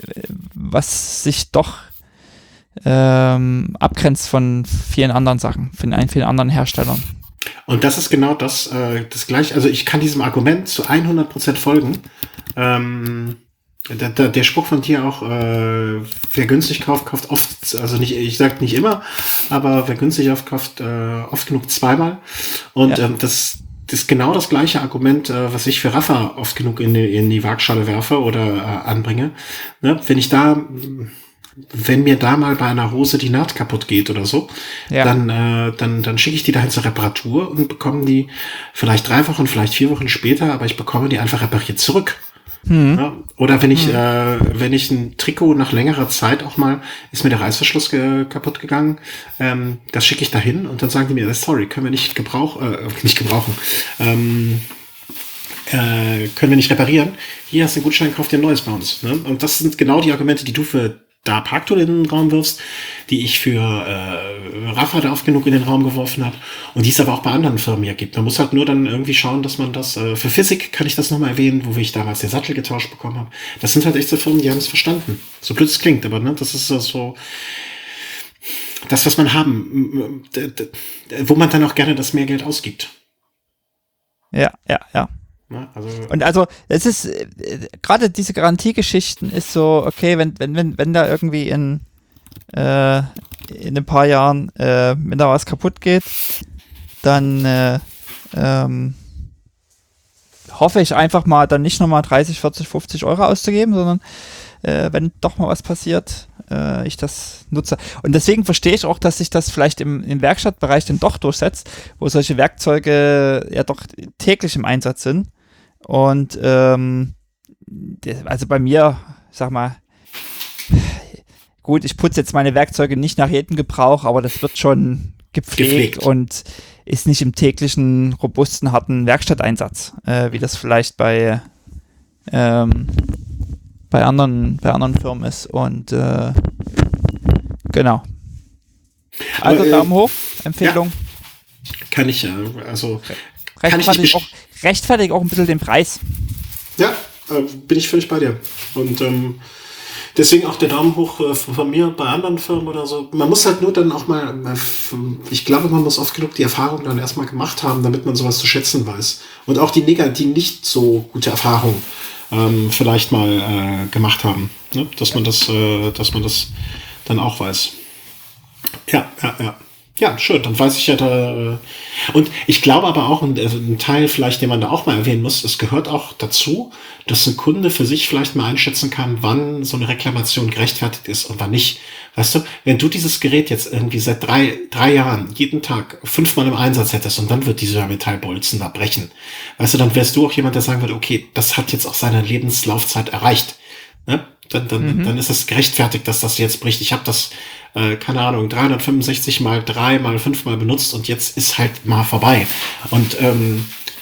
was sich doch ähm, abgrenzt von vielen anderen Sachen, von vielen anderen Herstellern. Und das ist genau das, äh, das gleiche, also ich kann diesem Argument zu hundert Prozent folgen. Ähm, der, der, der Spruch von dir auch, äh, wer günstig kauft, kauft oft, also nicht, ich sag nicht immer, aber wer günstig aufkauft, äh, oft genug zweimal. Und ja. ähm, das, das ist genau das gleiche Argument, äh, was ich für Rafa oft genug in die, in die Waagschale werfe oder äh, anbringe. Ne? Wenn ich da... Wenn mir da mal bei einer Hose die Naht kaputt geht oder so, ja. dann, äh, dann, dann schicke ich die dahin zur Reparatur und bekomme die vielleicht drei Wochen, vielleicht vier Wochen später, aber ich bekomme die einfach repariert zurück. Mhm. Ja? Oder wenn ich, mhm. äh, wenn ich ein Trikot nach längerer Zeit auch mal, ist mir der Reißverschluss ge- kaputt gegangen, ähm, das schicke ich dahin und dann sagen die mir, sorry, können wir nicht gebrauch, äh, nicht gebrauchen, ähm, äh, können wir nicht reparieren. Hier hast du einen Gutschein, kauf dir ein neues bei uns. Ne? Und das sind genau die Argumente, die du für da Parktour in den Raum wirfst, die ich für äh, Rafa da oft genug in den Raum geworfen habe und die es aber auch bei anderen Firmen ja gibt. Man muss halt nur dann irgendwie schauen, dass man das, äh, für Physik kann ich das nochmal erwähnen, wo ich damals den Sattel getauscht bekommen habe. Das sind halt echt so Firmen, die haben es verstanden. So blöd es klingt, aber ne, das ist so das, was man haben, wo man dann auch gerne das mehr Geld ausgibt. Ja, ja, ja. Na, also und also es ist äh, gerade diese Garantiegeschichten ist so, okay, wenn wenn wenn wenn da irgendwie in äh, in ein paar Jahren äh, wenn da was kaputt geht, dann äh, ähm, hoffe ich einfach mal dann nicht nochmal dreißig, vierzig, fünfzig Euro auszugeben, sondern äh, wenn doch mal was passiert, äh, ich das nutze. Und deswegen verstehe ich auch, dass sich das vielleicht im, im Werkstattbereich dann doch durchsetzt, wo solche Werkzeuge ja doch täglich im Einsatz sind. Und ähm, also bei mir, sag mal, gut, ich putze jetzt meine Werkzeuge nicht nach jedem Gebrauch, aber das wird schon gepflegt, gepflegt. Und ist nicht im täglichen, robusten, harten Werkstatteinsatz, äh, wie das vielleicht bei ähm, bei anderen, bei anderen Firmen ist. Und äh, genau. Also aber, äh, Daumen hoch, Empfehlung. Ja, kann ich ja, also rechtfertigt auch, rechtfertigt auch ein bisschen den Preis. Ja, äh, bin ich völlig bei dir. Und ähm, deswegen auch der Daumen hoch äh, von mir bei anderen Firmen oder so. Man muss halt nur dann auch mal, ich glaube, man muss oft genug die Erfahrung dann erstmal gemacht haben, damit man sowas zu schätzen weiß. Und auch die Neg- die nicht so gute Erfahrung ähm, vielleicht mal äh, gemacht haben. Ne? Dass man das, äh, dass man das dann auch weiß. Ja, ja, ja. Ja, schön, dann weiß ich ja da. Und ich glaube aber auch, ein, ein Teil vielleicht, den man da auch mal erwähnen muss, es gehört auch dazu, dass ein Kunde für sich vielleicht mal einschätzen kann, wann so eine Reklamation gerechtfertigt ist und wann nicht. Weißt du, wenn du dieses Gerät jetzt irgendwie seit drei, drei Jahren jeden Tag fünfmal im Einsatz hättest und dann wird dieser Metallbolzen da brechen, weißt du, dann wärst du auch jemand, der sagen würde, okay, das hat jetzt auch seine Lebenslaufzeit erreicht. Ne? Dann, dann, mhm. dann ist es gerechtfertigt, dass das jetzt bricht. Ich habe das, äh, keine Ahnung, dreihundertfünfundsechzig mal drei mal fünf mal benutzt und jetzt ist halt mal vorbei. Und ähm,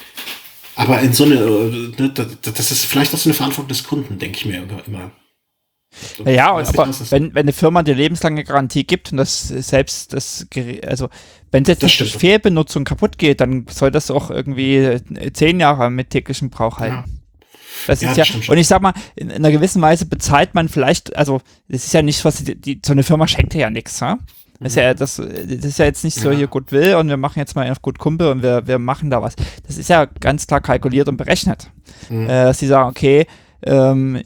aber in so eine, ne, das ist vielleicht auch so eine Verantwortung des Kunden, denke ich mir immer. Ja, ja, aber nicht, wenn, wenn eine Firma dir lebenslange Garantie gibt und das selbst das Gerät, also wenn es jetzt nicht durch Fehlbenutzung kaputt geht, dann soll das auch irgendwie zehn Jahre mit täglichem Brauch halten. Ja. Das ja, ist ja, das und ich sag mal, in, in einer gewissen Weise bezahlt man vielleicht, also das ist ja nicht, was die, die so eine Firma schenkt dir ja nichts, ja? Das ist ja, das, das ist ja jetzt nicht so ja. hier Goodwill und wir machen jetzt mal auf gut Kumpel und wir, wir machen da was. Das ist ja ganz klar kalkuliert und berechnet. Mhm. Äh, dass sie sagen, okay, ähm,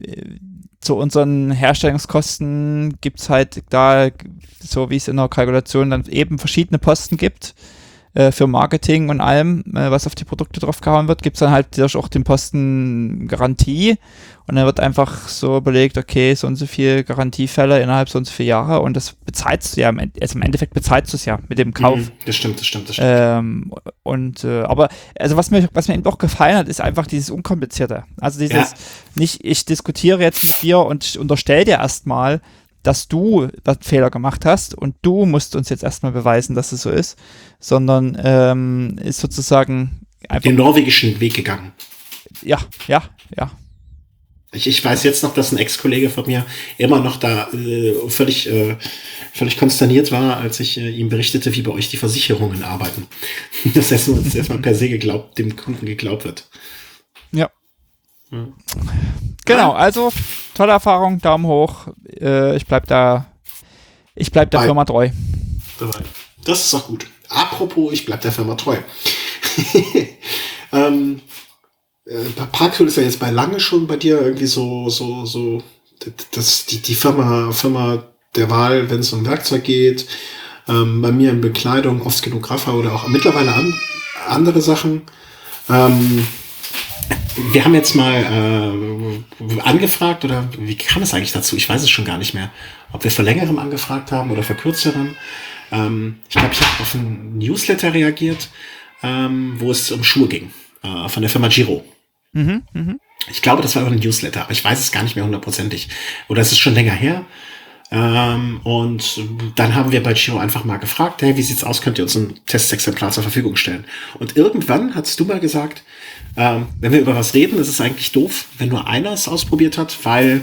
zu unseren Herstellungskosten gibt's halt da, so wie es in der Kalkulation dann eben verschiedene Posten gibt, für Marketing und allem, was auf die Produkte draufgehauen wird, gibt es dann halt auch den Posten Garantie und dann wird einfach so überlegt, okay, so und so viele Garantiefälle innerhalb so und so viele Jahre und das bezahlst du ja, also im Endeffekt bezahlst du es ja mit dem Kauf. Mhm, das stimmt, das stimmt, das stimmt. Ähm, und, äh, aber, also was mir, was mir eben doch gefallen hat, ist einfach dieses Unkomplizierte. Also dieses, ja. nicht, ich diskutiere jetzt mit dir und ich unterstelle dir erstmal, dass du was Fehler gemacht hast und du musst uns jetzt erstmal beweisen, dass es so ist, sondern ähm, ist sozusagen einfach den norwegischen Weg gegangen. Ja, ja, ja. Ich, ich weiß jetzt noch, dass ein Ex-Kollege von mir immer noch da äh, völlig, äh, völlig konsterniert war, als ich äh, ihm berichtete, wie bei euch die Versicherungen arbeiten. Das heißt, dass erstmal per se geglaubt, dem Kunden geglaubt wird. Ja. ja. Genau, also tolle Erfahrung, Daumen hoch. Äh, ich bleib da, ich bleib der Bei. Firma treu. Das ist doch gut. Apropos, ich bleib der Firma treu. ähm, Parktool ist ja jetzt bei lange schon bei dir irgendwie so, so, so, das, die, die Firma, Firma der Wahl, wenn es um Werkzeug geht, ähm, bei mir in Bekleidung, oft Genographer oder auch mittlerweile an, andere Sachen. Ähm, wir haben jetzt mal äh, angefragt, oder wie kam es eigentlich dazu? Ich weiß es schon gar nicht mehr, ob wir für längerem angefragt haben oder für kürzerem. Ähm, ich glaube, ich habe auf ein Newsletter reagiert, ähm, wo es um Schuhe ging, äh, von der Firma Giro. Mhm, mh. Ich glaube, das war über ein Newsletter, aber ich weiß es gar nicht mehr hundertprozentig. Oder es ist schon länger her. Ähm, und dann haben wir bei Giro einfach mal gefragt, hey, wie sieht's aus, könnt ihr uns ein Testexemplar zur Verfügung stellen? Und irgendwann hast du mal gesagt, ähm, wenn wir über was reden, ist es eigentlich doof, wenn nur einer es ausprobiert hat, weil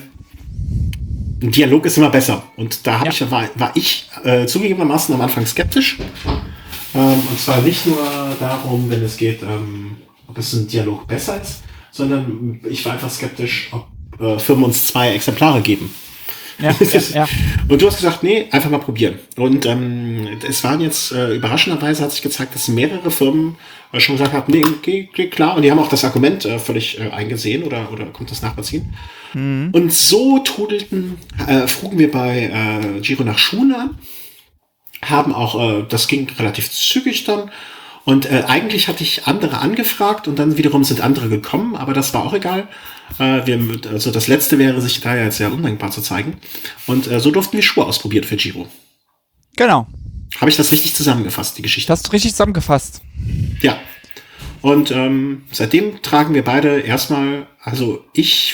ein Dialog ist immer besser. Und da hab ja. ich, war, war ich äh, zugegebenermaßen am Anfang skeptisch. Ähm, und zwar nicht nur darum, wenn es geht, ähm, ob es ein Dialog besser ist, sondern ich war einfach skeptisch, ob äh, Firmen uns zwei Exemplare geben. Ja, ja, ja. Und du hast gesagt, nee, einfach mal probieren. Und ähm, es waren jetzt, äh, überraschenderweise hat sich gezeigt, dass mehrere Firmen äh, schon gesagt haben, nee, okay, okay, klar. Und die haben auch das Argument äh, völlig äh, eingesehen oder, oder konnte das nachvollziehen. Mhm. Und so trudelten, äh, frugen wir bei äh, Giro nach Schuhen an, haben auch, äh, das ging relativ zügig dann. Und äh, eigentlich hatte ich andere angefragt und dann wiederum sind andere gekommen, aber das war auch egal. Äh, wir, also das Letzte wäre sich da ja jetzt sehr undankbar zu zeigen. Und äh, so durften wir Schuhe ausprobieren für Giro. Genau. Habe ich das richtig zusammengefasst, die Geschichte? Hast du richtig zusammengefasst. Ja. Und ähm, seitdem tragen wir beide erstmal, also ich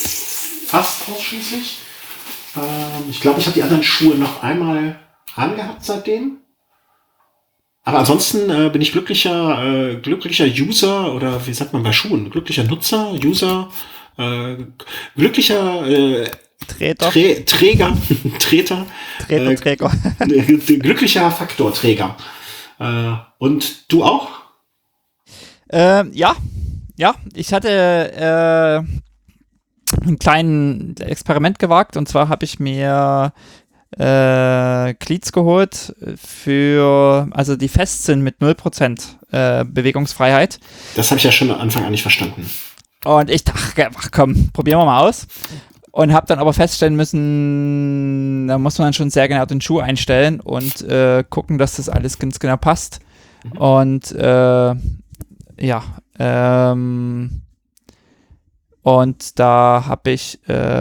fast ausschließlich. Ähm, ich glaube, ich habe die anderen Schuhe noch einmal angehabt seitdem. Aber ansonsten äh, bin ich glücklicher, äh, glücklicher User oder wie sagt man bei Schuhen? Glücklicher Nutzer, User, äh, glücklicher äh, Treter. Trä Träger, Treter, Treter, Träger. Äh, glücklicher Faktorträger. Äh, und du auch? Äh, ja, ja. Ich hatte äh, ein kleines Experiment gewagt und zwar habe ich mir äh, Cleats geholt für, also die fest sind mit null Prozent äh, Bewegungsfreiheit. Das habe ich ja schon am Anfang an nicht verstanden. Und ich dachte, ach komm, probieren wir mal aus. Und habe dann aber feststellen müssen, da muss man dann schon sehr genau den Schuh einstellen und äh, gucken, dass das alles ganz genau passt. Mhm. Und äh, ja, ähm, und da habe ich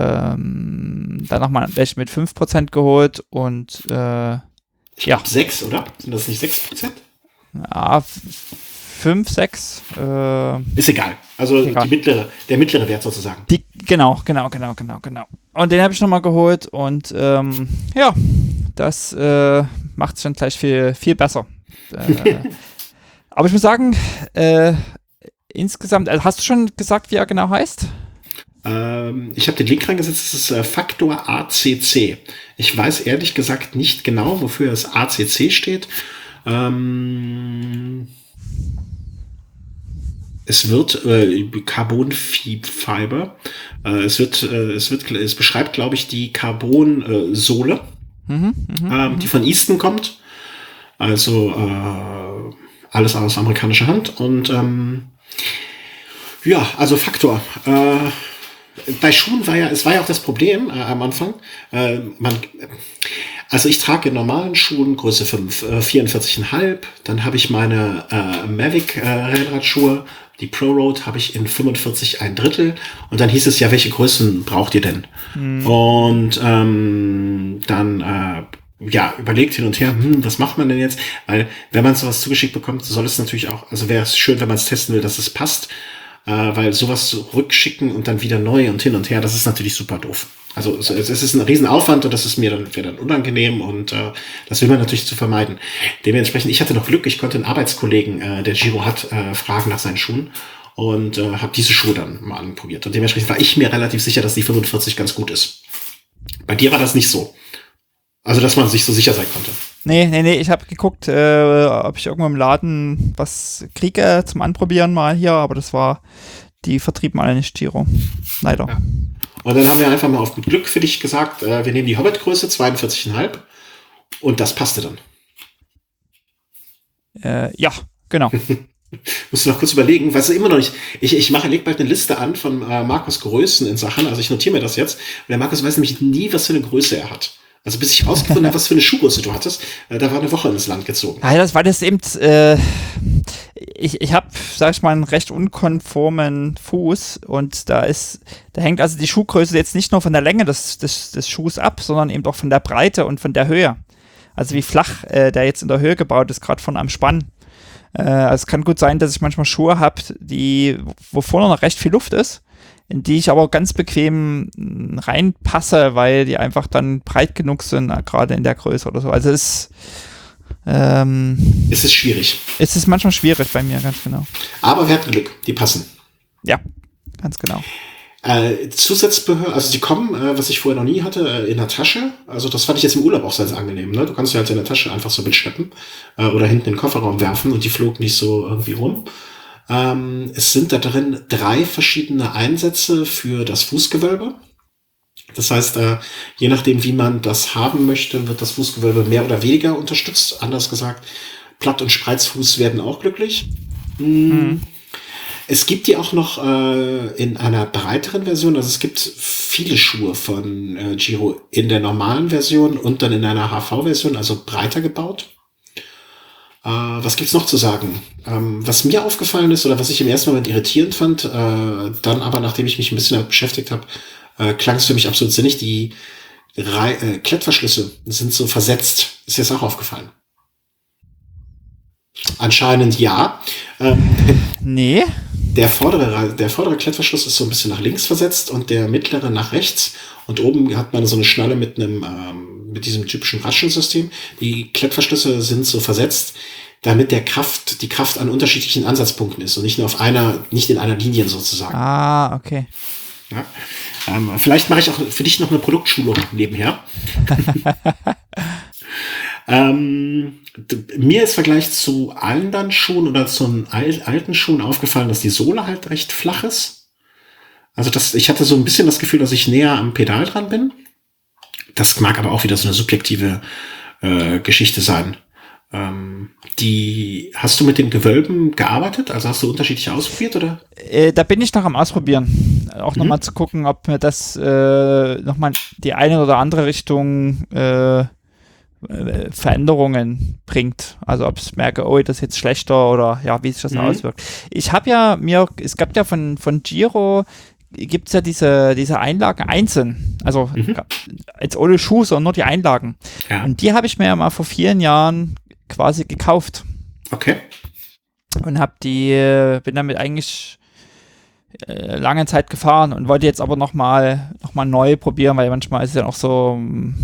ähm, dann nochmal welche mit fünf Prozent geholt und äh, ich ja. sechs, oder? Sind das nicht sechs Prozent? Ja, fünf, sechs. Äh, ist egal. Also egal. Die mittlere, der mittlere Wert sozusagen. Die, genau, genau, genau, genau, genau. Und den habe ich nochmal geholt und ähm, ja, das äh, macht es dann gleich viel, viel besser. äh, aber ich muss sagen, äh, insgesamt, also hast du schon gesagt, wie er genau heißt? Ähm, ich habe den Link reingesetzt, das ist äh, Faktor A C C. Ich weiß ehrlich gesagt nicht genau, wofür das A C C steht. Ähm, es wird äh, Carbon Fiber. Äh, es wird, äh, es wird, es beschreibt, glaube ich, die Carbon-Sohle, äh, mhm, mh, ähm, die von Easton kommt. Also äh, alles aus amerikanischer Hand und ähm, ja, also Faktor. Äh, bei Schuhen war ja, es war ja auch das Problem äh, am Anfang. Äh, man, also ich trage in normalen Schuhen Größe fünf, äh, vierundvierzig Komma fünf. Dann habe ich meine äh, Mavic äh, Rennradschuhe, die Pro Road habe ich in fünfundvierzig ein Drittel. Und dann hieß es ja, welche Größen braucht ihr denn? Mhm. Und ähm, dann äh, ja, überlegt hin und her, hm, was macht man denn jetzt? Weil, wenn man sowas zugeschickt bekommt, soll es natürlich auch, also wäre es schön, wenn man es testen will, dass es passt. äh, weil sowas zurückschicken und dann wieder neu und hin und her, das ist natürlich super doof. Also es, es ist ein Riesenaufwand und das ist mir dann, wäre dann unangenehm und äh, das will man natürlich zu vermeiden. Dementsprechend, ich hatte noch Glück, ich konnte einen Arbeitskollegen, äh, der Giro hat, äh, fragen nach seinen Schuhen und äh, habe diese Schuhe dann mal anprobiert. Und dementsprechend war ich mir relativ sicher, dass die fünfundvierzig ganz gut ist. Bei dir war das nicht so. Also, dass man sich so sicher sein konnte. Nee, nee, nee, ich habe geguckt, äh, ob ich irgendwo im Laden was kriege zum Anprobieren mal hier, aber das war, die vertrieben alle nicht Giro. Leider. Ja. Und dann haben wir einfach mal auf gut Glück für dich gesagt, äh, wir nehmen die Hobbit-Größe, zweiundvierzig Komma fünf und das passte dann. Äh, ja, genau. Musst du noch kurz überlegen, was ist immer noch nicht. Ich, ich mache, leg bald eine Liste an von äh, Markus Größen in Sachen, also ich notiere mir das jetzt. Und der Markus weiß nämlich nie, was für eine Größe er hat. Also bis ich rausgefunden habe, was für eine Schuhgröße du hattest, äh, da war eine Woche ins Land gezogen. Ja, das war das eben, äh, ich, ich habe, sag ich mal, einen recht unkonformen Fuß und da ist, da hängt also die Schuhgröße jetzt nicht nur von der Länge des, des, des Schuhs ab, sondern eben auch von der Breite und von der Höhe. Also wie flach äh, der jetzt in der Höhe gebaut ist, gerade von am Spann. Äh, also es kann gut sein, dass ich manchmal Schuhe habe, die, wo vorne noch recht viel Luft ist, in die ich aber ganz bequem reinpasse, weil die einfach dann breit genug sind, gerade in der Größe oder so. Also es ähm, es ist schwierig. Es ist manchmal schwierig bei mir, ganz genau. Aber wir hatten Glück, die passen. Ja, ganz genau. Äh, Zusatzbehör, also die kommen, äh, was ich vorher noch nie hatte, äh, in der Tasche. Also das fand ich jetzt im Urlaub auch sehr, sehr angenehm. Ne? Du kannst sie halt in der Tasche einfach so mitschleppen äh, oder hinten in den Kofferraum werfen und die flog nicht so irgendwie rum. Ähm, es sind da drin drei verschiedene Einsätze für das Fußgewölbe. Das heißt, äh, je nachdem, wie man das haben möchte, wird das Fußgewölbe mehr oder weniger unterstützt. Anders gesagt, Platt- und Spreizfuß werden auch glücklich. Hm. Mhm. Es gibt die auch noch äh, in einer breiteren Version. Also es gibt viele Schuhe von äh, Giro in der normalen Version und dann in einer H V-Version, also breiter gebaut. Äh, was gibt's noch zu sagen? Ähm, was mir aufgefallen ist oder was ich im ersten Moment irritierend fand, äh, dann aber, nachdem ich mich ein bisschen damit beschäftigt habe, äh, klang es für mich absolut sinnig. Die Re- äh, Klettverschlüsse sind so versetzt. Ist dir das auch aufgefallen? Anscheinend ja. Ähm, nee. Der vordere, der vordere Klettverschluss ist so ein bisschen nach links versetzt und der mittlere nach rechts. Und oben hat man so eine Schnalle mit einem, ähm, mit diesem typischen Raschensystem. Die Klettverschlüsse sind so versetzt, damit der Kraft, die Kraft an unterschiedlichen Ansatzpunkten ist und nicht nur auf einer, nicht in einer Linie sozusagen. Ah, okay. Ja. Ähm, vielleicht mache ich auch für dich noch eine Produktschulung nebenher. ähm, Mir ist im Vergleich zu anderen Schuhen oder zu alten Schuhen aufgefallen, dass die Sohle halt recht flach ist. Also das, ich hatte so ein bisschen das Gefühl, dass ich näher am Pedal dran bin. Das mag aber auch wieder so eine subjektive äh, Geschichte sein. Ähm, die, hast du mit den Gewölben gearbeitet? Also hast du unterschiedliche ausprobiert, oder? Äh, da bin ich noch am Ausprobieren. Auch Mhm. nochmal zu gucken, ob mir das äh, nochmal die eine oder andere Richtung äh, Veränderungen bringt. Also ob ich merke, oh, das ist jetzt schlechter oder ja, wie sich das Mhm. auswirkt. Ich habe ja mir, es gab ja von, von Giro, gibt es ja diese, diese Einlagen einzeln. Also Mhm. jetzt ohne Schuh, sondern nur die Einlagen. Ja. Und die habe ich mir ja mal vor vielen Jahren quasi gekauft. Okay. Und habe die, äh, bin damit eigentlich äh, lange Zeit gefahren und wollte jetzt aber nochmal noch mal neu probieren, weil manchmal ist es ja auch so,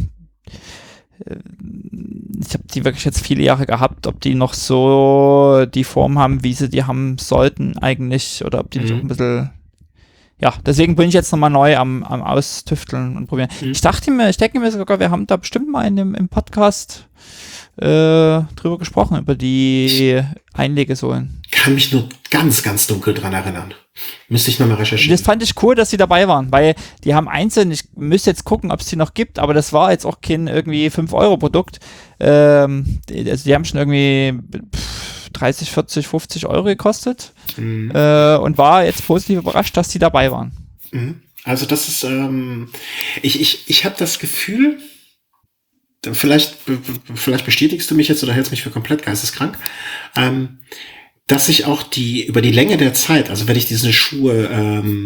ich habe die wirklich jetzt viele Jahre gehabt, ob die noch so die Form haben, wie sie die haben sollten eigentlich, oder ob die nicht Mhm. auch ein bisschen, ja, deswegen bin ich jetzt nochmal neu am, am Austüfteln und probieren. Mhm. Ich dachte mir, ich denke mir sogar, wir haben da bestimmt mal in dem, im Podcast äh, drüber gesprochen, über die Einlegesohlen. Kann mich nur ganz, ganz dunkel dran erinnern. Müsste ich nochmal Und recherchieren. das fand ich cool, dass sie dabei waren, weil die haben einzeln, ich müsste jetzt gucken, ob es die noch gibt, aber das war jetzt auch kein irgendwie fünf Euro Produkt. Ähm, die, also die haben schon irgendwie pff, dreißig, vierzig, fünfzig Euro gekostet Mhm. äh, und war jetzt positiv überrascht, dass die dabei waren. Mhm. Also das ist, ähm, ich, ich, ich habe das Gefühl, vielleicht, vielleicht bestätigst du mich jetzt oder hältst mich für komplett geisteskrank, ähm, dass ich auch die über die Länge der Zeit, also wenn ich diese Schuhe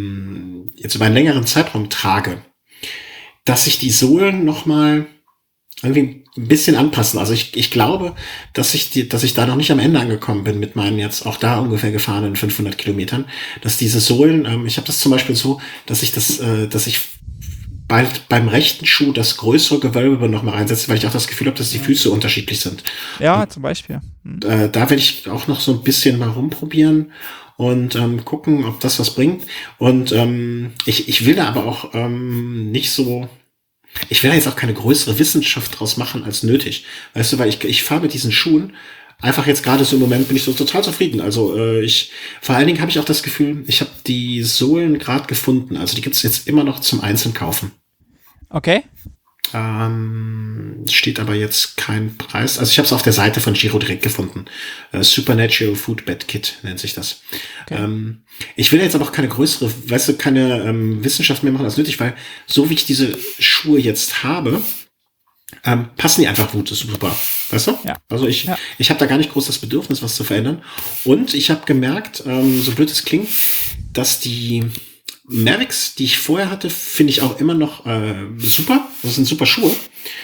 ähm, jetzt über einen längeren Zeitraum trage, dass sich die Sohlen nochmal irgendwie ein bisschen anpassen. Also ich, ich glaube, dass ich die, dass ich da noch nicht am Ende angekommen bin mit meinen jetzt auch da ungefähr gefahrenen fünfhundert Kilometern, dass diese Sohlen, ähm, ich habe das zum Beispiel so, dass ich das, äh, dass ich bald beim rechten Schuh das größere Gewölbe noch mal reinsetze, weil ich auch das Gefühl habe, dass die Füße unterschiedlich sind. Ja, und, zum Beispiel. Hm. Äh, da werde ich auch noch so ein bisschen mal rumprobieren und ähm, gucken, ob das was bringt. Und ähm, ich, ich will da aber auch ähm, nicht so, ich will da jetzt auch keine größere Wissenschaft draus machen als nötig. Weißt du, weil ich, ich fahre mit diesen Schuhen einfach jetzt gerade so im Moment bin ich so total zufrieden. Also äh, ich, vor allen Dingen habe ich auch das Gefühl, ich habe die Sohlen gerade gefunden. Also die gibt's jetzt immer noch zum Einzeln kaufen. Okay. Ähm, steht aber jetzt kein Preis. Also ich habe es auf der Seite von Giro direkt gefunden. Äh, Supernatural Food Bed Kit nennt sich das. Okay. Ähm, ich will jetzt aber auch keine größere, weißt du, keine ähm, Wissenschaft mehr machen als nötig, weil so wie ich diese Schuhe jetzt habe, ähm, passen die einfach gut, das ist super. Weißt du? Ja. Also ich, ja. ich habe da gar nicht groß das Bedürfnis, was zu verändern. Und ich habe gemerkt, ähm, so blöd es klingt, dass die Mavics, die ich vorher hatte, finde ich auch immer noch äh, super. Das sind super Schuhe.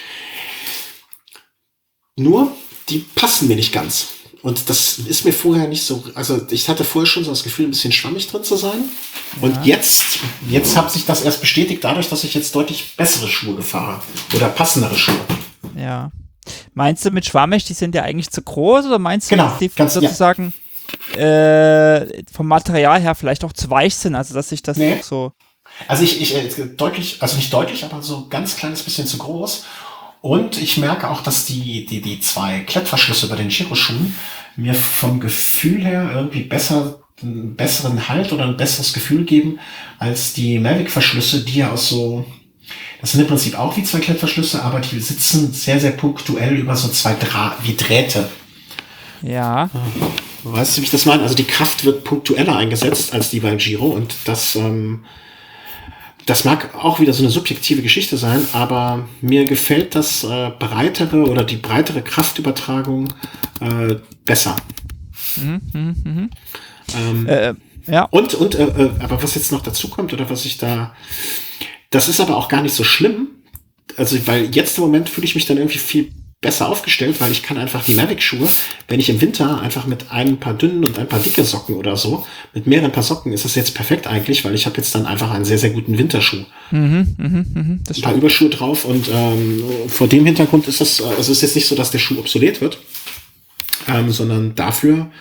Nur, die passen mir nicht ganz. Und das ist mir vorher nicht so, also ich hatte vorher schon so das Gefühl, ein bisschen schwammig drin zu sein. Ja. Und jetzt, jetzt hat sich das erst bestätigt dadurch, dass ich jetzt deutlich bessere Schuhe fahre. Oder passendere Schuhe. Ja. Meinst du mit schwammig, die sind ja eigentlich zu groß? Oder meinst du, genau, dass die ganz, sozusagen ja. äh, vom Material her vielleicht auch zu weich sind? Also, dass sich das nee. auch so... Also ich, ich deutlich, also nicht deutlich, aber so ein ganz kleines bisschen zu groß. Und ich merke auch, dass die, die, die zwei Klettverschlüsse bei den Giro-Schuhen mir vom Gefühl her irgendwie besser, einen besseren Halt oder ein besseres Gefühl geben als die Mavic-Verschlüsse, die ja aus so, das sind im Prinzip auch wie zwei Klettverschlüsse, aber die sitzen sehr, sehr punktuell über so zwei Dra- wie Drähte. Ja. Weißt du, wie ich das meine? Also die Kraft wird punktueller eingesetzt als die beim Giro und das, ähm, das mag auch wieder so eine subjektive Geschichte sein, aber mir gefällt das äh, breitere oder die breitere Kraftübertragung äh, besser. Mhm, mh, mh. Ähm, äh, ja. Und, und äh, äh, aber was jetzt noch dazu kommt oder was ich da, das ist aber auch gar nicht so schlimm. Also, weil jetzt im Moment fühle ich mich dann irgendwie viel besser aufgestellt, weil ich kann einfach die Mavic-Schuhe, wenn ich im Winter einfach mit ein paar dünnen und ein paar dicke Socken oder so, mit mehreren Paar Socken ist das jetzt perfekt eigentlich, weil ich habe jetzt dann einfach einen sehr, sehr guten Winterschuh. Mhm, mh, mh, das ein paar Überschuhe drauf und ähm, vor dem Hintergrund ist das, also es ist jetzt nicht so, dass der Schuh obsolet wird, ähm, sondern dafür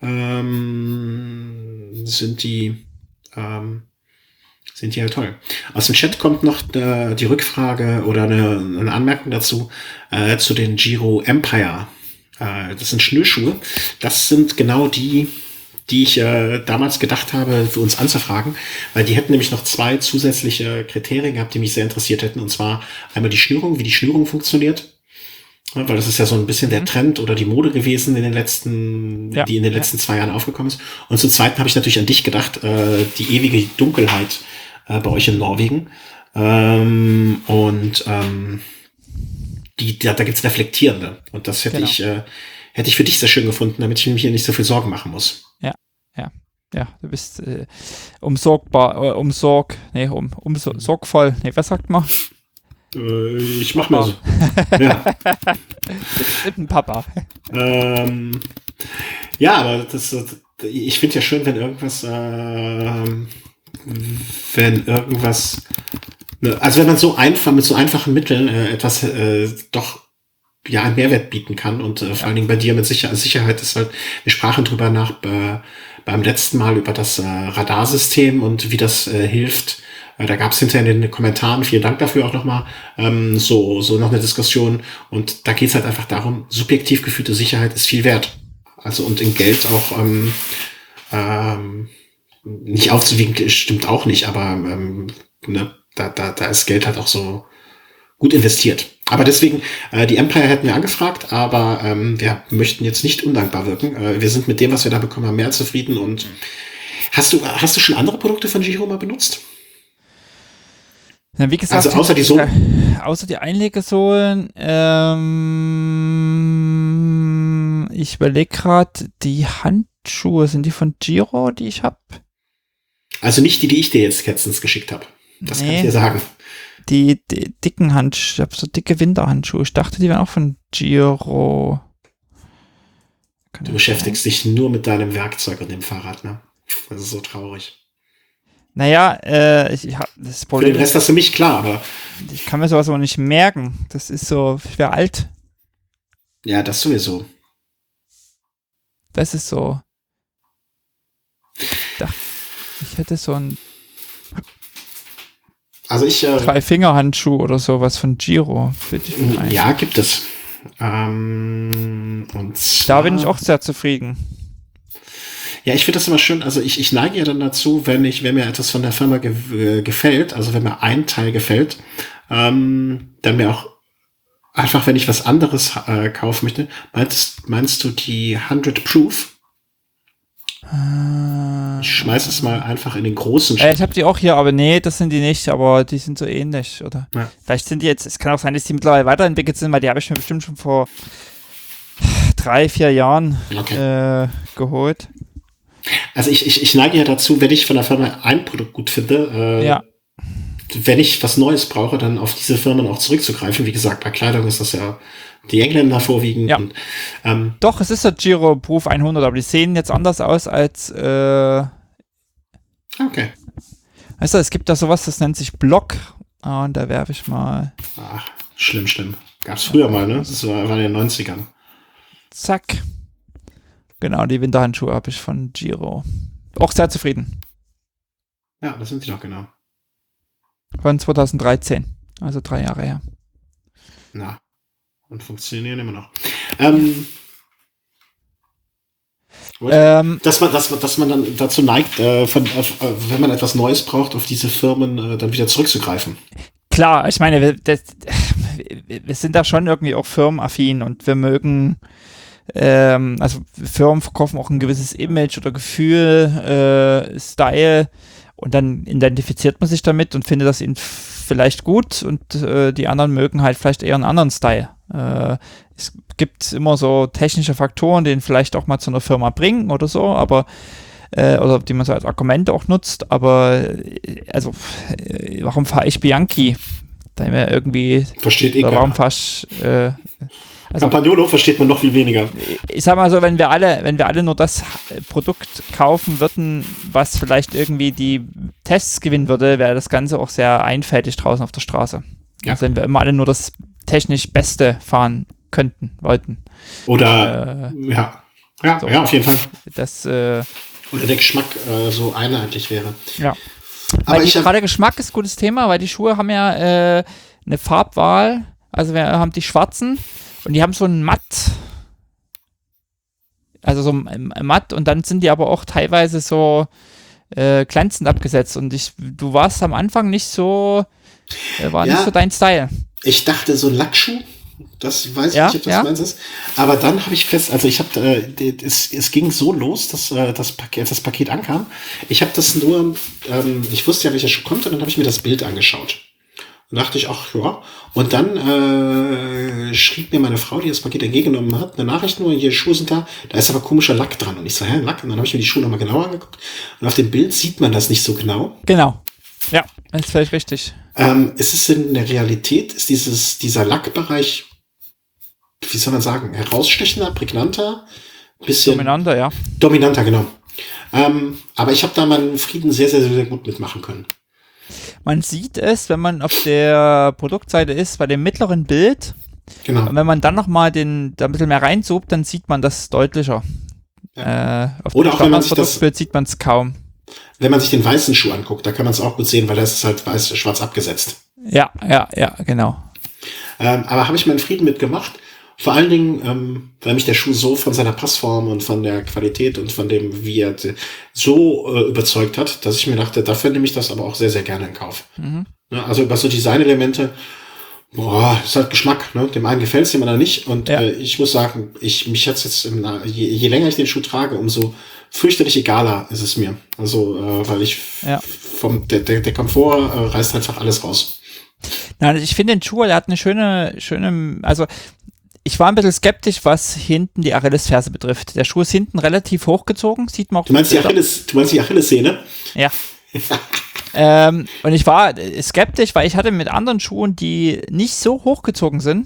ähm, sind die ähm, sind die halt toll. Aus dem Chat kommt noch äh, die Rückfrage oder eine, eine Anmerkung dazu, äh, zu den Giro Empire. Äh, das sind Schnürschuhe. Das sind genau die, die ich äh, damals gedacht habe, für uns anzufragen, weil die hätten nämlich noch zwei zusätzliche Kriterien gehabt, die mich sehr interessiert hätten. Und zwar einmal die Schnürung, wie die Schnürung funktioniert. Ja, weil das ist ja so ein bisschen der Trend oder die Mode gewesen in den letzten, ja, die in den letzten ja. zwei Jahren aufgekommen ist. Und zum Zweiten habe ich natürlich an dich gedacht, äh, die ewige Dunkelheit äh, bei euch in Norwegen. Ähm, und ähm, die, da, da gibt's Reflektierende. Und das hätte genau. ich, äh, hätte ich für dich sehr schön gefunden, damit ich mir hier nicht so viel Sorgen machen muss. Ja, ja, ja. Du bist äh, umsorgbar, äh, umsorg, nee, um, um so, sorgvoll. Nee, was sagt man? Ich mach mal so. Ja. Mit dem Papa. Ähm, ja, aber das, ich finde ja schön, wenn irgendwas, äh, wenn irgendwas, ne, also wenn man so einfach mit so einfachen Mitteln äh, etwas äh, doch ja einen Mehrwert bieten kann und äh, ja. vor allen Dingen bei dir mit Sicher- Sicherheit ist halt, wir sprachen drüber nach äh, beim letzten Mal über das äh, Radarsystem und wie das äh, hilft. Da gab es hinterher in den Kommentaren, vielen Dank dafür auch nochmal, ähm, so, so noch eine Diskussion. Und da geht es halt einfach darum, subjektiv gefühlte Sicherheit ist viel wert. Also und in Geld auch ähm, ähm, nicht aufzuwiegen, stimmt auch nicht, aber ähm, ne, da, da, da ist Geld halt auch so gut investiert. Aber deswegen, äh, die Empire hätten wir angefragt, aber ähm, wir möchten jetzt nicht undankbar wirken. Äh, wir sind mit dem, was wir da bekommen haben, mehr zufrieden. Und hast du, hast du schon andere Produkte von Giro mal benutzt? Na, wie gesagt, also außer die Sohlen? Außer die Einlegesohlen, ähm, ich überlege gerade, die Handschuhe, sind die von Giro, die ich habe? Also nicht die, die ich dir jetzt letztens geschickt habe. Das nee. kann ich dir sagen. die, die dicken Handschuhe, ich habe so dicke Winterhandschuhe. Ich dachte, die wären auch von Giro. Kann du beschäftigst sein? Dich nur mit deinem Werkzeug und dem Fahrrad, ne? Das ist so traurig. Naja, äh, ich, ich hab das Problem. Für den Rest hast du mich klar, aber. Ich kann mir sowas aber nicht merken. Das ist so, ich wäre alt. Ja, das sowieso. Das ist so. Ich dachte, ich hätte so ein Also ich äh, Drei-Finger-Handschuh oder sowas von Giro. Ja, gibt es. Ähm, und zwar, da bin ich auch sehr zufrieden. Ja, ich finde das immer schön. Also ich, ich neige ja dann dazu, wenn ich, wenn mir etwas von der Firma ge- gefällt, also wenn mir ein Teil gefällt, ähm, dann mir auch einfach, wenn ich was anderes äh, kaufen möchte. Meinst, meinst du die hundred Proof? Ich schmeiß es mal einfach in den großen äh, Ich habe die auch hier, aber nee, das sind die nicht, aber die sind so ähnlich, oder? Ja. Vielleicht sind die jetzt, es kann auch sein, dass die mittlerweile weiterentwickelt sind, weil die habe ich mir bestimmt schon vor drei, vier Jahren okay. äh, geholt. Also ich, ich, ich neige ja dazu, wenn ich von der Firma ein Produkt gut finde, äh, ja. wenn ich was Neues brauche, dann auf diese Firmen auch zurückzugreifen. Wie gesagt, bei Kleidung ist das ja die Engländer vorwiegend. Ja. Und, ähm, Doch, es ist der Giro Proof hundert, aber die sehen jetzt anders aus als äh, okay. Weißt du, es gibt da sowas, das nennt sich Block. Ah, und da werfe ich mal. Ach, schlimm, schlimm. Gab's früher mal, ne? Das war, war in den neunzigern. Zack. Genau, die Winterhandschuhe habe ich von Giro. Auch sehr zufrieden. Ja, das sind die doch genau. Von zweitausenddreizehn. Also drei Jahre her. Na. Und funktionieren immer noch. Ähm, ähm, dass man, dass, dass man dann dazu neigt, äh, von, äh, wenn man etwas Neues braucht, auf diese Firmen äh, dann wieder zurückzugreifen. Klar, ich meine, wir, das, wir sind da schon irgendwie auch firmenaffin und wir mögen, ähm, also Firmen verkaufen auch ein gewisses Image oder Gefühl, äh, Style, und dann identifiziert man sich damit und findet das ihnen vielleicht gut, und äh, die anderen mögen halt vielleicht eher einen anderen Style. Äh, es gibt immer so technische Faktoren, die ihn vielleicht auch mal zu einer Firma bringen oder so, aber äh, oder die man so als Argument auch nutzt, aber äh, also äh, warum fahre ich Bianchi? Da wir irgendwie versteht eh warum fast äh, also, Campagnolo versteht man noch viel weniger. Ich sag mal so, wenn wir alle, wenn wir alle nur das Produkt kaufen würden, was vielleicht irgendwie die Tests gewinnen würde, wäre das Ganze auch sehr einfältig draußen auf der Straße. Ja. Also wenn wir immer alle nur das technisch Beste fahren könnten, wollten. Oder äh, ja. Ja, so, ja, auf jeden Fall. Das, äh, Oder der Geschmack äh, so einheitlich wäre. Ja. Aber weil die, gerade Geschmack ist ein gutes Thema, weil die Schuhe haben ja äh, eine Farbwahl. Also wir haben die schwarzen. Und die haben so ein Matt, also so ein Matt, und dann sind die aber auch teilweise so äh, glänzend abgesetzt. Und ich, du warst am Anfang nicht so, äh, war ja, nicht so dein Style. Ich dachte so Lackschuh, das weiß ich ja, nicht, ob das ja. meins ist. Aber dann habe ich fest, also ich habe, äh, es, es ging so los, dass äh, das Paket, das Paket ankam. Ich habe das nur, ähm, ich wusste ja, welcher Schuh kommt, und dann habe ich mir das Bild angeschaut. Und dachte ich, ach ja. Und dann äh, schrieb mir meine Frau, die das Paket entgegengenommen hat, eine Nachricht nur, hier Schuhe sind da, da ist aber komischer Lack dran. Und ich so, hä, Lack? Und dann habe ich mir die Schuhe nochmal genauer angeguckt. Und auf dem Bild sieht man das nicht so genau. Genau. Ja, das ist völlig richtig. Ähm, es ist in der Realität, ist dieses, dieser Lackbereich, wie soll man sagen, herausstechender, prägnanter, bisschen dominanter, ja. Dominanter, genau. Ähm, aber ich habe da meinen Frieden sehr, sehr, sehr gut mitmachen können. Man sieht es, wenn man auf der Produktseite ist, bei dem mittleren Bild. Genau. Und wenn man dann nochmal den, da ein bisschen mehr reinzoomt, dann sieht man das deutlicher. Ja. Äh, auf Oder dem auch wenn man sich das Produktbild sieht man es kaum. Wenn man sich den weißen Schuh anguckt, da kann man es auch gut sehen, weil das ist halt weiß, schwarz abgesetzt. Ja, ja, ja, genau. Ähm, aber habe ich meinen Frieden mitgemacht. Vor allen Dingen, ähm, weil mich der Schuh so von seiner Passform und von der Qualität und von dem, wie er so äh, überzeugt hat, dass ich mir dachte, dafür nehme ich das aber auch sehr, sehr gerne in Kauf. Mhm. Ja, also über so Designelemente, boah, ist halt Geschmack, ne? Dem einen gefällt es, dem anderen nicht. Und ja. äh, ich muss sagen, ich mich jetzt jetzt im, je, je länger ich den Schuh trage, umso fürchterlich egaler ist es mir. Also, äh, weil ich ja. vom der, der, der Komfort äh, reißt einfach alles raus. Nein, ich finde den Schuh, der hat eine schöne, schöne, also ich war ein bisschen skeptisch, was hinten die Achillesferse betrifft. Der Schuh ist hinten relativ hochgezogen, sieht man auch. Du meinst die Achilles, du meinst die Achillessehne? Ja. Ähm, und ich war skeptisch, weil ich hatte mit anderen Schuhen, die nicht so hochgezogen sind,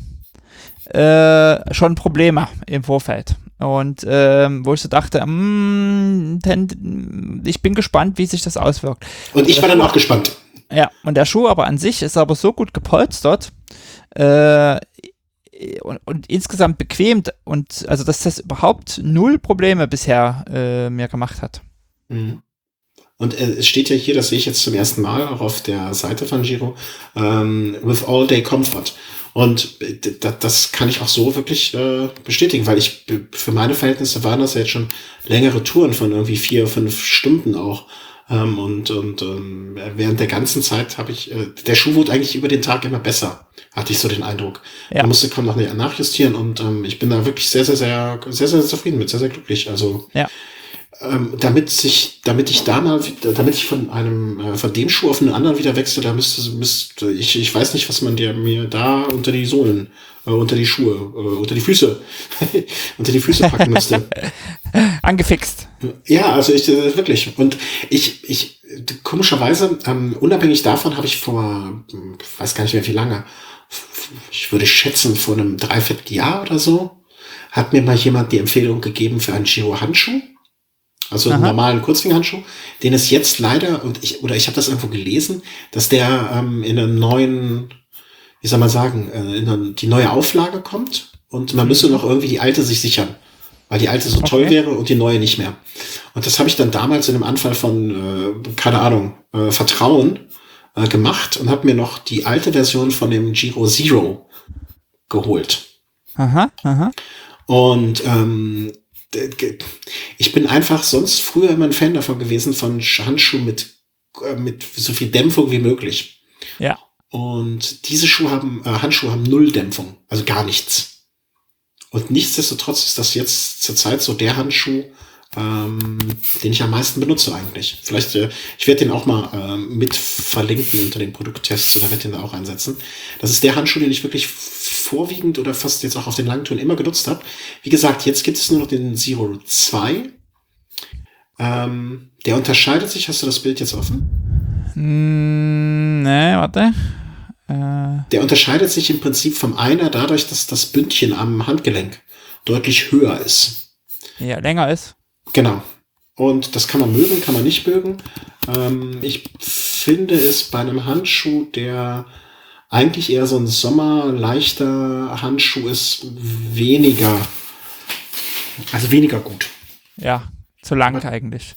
äh, schon Probleme im Vorfeld. Und ähm, wo ich so dachte, mm, ten, ich bin gespannt, wie sich das auswirkt. Und ich war dann auch gespannt. Ja, und der Schuh aber an sich ist aber so gut gepolstert äh, und, und insgesamt bequem und also dass das überhaupt null Probleme bisher äh, mir gemacht hat. Mhm. Und äh, es steht ja hier, das sehe ich jetzt zum ersten Mal auch auf der Seite von Giro, ähm, with all day comfort. Und äh, das kann ich auch so wirklich äh, bestätigen, weil ich für meine Verhältnisse waren das ja jetzt schon längere Touren von irgendwie vier, fünf Stunden auch. Ähm, und und ähm, während der ganzen Zeit habe ich, äh, der Schuh wurde eigentlich über den Tag immer besser, hatte ich so den Eindruck. Ja. Man musste kaum noch nachjustieren und ähm, ich bin da wirklich sehr, sehr, sehr, sehr, sehr zufrieden mit, sehr, sehr glücklich. Also ja. Ähm, damit sich, damit ich da mal, damit ich von einem, äh, von dem Schuh auf einen anderen wieder wechsle, da müsste, müsste ich, ich weiß nicht, was man dir mir da unter die Sohlen, äh, unter die Schuhe, äh, unter die Füße, unter die Füße packen müsste. Angefixt. Ja, also ich, äh, wirklich. Und ich, ich, komischerweise, ähm, unabhängig davon habe ich vor, ich weiß gar nicht mehr wie lange, ich würde schätzen, vor einem Dreivierteljahr oder so, hat mir mal jemand die Empfehlung gegeben für einen Giro-Handschuh. Also einen Aha. normalen Kurzfingerhandschuh, den es jetzt leider, und ich, oder ich habe das irgendwo gelesen, dass der ähm, in einem neuen, wie soll man sagen, äh, in eine, die neue Auflage kommt und man müsse noch irgendwie die alte sich sichern, weil die alte so Okay. toll wäre und die neue nicht mehr. Und das habe ich dann damals in einem Anfall von, äh, keine Ahnung, äh, Vertrauen äh, gemacht und habe mir noch die alte Version von dem Giro Zero geholt. Aha, aha. Und ähm, ich bin einfach sonst früher immer ein Fan davon gewesen, von Handschuhen mit, äh, mit so viel Dämpfung wie möglich. Ja. Und diese Schuhe haben, äh, Handschuhe haben null Dämpfung, also gar nichts. Und nichtsdestotrotz ist das jetzt zurzeit so der Handschuh, ähm, den ich am meisten benutze eigentlich. Vielleicht, äh, ich werde den auch mal äh, mit verlinken unter den Produkttests oder werde den da auch einsetzen. Das ist der Handschuh, den ich wirklich vorwiegend oder fast jetzt auch auf den langen Touren immer genutzt habe. Wie gesagt, jetzt gibt es nur noch den Zero zwei. Ähm, der unterscheidet sich, hast du das Bild jetzt offen? Mm, nee, warte. Äh, Der unterscheidet sich im Prinzip vom Einer dadurch, dass das Bündchen am Handgelenk deutlich höher ist. ja, länger ist. Genau. Und das kann man mögen, kann man nicht mögen. Ähm, ich finde es bei einem Handschuh, der eigentlich eher so ein sommerleichter Handschuh ist, weniger, also weniger gut. Ja, zu lang Aber- eigentlich.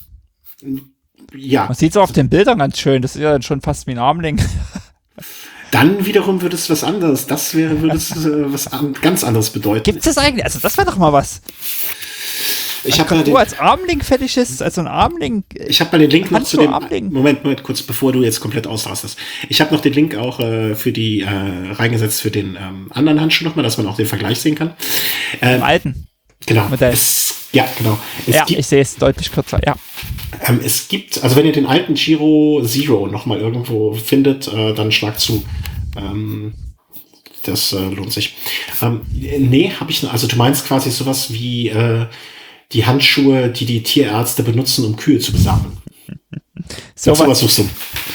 Ja, Man sieht es auf den Bildern ganz schön. Das ist ja schon fast wie ein Armling. dann wiederum würde es was anderes. Das wäre, würde es äh, was an, ganz anderes bedeuten. Gibt es das eigentlich? Also das wäre doch mal was. Ich habe ja Du den, als Armling-Fetischist, also ein Armling. ich habe mal den Link noch zu dem. Handschuh-Armling. Moment, Moment, kurz, bevor du jetzt komplett ausrastest. Ich habe noch den Link auch äh, für die äh, reingesetzt für den ähm, anderen Handschuh nochmal, dass man auch den Vergleich sehen kann. Ähm, Im alten. genau. Modell. Es, ja, genau. Es Ja, gibt, ich sehe es deutlich kürzer. Ja. ähm, es gibt, also wenn ihr den alten Giro Zero nochmal irgendwo findet, äh, dann schlag zu. Ähm, das äh, lohnt sich. Ähm, nee, habe ich, also du meinst quasi sowas wie äh, die Handschuhe, die die Tierärzte benutzen, um Kühe zu besamen. So Ach, sowas was. suchst du.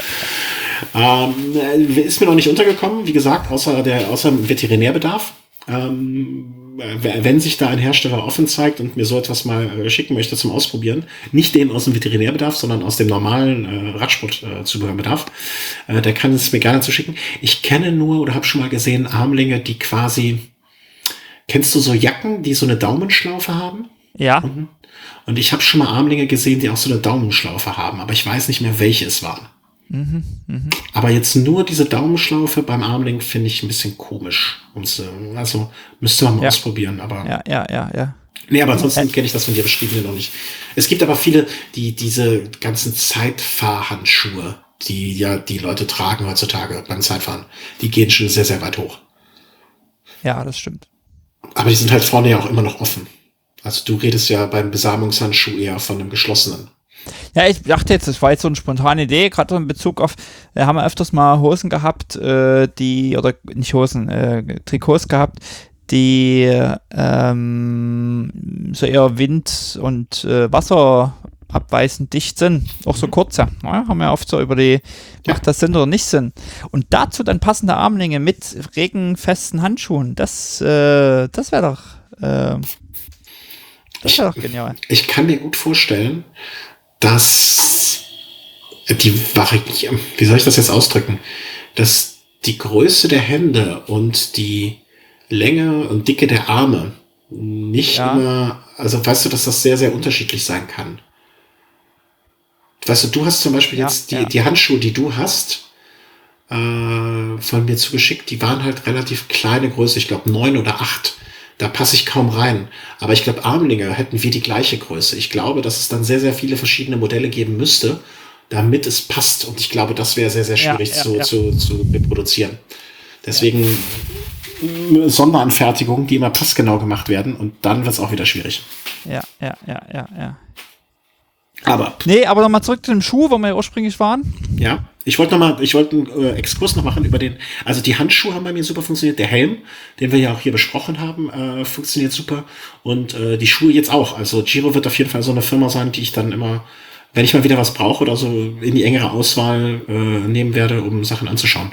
Ähm, äh, ist mir noch nicht untergekommen, wie gesagt, außer der außer dem Veterinärbedarf. Ähm, äh, wenn sich da ein Hersteller offen zeigt und mir so etwas mal äh, schicken möchte zum Ausprobieren, nicht den aus dem Veterinärbedarf, sondern aus dem normalen äh, Radsport-Zubehörbedarf, äh, der kann es mir gerne zuschicken. Ich kenne nur oder habe schon mal gesehen Armlinge, die quasi, kennst du so Jacken, die so eine Daumenschlaufe haben? Ja. Und ich habe schon mal Armlinge gesehen, die auch so eine Daumenschlaufe haben, aber ich weiß nicht mehr, welche es waren. Mhm, mhm. Aber jetzt nur diese Daumenschlaufe beim Armling finde ich ein bisschen komisch. Um's, äh, Also müsste man mal Ja. ausprobieren. Aber Ja, ja, ja, ja. nee, aber ansonsten kenne ich das von dir beschriebene noch nicht. Es gibt aber viele, die diese ganzen Zeitfahrhandschuhe, die ja die Leute tragen heutzutage beim Zeitfahren, die gehen schon sehr, sehr weit hoch. Ja, das stimmt. Aber die sind halt vorne ja auch immer noch offen. Also du redest ja beim Besamungshandschuh eher von einem geschlossenen. Ja, ich dachte jetzt, das war jetzt so eine spontane Idee, gerade in Bezug auf, wir haben öfters mal Hosen gehabt, äh, die, oder nicht Hosen, äh, Trikots gehabt, die ähm, so eher Wind- und äh, Wasser abweisend dicht sind. Auch so kurze. Ja, haben wir oft so über die, Ja. macht das Sinn oder nicht Sinn. Und dazu dann passende Armlinge mit regenfesten Handschuhen. Das, äh, das wäre doch, äh, das wäre doch genial. Ich kann mir gut vorstellen, dass die Vari- wie soll ich das jetzt ausdrücken, dass die Größe der Hände und die Länge und Dicke der Arme nicht Ja. immer, also weißt du, dass das sehr, sehr unterschiedlich sein kann. Weißt du, du hast zum Beispiel Ja, jetzt die, ja. die Handschuhe, die du hast, äh, von mir zugeschickt, die waren halt relativ kleine Größe, ich glaube neun oder acht. Da passe ich kaum rein. Aber ich glaube, Armlinge hätten wir die gleiche Größe. Ich glaube, dass es dann sehr, sehr viele verschiedene Modelle geben müsste, damit es passt. Und ich glaube, das wäre sehr, sehr Ja, schwierig ja, zu, ja. zu, zu reproduzieren. Deswegen äh, Sonderanfertigungen, die immer passgenau gemacht werden. Und dann wird es auch wieder schwierig. Ja, ja, ja, ja, ja. Aber Nee, aber nochmal zurück zu dem Schuh, wo wir ja ursprünglich waren. ja, ich wollte noch mal, ich wollte einen äh, Exkurs noch machen über den, also die Handschuhe haben bei mir super funktioniert, der Helm, den wir ja auch hier besprochen haben, äh, funktioniert super und äh, die Schuhe jetzt auch. Also Giro wird auf jeden Fall so eine Firma sein, die ich dann immer, wenn ich mal wieder was brauche oder so, in die engere Auswahl äh, nehmen werde, um Sachen anzuschauen.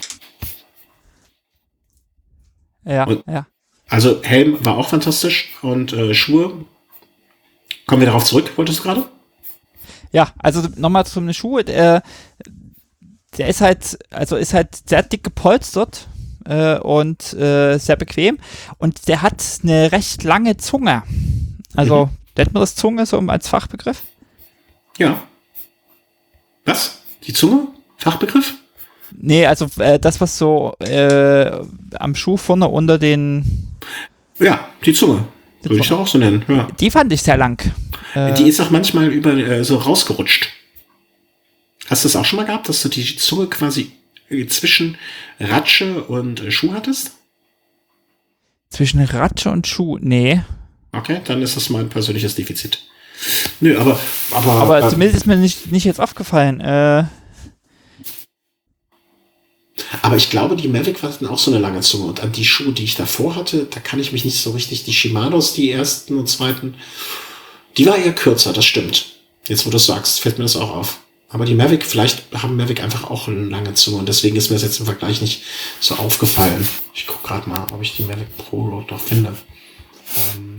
Ja, Und- ja. Also Helm war auch fantastisch und äh, Schuhe, kommen wir darauf zurück, wolltest du gerade? Ja, also nochmal zum Schuh, der, der ist halt, also ist halt sehr dick gepolstert äh, und äh, sehr bequem und der hat eine recht lange Zunge. Also, Mhm. nennt man das Zunge so als Fachbegriff? Ja. Was? Die Zunge? Fachbegriff? Nee, also äh, das, was so äh, am Schuh vorne unter den, Ja, die Zunge. Würde ich doch auch so nennen, ja. die fand ich sehr lang. Äh, Die ist auch manchmal über äh, so rausgerutscht. Hast du das auch schon mal gehabt, dass du die Zunge quasi äh, zwischen Ratsche und äh, Schuh hattest? zwischen Ratsche und Schuh, nee. Okay, dann ist das mein persönliches Defizit. Nö, aber aber, Aber äh, zumindest ist mir nicht, nicht jetzt aufgefallen. Äh, aber ich glaube, die Mavic hatten auch so eine lange Zunge und an die Schuhe, die ich davor hatte, da kann ich mich nicht so richtig, die Shimanos, die ersten und zweiten, die war eher kürzer, das stimmt. Jetzt, wo du es sagst, fällt mir das auch auf. Aber die Mavic, vielleicht haben Mavic einfach auch eine lange Zunge und deswegen ist mir das jetzt im Vergleich nicht so aufgefallen. Ich gucke gerade mal, ob ich die Mavic Pro noch finde. Ähm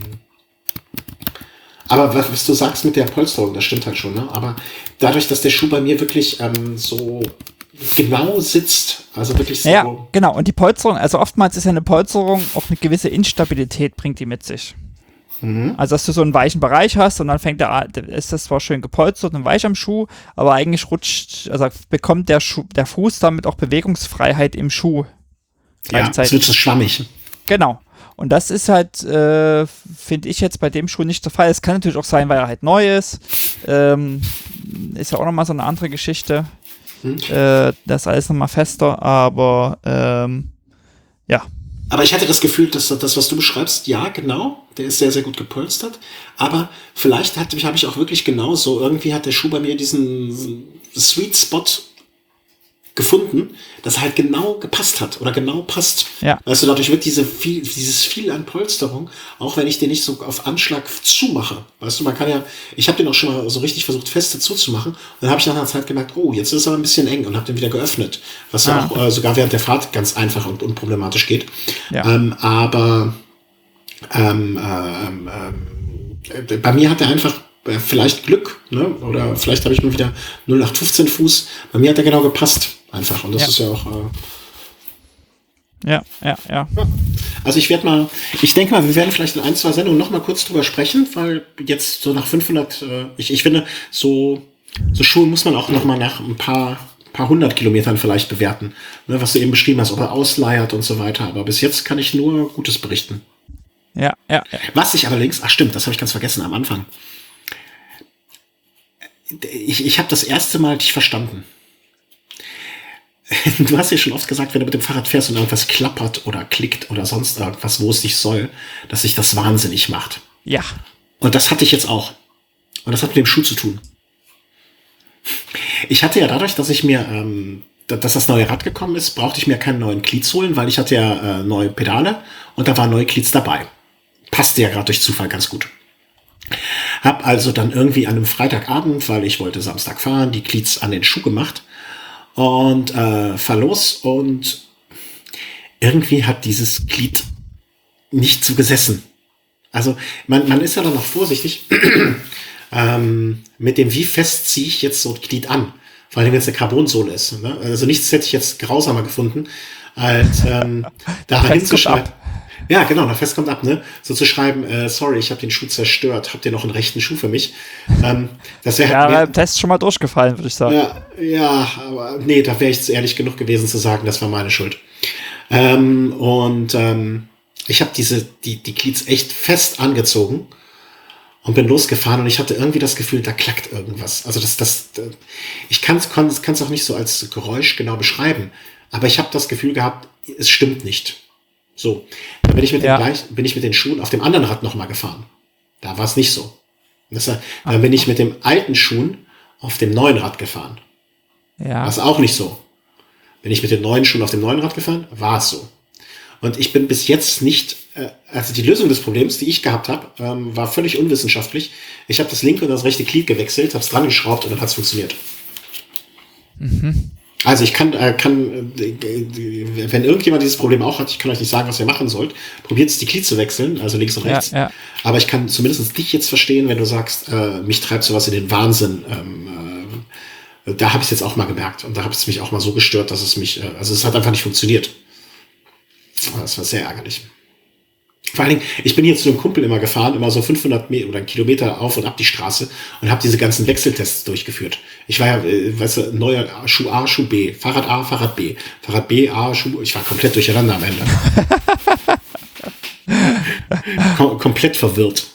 Aber was, was du sagst mit der Polsterung, das stimmt halt schon, ne? Aber dadurch, dass der Schuh bei mir wirklich ähm, so genau sitzt, also wirklich so. Ja, genau. Und die Polsterung, also oftmals ist ja eine Polsterung auch eine gewisse Instabilität, bringt die mit sich. Mhm. Also, dass du so einen weichen Bereich hast und dann fängt der, A- ist das zwar schön gepolstert und weich am Schuh, aber eigentlich rutscht, also bekommt der, Schuh, der Fuß damit auch Bewegungsfreiheit im Schuh. Ja, es wird so schwammig. Genau. Und das ist halt, äh, finde ich jetzt bei dem Schuh nicht der Fall. Es kann natürlich auch sein, weil er halt neu ist. Ähm, ist ja auch nochmal so eine andere Geschichte. Hm. Äh, das ist alles nochmal fester, aber ähm, ja. Aber ich hatte das Gefühl, dass das, was du beschreibst, ja, genau, der ist sehr, sehr gut gepolstert. Aber vielleicht habe ich auch wirklich genau so, irgendwie hat der Schuh bei mir diesen Sweet Spot gefunden, dass er halt genau gepasst hat oder genau passt. Ja. Weißt du, dadurch wird diese viel, dieses viel an Polsterung, auch wenn ich den nicht so auf Anschlag zumache. Weißt du, man kann ja, ich habe den auch schon mal so richtig versucht feste zuzumachen und dann habe ich nach einer Zeit gemerkt, oh, jetzt ist es aber ein bisschen eng und habe den wieder geöffnet. Was ja Ah. auch äh, sogar während der Fahrt ganz einfach und unproblematisch geht. Ja. Ähm, aber ähm, ähm, ähm, bei mir hat er einfach äh, vielleicht Glück, ne? Oder vielleicht habe ich mal wieder null acht fünfzehn Fuß. Bei mir hat er genau gepasst. Einfach. Und das Ja. ist ja auch. Äh, Ja, ja, ja. also ich werde mal, ich denke mal, wir werden vielleicht in ein, zwei Sendungen noch mal kurz drüber sprechen, weil jetzt so nach fünfhundert, äh, ich, ich finde, so, so Schuhe muss man auch noch mal nach ein paar, paar hundert Kilometern vielleicht bewerten, ne, was du eben beschrieben hast, ob er ausleiert und so weiter. Aber bis jetzt kann ich nur Gutes berichten. Ja, ja, ja. Was ich allerdings, ach stimmt, das habe ich ganz vergessen am Anfang. Ich, ich habe das erste Mal dich verstanden. Du hast ja schon oft gesagt, wenn du mit dem Fahrrad fährst und irgendwas klappert oder klickt oder sonst irgendwas, wo es nicht soll, dass sich das wahnsinnig macht. Ja. Und das hatte ich jetzt auch. Und das hat mit dem Schuh zu tun. Ich hatte ja dadurch, dass ich mir, ähm, dass das neue Rad gekommen ist, brauchte ich mir keinen neuen Glieds holen, weil ich hatte ja äh, neue Pedale und da waren neue Glieds dabei. Passte ja gerade durch Zufall ganz gut. Hab also dann irgendwie an einem Freitagabend, weil ich wollte Samstag fahren, die Glieds an den Schuh gemacht und äh, fahr los und irgendwie hat dieses Glied nicht so gesessen. Also man, man ist ja dann noch vorsichtig ähm, mit dem, wie fest ziehe ich jetzt so ein Glied an. Vor allem, wenn es eine Carbonsohle ist. Ne? Also nichts hätte ich jetzt grausamer gefunden, als ähm, da hinzuschreiben. Ja, genau, der Fest kommt ab, ne? So zu schreiben, äh, sorry, ich habe den Schuh zerstört, habt ihr noch einen rechten Schuh für mich? Ähm, das wäre Ja, wär, beim Test schon mal durchgefallen, würde ich sagen. Ja, ja, aber nee, da wäre ich ehrlich genug gewesen zu sagen, das war meine Schuld. Ähm, und ähm, ich habe diese, die, die Glieds echt fest angezogen und bin losgefahren und ich hatte irgendwie das Gefühl, da klackt irgendwas. Also das, das, ich kann es auch nicht so als Geräusch genau beschreiben, aber ich habe das Gefühl gehabt, es stimmt nicht. So, dann bin ich mit, ja. dem gleich, bin ich mit den Schuhen auf dem anderen Rad nochmal gefahren. Da war es nicht so. Das, dann bin ich mit dem alten Schuhen auf dem neuen Rad gefahren. Ja. War es auch nicht so. Bin ich mit den neuen Schuhen auf dem neuen Rad gefahren, war es so. Und ich bin bis jetzt nicht, äh, also die Lösung des Problems, die ich gehabt habe, ähm, war völlig unwissenschaftlich. Ich habe das linke und das rechte Glied gewechselt, habe es dran geschraubt und dann hat es funktioniert. Mhm. Also ich kann, äh, kann äh, wenn irgendjemand dieses Problem auch hat, ich kann euch nicht sagen, was ihr machen sollt, probiert es die Glied zu wechseln, also links und rechts. Ja, ja. Aber ich kann zumindest dich jetzt verstehen, wenn du sagst, äh, mich treibt sowas in den Wahnsinn. Ähm, äh, da habe ich es jetzt auch mal gemerkt und da habe es mich auch mal so gestört, dass es mich, äh, also es hat einfach nicht funktioniert. Das war sehr ärgerlich. Vor allen Dingen, ich bin hier zu einem Kumpel immer gefahren, immer so fünfhundert Meter oder einen Kilometer auf und ab die Straße und habe diese ganzen Wechseltests durchgeführt. Ich war ja, äh, weißt du, neuer Schuh A, Schuh B, Fahrrad A, Fahrrad B, Fahrrad B, A, Schuh, ich war komplett durcheinander am Ende. Kom- komplett verwirrt.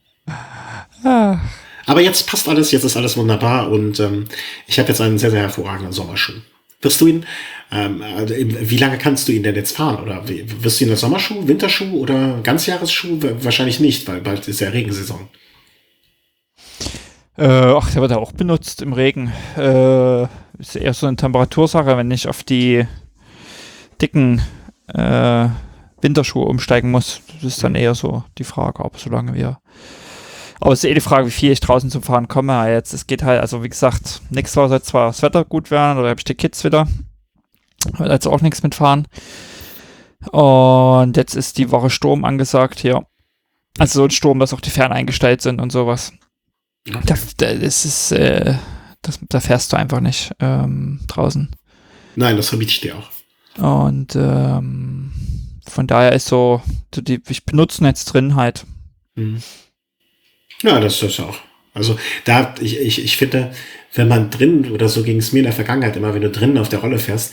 Aber jetzt passt alles, jetzt ist alles wunderbar und ähm, ich habe jetzt einen sehr, sehr hervorragenden Sommerschuh. Wirst du ihn, ähm, also, wie lange kannst du ihn denn jetzt fahren? Oder wie, wirst du ihn als Sommerschuh, Winterschuh oder Ganzjahresschuh? Wahrscheinlich nicht, weil bald ist ja Regensaison. Äh, ach, der wird ja auch benutzt im Regen. Äh, ist eher so eine Temperatursache, wenn ich auf die dicken äh, Winterschuhe umsteigen muss. Das ist dann eher so die Frage, aber solange wir... Aber es ist eh die Frage, wie viel ich draußen zum Fahren komme. Jetzt, es geht halt, also wie gesagt, nächstes Woche soll zwar das Wetter gut werden, oder habe ich die Kids wieder. Wird also auch nichts mitfahren. Und jetzt ist die Woche Sturm angesagt hier. Also so ein Sturm, dass auch die Ferne eingestellt sind und sowas. Okay. Da, da, das ist, äh, das, da fährst du einfach nicht ähm, draußen. Nein, das verbiete ich dir auch. Und ähm, von daher ist so, die, ich benutze jetzt drin halt. Mhm. Ja, das ist auch. Also da, ich, ich, ich finde, wenn man drin, oder so ging es mir in der Vergangenheit immer, wenn du drinnen auf der Rolle fährst,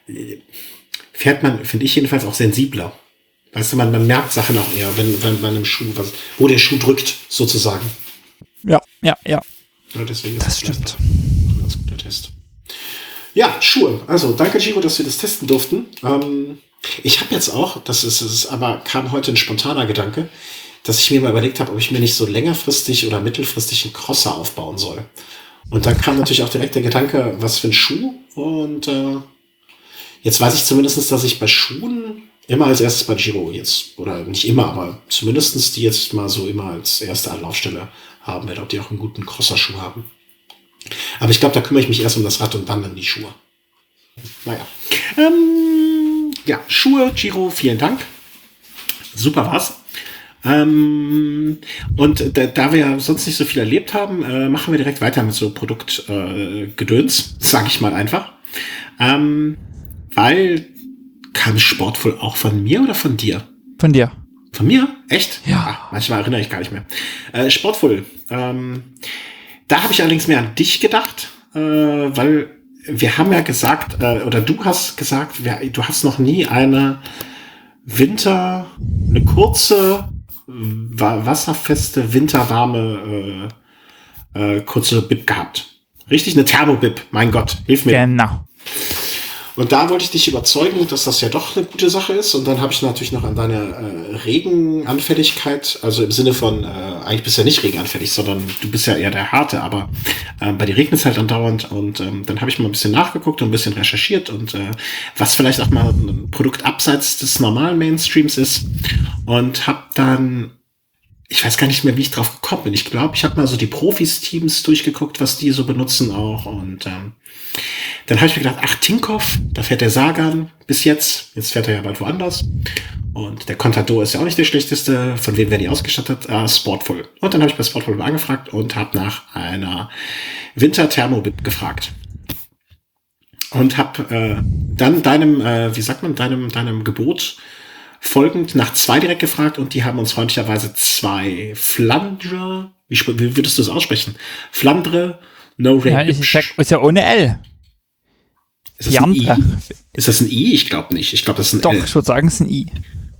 fährt man, finde ich jedenfalls, auch sensibler. Weißt du, man, man merkt Sachen auch eher, wenn, wenn man im Schuh, was, wo der Schuh drückt, sozusagen. Ja, ja, ja. Ja, deswegen ist das stimmt. ein ganz guter Test. Ja, Schuhe. Also danke, Giro, dass wir das testen durften. Ähm, ich habe jetzt auch, das ist, das ist aber kam heute ein spontaner Gedanke, dass ich mir mal überlegt habe, ob ich mir nicht so längerfristig oder mittelfristig einen Crosser aufbauen soll. Und dann kam natürlich auch direkt der Gedanke, was für ein Schuh. Und äh, jetzt weiß ich zumindest, dass ich bei Schuhen immer als erstes bei Giro jetzt, oder nicht immer, aber zumindest die jetzt mal so immer als erste Anlaufstelle haben werde, ob die auch einen guten Crosser-Schuh haben. Aber ich glaube, da kümmere ich mich erst um das Rad und dann um die Schuhe. Naja. Ähm, ja, Schuhe, Giro, vielen Dank. Super war's. Ähm, und da, da wir ja sonst nicht so viel erlebt haben, äh, machen wir direkt weiter mit so Produktgedöns, äh, sage ich mal einfach. Ähm, weil kam Sportvoll auch von mir oder von dir? Von dir. Von mir? Echt? Ja. Ach, manchmal erinnere ich gar nicht mehr. Äh, Sportvoll. Ähm, da habe ich allerdings mehr an dich gedacht, äh, weil wir haben ja gesagt, äh, oder du hast gesagt, wir, du hast noch nie eine Winter, eine kurze, wasserfeste, winterwarme, äh, äh, kurze Bib gehabt. Richtig, eine Thermobib. Mein Gott, hilf mir. Genau. Und da wollte ich dich überzeugen, dass das ja doch eine gute Sache ist. Und dann habe ich natürlich noch an deine äh, Regenanfälligkeit, also im Sinne von, äh, eigentlich bist du ja nicht regenanfällig, sondern du bist ja eher der Harte, aber äh, bei dir regnet es halt andauernd. Und ähm, dann habe ich mal ein bisschen nachgeguckt und ein bisschen recherchiert und äh, was vielleicht auch mal ein Produkt abseits des normalen Mainstreams ist. Und habe dann ich weiß gar nicht mehr, wie ich drauf gekommen bin. Ich glaube, ich habe mal so die Profis-Teams durchgeguckt, was die so benutzen auch. Und ähm, dann habe ich mir gedacht, ach, Tinkoff, da fährt der Sagan bis jetzt. Jetzt fährt er ja bald woanders. Und der Contador ist ja auch nicht der schlechteste. Von wem werden die ausgestattet? Ah, Sportful. Und dann habe ich bei Sportful angefragt und habe nach einer Winter-Thermobib gefragt. Und habe äh, dann deinem, äh, wie sagt man, deinem, deinem Gebot folgend nach zwei direkt gefragt und die haben uns freundlicherweise zwei Flandre, wie, wie würdest du es aussprechen? Flandre, No Rain. Ja, ich sag, ist ja ohne L. Ist das ein I? Ist das ein I? Ich glaube nicht. Ich glaube, das ist ein Doch, L. ich würde sagen, es ist ein I.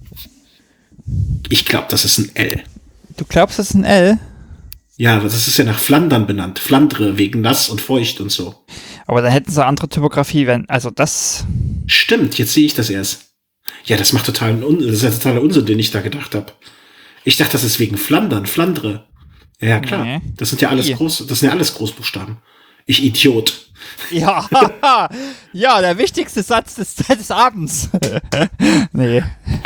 Ich glaube, das ist ein L. Du glaubst, das ist ein L? Ja, das ist ja nach Flandern benannt. Flandre, wegen nass und feucht und so. Aber dann hätten sie eine andere Typografie, wenn, also das... Stimmt, jetzt sehe ich das erst. Ja, das macht totalen Un das ist ja totaler Unsinn, den ich da gedacht habe. Ich dachte, das ist wegen Flandern, Flandre. Ja, klar. Nee. Das sind ja alles groß, das sind ja alles Großbuchstaben. Ich Idiot. Ja, ja, der wichtigste Satz des, des Abends. Nee.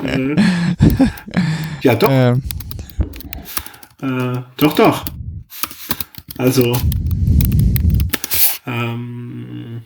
Ja, doch. Ähm. Äh, doch, doch. Also, ähm,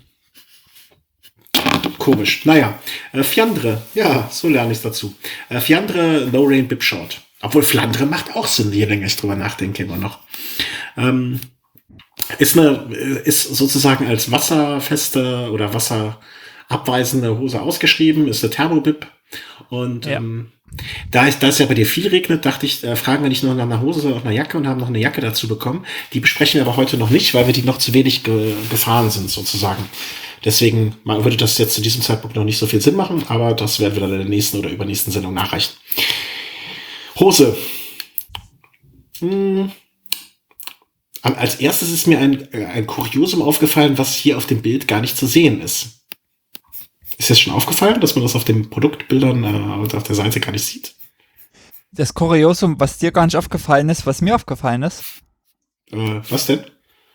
komisch. Naja, äh, Fiandre. Ja, so lerne ich es dazu. Äh, Fiandre, No Rain, Bib Short. Obwohl Flandre macht auch Sinn, je länger ich drüber nachdenke, immer noch. Ähm, ist eine, ist sozusagen als wasserfeste oder wasserabweisende Hose ausgeschrieben, ist eine Thermobib. Und ja. ähm, da, ich, da es ja bei dir viel regnet, dachte ich, äh, fragen wir nicht nur nach einer Hose, sondern auch einer Jacke und haben noch eine Jacke dazu bekommen. Die besprechen wir aber heute noch nicht, weil wir die noch zu wenig ge gefahren sind, sozusagen. Deswegen würde das jetzt zu diesem Zeitpunkt noch nicht so viel Sinn machen, aber das werden wir dann in der nächsten oder übernächsten Sendung nachreichen. Hose. Hm. Als erstes ist mir ein, ein Kuriosum aufgefallen, was hier auf dem Bild gar nicht zu sehen ist. Ist das schon aufgefallen, dass man das auf den Produktbildern äh, auf der Seite gar nicht sieht? Das Kuriosum, was dir gar nicht aufgefallen ist, was mir aufgefallen ist? Äh, was denn?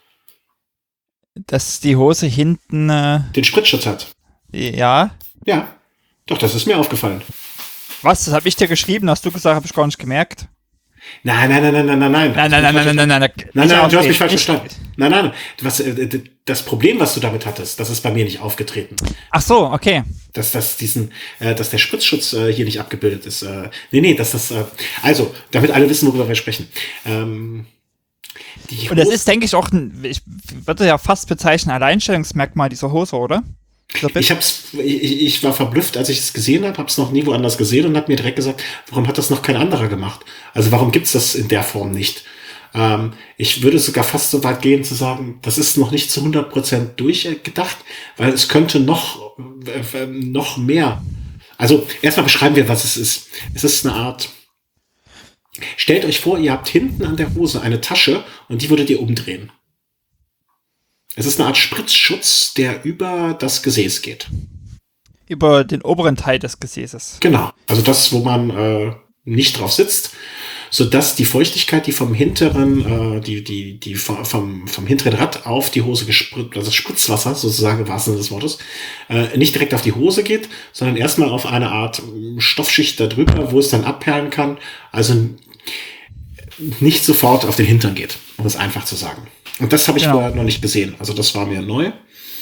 Dass die Hose hinten... Äh, den Spritzschutz hat. Ja. Ja, doch, das ist mir aufgefallen. Was, das habe ich dir geschrieben, hast du gesagt, habe ich gar nicht gemerkt. Nein, nein, nein, nein, nein, nein, nein. Nein, nein, nein, nein, nein, nein, nein. Nein, nein, du hast mich falsch verstanden. Nein, nein, was, das Problem, was du damit hattest, das ist bei mir nicht aufgetreten. Ach so, okay. Dass das diesen, äh, dass der Spritzschutz äh, hier nicht abgebildet ist. Äh, nee, nee, dass das, äh, also, damit alle wissen, worüber wir sprechen. Ähm, die Und das ist, denke ich, auch ein, ich würde ja fast bezeichnen, Alleinstellungsmerkmal dieser Hose, oder? Ich hab's, ich, ich war verblüfft, als ich es gesehen habe, hab's noch nie woanders gesehen und hab mir direkt gesagt, warum hat das noch kein anderer gemacht? Also warum gibt's das in der Form nicht? Ähm, ich würde sogar fast so weit gehen zu sagen, das ist noch nicht zu hundert Prozent durchgedacht, weil es könnte noch, äh, noch mehr. Also erstmal beschreiben wir, was es ist. Es ist eine Art, stellt euch vor, ihr habt hinten an der Hose eine Tasche und die würdet ihr umdrehen. Es ist eine Art Spritzschutz, der über das Gesäß geht. Über den oberen Teil des Gesäßes. Genau. Also das, wo man äh, nicht drauf sitzt, sodass die Feuchtigkeit, die vom hinteren, äh, die, die, die vom, vom, vom hinteren Rad auf die Hose gespritzt, also das Spritzwasser sozusagen im wahrsten Sinne des Wortes, äh, nicht direkt auf die Hose geht, sondern erstmal auf eine Art Stoffschicht darüber, wo es dann abperlen kann. Also nicht sofort auf den Hintern geht, um es einfach zu sagen. Und das habe ich genau. vorher noch nicht gesehen. Also das war mir neu.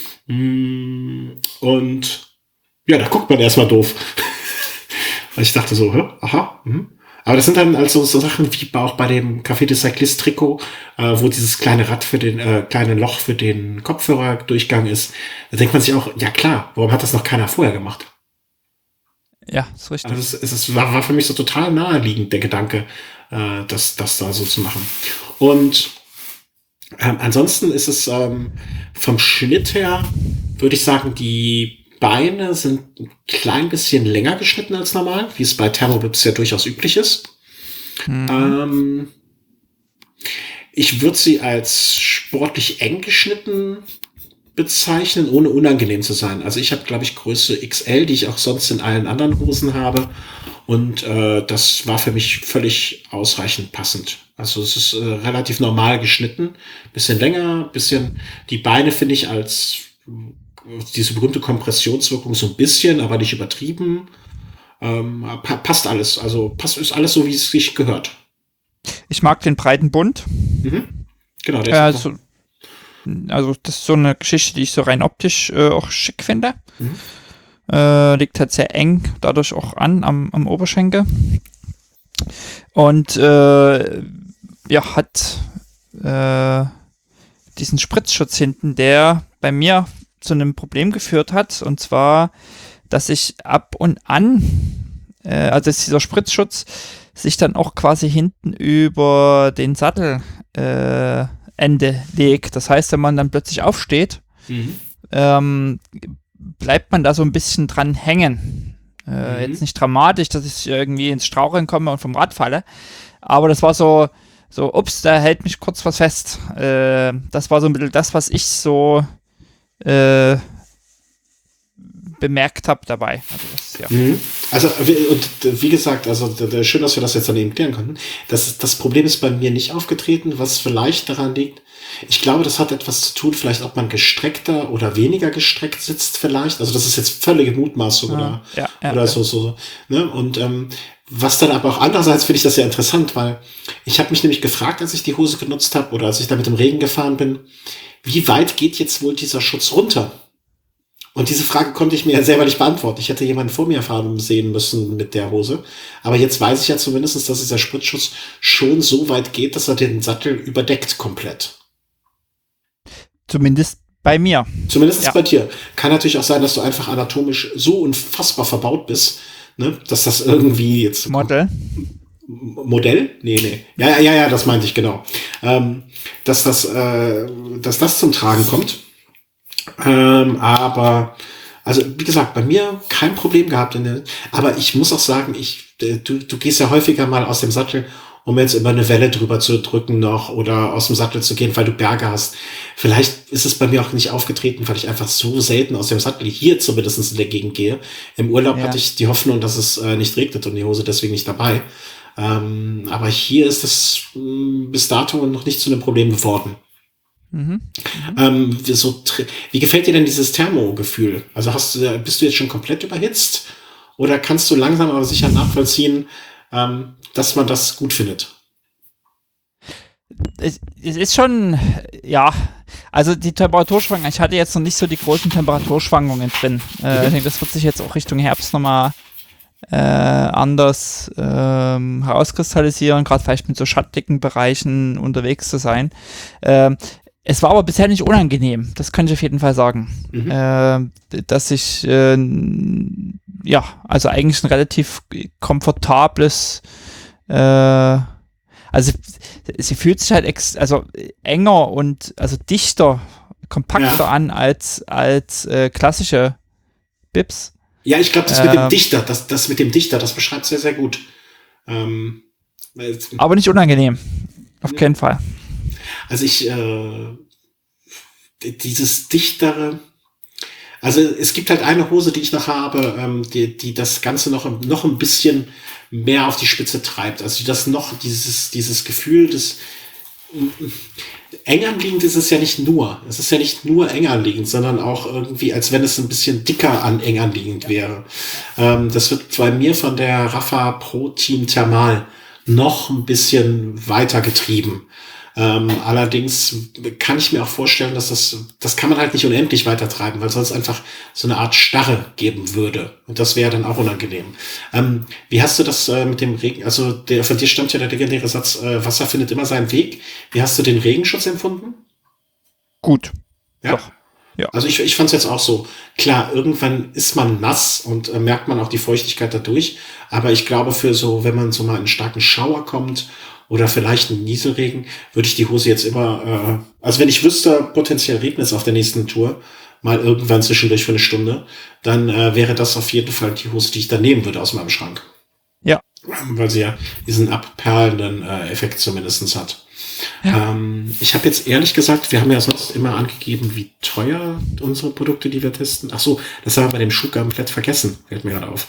Und ja, da guckt man erstmal doof. Weil ich dachte so, hä? Aha. Mh. Aber das sind dann also so Sachen wie auch bei dem Café de Cyclist Trikot, äh, wo dieses kleine Rad für den, äh, kleine Loch für den Kopfhörerdurchgang ist. Da denkt man sich auch, ja klar, warum hat das noch keiner vorher gemacht? Ja, ist richtig. Also es, es war, war für mich so total naheliegend, der Gedanke, äh, das, das da so zu machen. Und Ähm, ansonsten ist es ähm, vom Schnitt her, würde ich sagen, die Beine sind ein klein bisschen länger geschnitten als normal, wie es bei Thermobibs ja durchaus üblich ist. Mhm. Ähm, ich würde sie als sportlich eng geschnitten bezeichnen, ohne unangenehm zu sein. Also ich habe, glaube ich, Größe X L, die ich auch sonst in allen anderen Hosen habe. Und äh, das war für mich völlig ausreichend passend. Also es ist äh, relativ normal geschnitten, bisschen länger, bisschen die Beine finde ich als diese berühmte Kompressionswirkung so ein bisschen, aber nicht übertrieben. Ähm, pa passt alles, also passt ist alles so, wie es sich gehört. Ich mag den breiten Bund. Mhm. Genau, der Äh, ist so, also das ist so eine Geschichte, die ich so rein optisch äh, auch schick finde. Mhm. Äh, liegt halt sehr eng dadurch auch an am, am Oberschenkel. Und äh, ja, hat äh, diesen Spritzschutz hinten, der bei mir zu einem Problem geführt hat. Und zwar, dass ich ab und an, äh, also dass dieser Spritzschutz sich dann auch quasi hinten über den Sattelende äh, legt. Das heißt, wenn man dann plötzlich aufsteht, Mhm. ähm, bleibt man da so ein bisschen dran hängen. Äh, Mhm. Jetzt nicht dramatisch, dass ich irgendwie ins Straucheln komme und vom Rad falle, aber das war so, so, ups, da hält mich kurz was fest. Äh, das war so ein bisschen das, was ich so äh, bemerkt habe dabei. Also, das, ja. Mhm. Also, wie- und wie gesagt, also d- d- schön, dass wir das jetzt dann eben klären konnten. Das, das Problem ist bei mir nicht aufgetreten, was vielleicht daran liegt. Ich glaube, das hat etwas zu tun, vielleicht ob man gestreckter oder weniger gestreckt sitzt vielleicht. Also das ist jetzt völlige Mutmaßung oder, Ja, ja, oder ja. so, so. Ne? Und ähm, was dann aber auch andererseits finde ich das sehr interessant, weil ich habe mich nämlich gefragt, als ich die Hose genutzt habe oder als ich da mit dem Regen gefahren bin, wie weit geht jetzt wohl dieser Schutz runter? Und diese Frage konnte ich mir ja selber nicht beantworten. Ich hätte jemanden vor mir fahren sehen müssen mit der Hose. Aber jetzt weiß ich ja zumindest, dass dieser Spritzschutz schon so weit geht, dass er den Sattel überdeckt komplett. Zumindest bei mir. Zumindest Ja. bei dir. Kann natürlich auch sein, dass du einfach anatomisch so unfassbar verbaut bist, ne, dass das irgendwie jetzt... Model. Modell? Nee, nee. Ja, ja, ja, ja, das meinte ich genau. Ähm, dass das, äh, dass das zum Tragen kommt. Ähm, aber, also wie gesagt, bei mir kein Problem gehabt. In der, aber ich muss auch sagen, ich, äh, du, du gehst ja häufiger mal aus dem Sattel, um jetzt über eine Welle drüber zu drücken noch oder aus dem Sattel zu gehen, weil du Berge hast. Vielleicht ist es bei mir auch nicht aufgetreten, weil ich einfach so selten aus dem Sattel hier zumindest in der Gegend gehe. Im Urlaub Ja. hatte ich die Hoffnung, dass es äh, nicht regnet und die Hose deswegen nicht dabei. Ähm, aber hier ist es mh, bis dato noch nicht zu einem Problem geworden. Mhm. Ähm, wie, so, tr- wie gefällt dir denn dieses Thermogefühl? Also hast du, bist du jetzt schon komplett überhitzt? Oder kannst du langsam aber sicher nachvollziehen, ähm, dass man das gut findet? Es, es ist schon, ja, also die Temperaturschwankungen, ich hatte jetzt noch nicht so die großen Temperaturschwankungen drin. Äh, Mhm. Ich denke, das wird sich jetzt auch Richtung Herbst nochmal äh, anders ähm, herauskristallisieren, gerade vielleicht mit so schattigen Bereichen unterwegs zu sein. Ähm, es war aber bisher nicht unangenehm, das kann ich auf jeden Fall sagen. Mhm. Äh, dass ich, äh, ja, also eigentlich ein relativ komfortables, äh, also sie fühlt sich halt ex also enger und also dichter, kompakter Ja. an als, als äh, klassische Bibs. Ja, ich glaube, das mit dem Ähm. Dichter, das, das mit dem Dichter, das beschreibt sehr, sehr gut. Ähm, weil- Aber nicht unangenehm. Auf Ja. keinen Fall. also ich, äh, dieses dichtere, also es gibt halt eine Hose, die ich noch habe, ähm, die, die das Ganze noch, noch ein bisschen mehr auf die Spitze treibt. Also die das noch, dieses, dieses Gefühl des eng anliegend ist es ja nicht nur. Es ist ja nicht nur eng anliegend, sondern auch irgendwie, als wenn es ein bisschen dicker an eng anliegend wäre. Ähm, das wird bei mir von der Rafa Pro Team Thermal noch ein bisschen weiter getrieben. Ähm, allerdings kann ich mir auch vorstellen, dass das, das kann man halt nicht unendlich weiter treiben, weil sonst einfach so eine Art Starre geben würde. Und das wäre dann auch unangenehm. Ähm, wie hast du das äh, mit dem Regen, also der, von dir stammt ja der legendäre Satz, äh, Wasser findet immer seinen Weg. Wie hast du den Regenschutz empfunden? Gut. Ja. Doch. Ja. Also ich, ich fand es jetzt auch so. Klar, irgendwann ist man nass und äh, merkt man auch die Feuchtigkeit dadurch. Aber ich glaube, für so, wenn man so mal in einen starken Schauer kommt oder vielleicht einen Nieselregen, würde ich die Hose jetzt immer, äh, also wenn ich wüsste, potenziell regnet es auf der nächsten Tour, mal irgendwann zwischendurch für eine Stunde, dann äh, wäre das auf jeden Fall die Hose, die ich dann nehmen würde aus meinem Schrank. Ja. Weil sie ja diesen abperlenden äh, Effekt zumindest hat. Ja. Ähm, ich habe jetzt ehrlich gesagt, wir haben ja sonst immer angegeben, wie teuer unsere Produkte, die wir testen. Ach so, das haben wir bei dem Schuh komplett vergessen, fällt mir gerade auf.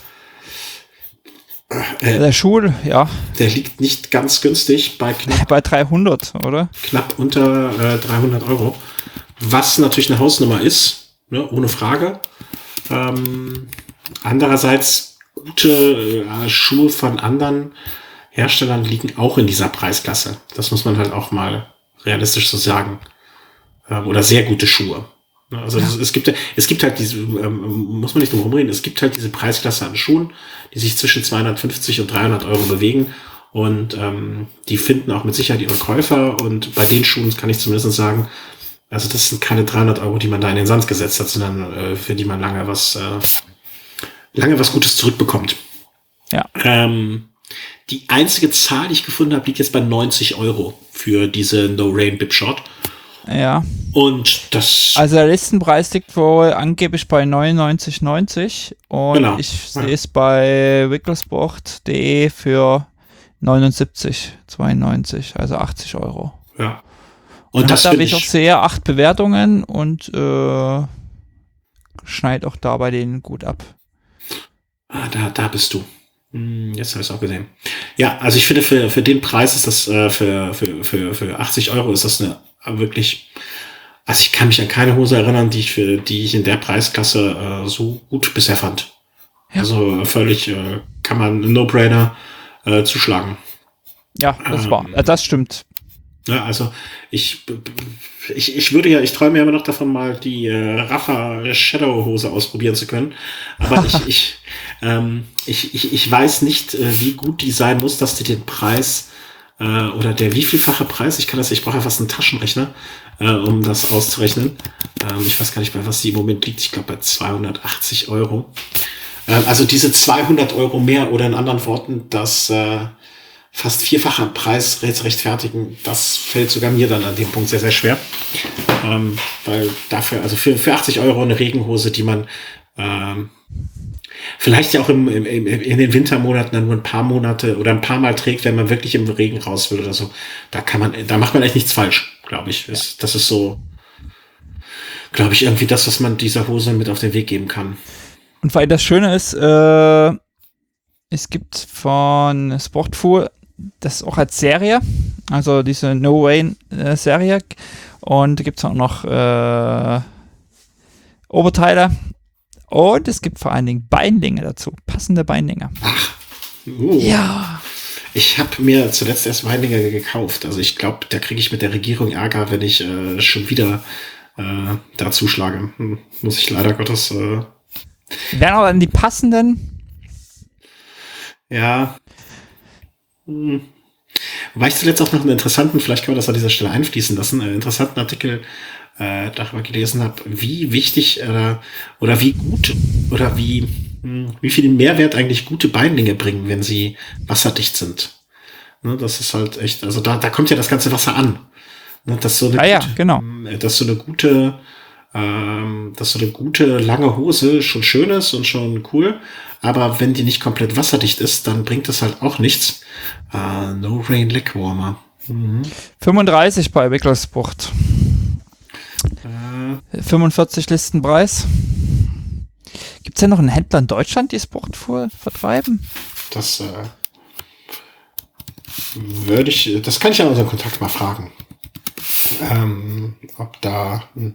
Äh, Der Schuh, ja, der liegt nicht ganz günstig bei knapp, bei dreihundert, oder? knapp unter äh, dreihundert Euro. Was natürlich eine Hausnummer ist, ne, ohne Frage. Ähm, andererseits gute äh, Schuhe von anderen Herstellern liegen auch in dieser Preisklasse. Das muss man halt auch mal realistisch so sagen. Ähm, oder sehr gute Schuhe. Also ja. das, es gibt es gibt halt diese, ähm, muss man nicht drum rumreden, es gibt halt diese Preisklasse an Schuhen, die sich zwischen zweihundertfünfzig und dreihundert Euro bewegen. Und ähm, die finden auch mit Sicherheit ihre Käufer. Und bei den Schuhen kann ich zumindest sagen, also das sind keine dreihundert Euro, die man da in den Sand gesetzt hat, sondern äh, für die man lange was äh, lange was Gutes zurückbekommt. Ja. Ähm, die einzige Zahl, die ich gefunden habe, liegt jetzt bei neunzig Euro für diese No Rain Bib Short. Ja. Und das... Also der Listenpreis liegt wohl angeblich bei neunundneunzig neunzig und genau. ich sehe es bei wickelsport punkt de für neunundsiebzig zweiundneunzig, also achtzig Euro. Ja. Und, und das hat da, wie ich auch sehe, acht Bewertungen und äh, schneidet auch da bei denen gut ab. Ah, da, da bist du. Hm, jetzt habe ich es auch gesehen. Ja, also ich finde, für, für den Preis ist das, äh, für, für, für, für achtzig Euro ist das eine wirklich, also ich kann mich an keine Hose erinnern, die ich für, die ich in der Preisklasse äh, so gut bisher fand. Ja. Also völlig, äh, kann man No-Brainer äh, zuschlagen. Ja, das ähm, war, das stimmt. Ja, also ich, ich, ich würde ja, ich träume ja immer noch davon, mal die äh, Rafa Shadow Hose ausprobieren zu können. Aber ich, ich, ähm, ich, ich, ich weiß nicht, äh, wie gut die sein muss, dass die den Preis äh, oder der wievielfache Preis, ich kann das, ich brauche ja fast einen Taschenrechner, äh, um das auszurechnen. Ähm, ich weiß gar nicht, bei was die im Moment liegt. Ich glaube bei zweihundertachtzig Euro. Ähm, also diese zweihundert Euro mehr oder in anderen Worten, das äh, fast vierfacher Preis zu rechtfertigen, das fällt sogar mir dann an dem Punkt sehr, sehr schwer. Ähm, weil dafür, also für, für achtzig Euro eine Regenhose, die man ähm, vielleicht ja auch im, im, im, in den Wintermonaten dann nur ein paar Monate oder ein paar Mal trägt, wenn man wirklich im Regen raus will oder so, da kann man, da macht man echt nichts falsch, glaube ich. Das, das ist so, glaube ich, irgendwie das, was man dieser Hose mit auf den Weg geben kann. Und weil das Schöne ist, äh, es gibt von Sportfool das auch als Serie, also diese No Rain äh, Serie, und da gibt es auch noch äh, Oberteile und es gibt vor allen Dingen Beinlinge dazu, passende Beinlinge. Ach, uh. Ja. Ich habe mir zuletzt erst Beinlinge gekauft, also ich glaube, da kriege ich mit der Regierung Ärger, wenn ich äh, schon wieder äh, da zuschlage. Hm, muss ich leider Gottes... Äh, Wären aber dann die passenden... Ja. Hm. Wobei ich zuletzt auch noch einen interessanten, vielleicht kann man das an dieser Stelle einfließen lassen, einen interessanten Artikel äh, darüber gelesen habe, wie wichtig äh, oder wie gut oder wie, mh, wie viel Mehrwert eigentlich gute Beinlinge bringen, wenn sie wasserdicht sind. Ne, das ist halt echt, also da, da kommt ja das ganze Wasser an. Ne, dass so eine ah, ja, gute, genau. dass so eine gute, ähm, dass so eine gute lange Hose schon schön ist und schon cool. Aber wenn die nicht komplett wasserdicht ist, dann bringt das halt auch nichts. Uh, No Rain Leg Warmer. Mhm. fünfunddreißig bei Wickelsport. Äh. fünfundvierzig Listenpreis. Gibt es denn noch einen Händler in Deutschland, die Sportfool vertreiben? Das äh, würde ich, das kann ich an unseren Kontakt mal fragen. Ähm, ob da hm,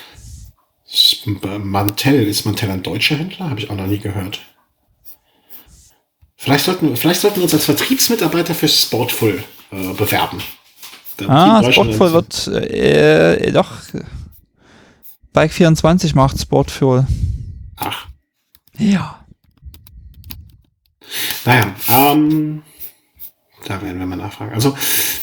Mantel, ist Mantel ein deutscher Händler? Habe ich auch noch nie gehört. Vielleicht sollten, vielleicht sollten wir uns als Vertriebsmitarbeiter für Sportful äh, bewerben. Dann ah, Sportful wird äh, doch Bike vierundzwanzig macht Sportful. Ach. Ja. Naja, ähm, da werden wir mal nachfragen. Also,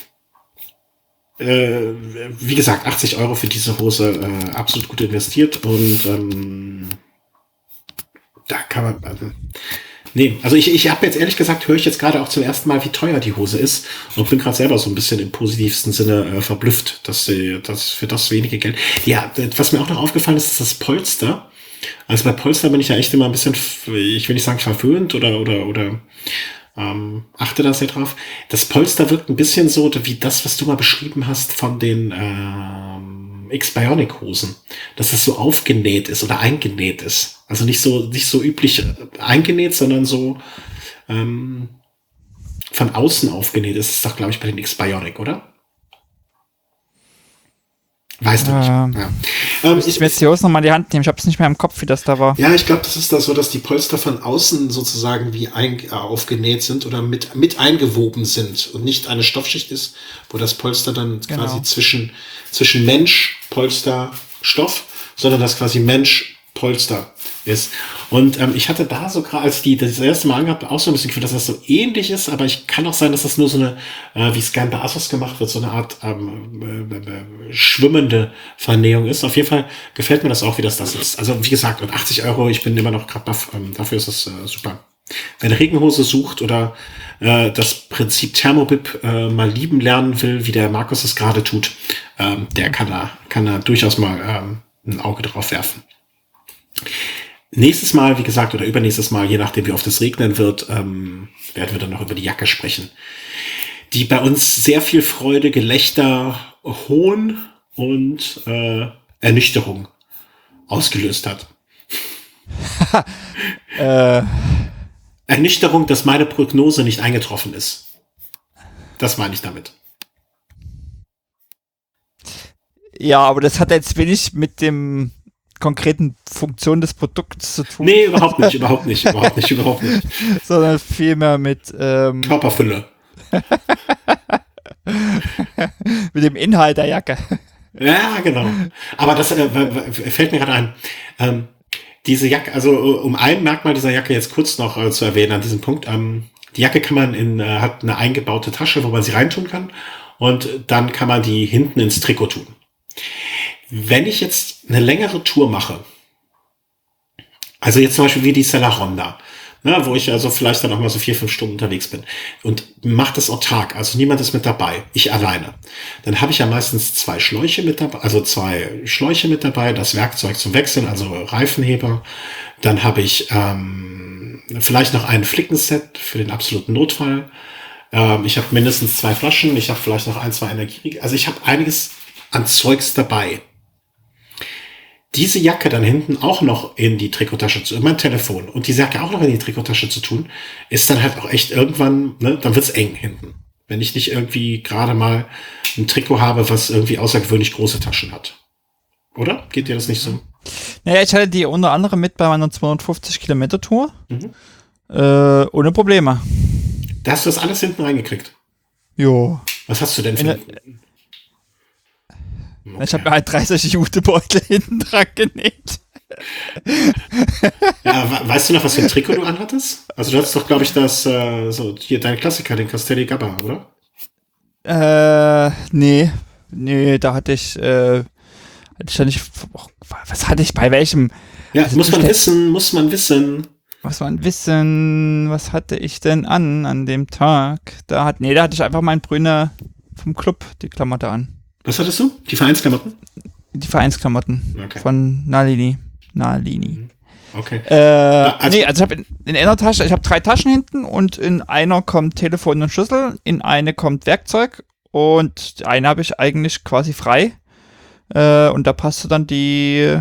äh, wie gesagt, achtzig Euro für diese Hose äh, absolut gut investiert und ähm, da kann man... Also, nee, also ich, ich habe jetzt ehrlich gesagt, höre ich jetzt gerade auch zum ersten Mal, wie teuer die Hose ist und bin gerade selber so ein bisschen im positivsten Sinne äh, verblüfft, dass sie dass für das wenige Geld. Ja, was mir auch noch aufgefallen ist, ist das Polster. Also bei Polster bin ich ja echt immer ein bisschen, ich will nicht sagen verwöhnt oder oder oder ähm, achte da sehr drauf. Das Polster wirkt ein bisschen so wie das, was du mal beschrieben hast von den ähm, X-Bionic-Hosen, dass es so aufgenäht ist oder eingenäht ist. Also nicht so nicht so üblich eingenäht, sondern so ähm, von außen aufgenäht ist. Das ist doch, glaube ich, bei den X-Bionic, oder? Weißt du ähm. nicht. Ja. Ähm, Ich ich, will jetzt die Hose nochmal in die Hand nehmen. Ich habe es nicht mehr im Kopf, wie das da war. ja, ich glaube, das ist das so, dass die Polster von außen sozusagen wie ein, äh, aufgenäht sind oder mit, mit eingewoben sind und nicht eine Stoffschicht ist, wo das Polster dann Genau. quasi zwischen, zwischen Mensch, Polster, Stoff, sondern das quasi Mensch, Polster ist. Und ähm, ich hatte da so gerade, als die das erste Mal angehabt, auch so ein bisschen Gefühl, dass das so ähnlich ist, aber ich kann auch sein, dass das nur so eine, äh, wie es gern bei Asos gemacht wird, so eine Art ähm, äh, äh, schwimmende Vernähung ist. Auf jeden Fall gefällt mir das auch, wie das das ist. Also wie gesagt, und achtzig Euro, ich bin immer noch gerade baff, ähm, dafür ist das äh, super. Wer eine Regenhose sucht oder äh, das Prinzip Thermobib äh, mal lieben lernen will, wie der Markus es gerade tut, ähm, der kann da, kann da durchaus mal ähm, ein Auge drauf werfen. Nächstes Mal, wie gesagt, oder übernächstes Mal, je nachdem wie oft es regnen wird, ähm, werden wir dann noch über die Jacke sprechen, die bei uns sehr viel Freude, Gelächter, Hohn und äh, Ernüchterung ausgelöst hat. Äh, Ernüchterung, dass meine Prognose nicht eingetroffen ist. Das meine ich damit. ja, aber das hat jetzt wenig mit dem konkreten Funktion des Produkts zu tun. Nee, überhaupt nicht, überhaupt nicht, überhaupt nicht, überhaupt nicht. Sondern vielmehr mit, ähm, Körperfülle. mit dem Inhalt der Jacke. Ja, genau. Aber das äh, fällt mir gerade ein. Ähm, diese Jacke, also um ein Merkmal dieser Jacke jetzt kurz noch äh, zu erwähnen an diesem Punkt. Ähm, die Jacke kann man in, äh, hat eine eingebaute Tasche, wo man sie reintun kann. Und dann kann man die hinten ins Trikot tun. Wenn ich jetzt eine längere Tour mache, also jetzt zum Beispiel wie die Sella Ronda, ne, wo ich also vielleicht dann auch mal so vier, fünf Stunden unterwegs bin und mache das autark, also niemand ist mit dabei, ich alleine, dann habe ich ja meistens zwei Schläuche mit dabei, also zwei Schläuche mit dabei, das Werkzeug zum Wechseln, also Reifenheber, dann habe ich ähm, vielleicht noch ein Flickenset für den absoluten Notfall, ähm, ich habe mindestens zwei Flaschen, ich habe vielleicht noch ein, zwei Energieriegel, also ich habe einiges an Zeugs dabei. Diese Jacke dann hinten auch noch in die Trikottasche zu, mein Telefon und diese Jacke auch noch in die Trikottasche zu tun, ist dann halt auch echt irgendwann, ne, dann wird's eng hinten. Wenn ich nicht irgendwie gerade mal ein Trikot habe, was irgendwie außergewöhnlich große Taschen hat. Oder? Geht dir das nicht so? Naja, ich hatte die unter anderem mit bei meiner zweihundertfünfzig Kilometer Tour. Mhm. Äh, ohne Probleme. Da hast du das alles hinten reingekriegt. Jo. Was hast du denn für In, ein... Ich habe mir halt dreißig Jutebeutel hinten dran genäht. Ja, weißt du noch, was für ein Trikot du anhattest? Also du hattest doch, glaube ich, das, äh, so, hier, dein Klassiker, den Castelli Gabba, oder? Äh, nee. Nee, da hatte ich, äh, hatte ich ja nicht, was hatte ich bei welchem? Ja, also muss man wissen, muss man wissen. Was man wissen, was hatte ich denn an, an dem Tag? Da hat, nee, da hatte ich einfach mein Brüne vom Club, die Klamotte an. Was hattest du? Die Vereinsklamotten? Die Vereinsklamotten Okay. von Nalini. Nalini. Okay. Äh, also, nee, also ich habe in, in einer Tasche, ich habe drei Taschen hinten und in einer kommt Telefon und Schlüssel, in eine kommt Werkzeug und eine habe ich eigentlich quasi frei. Äh, und da passte dann die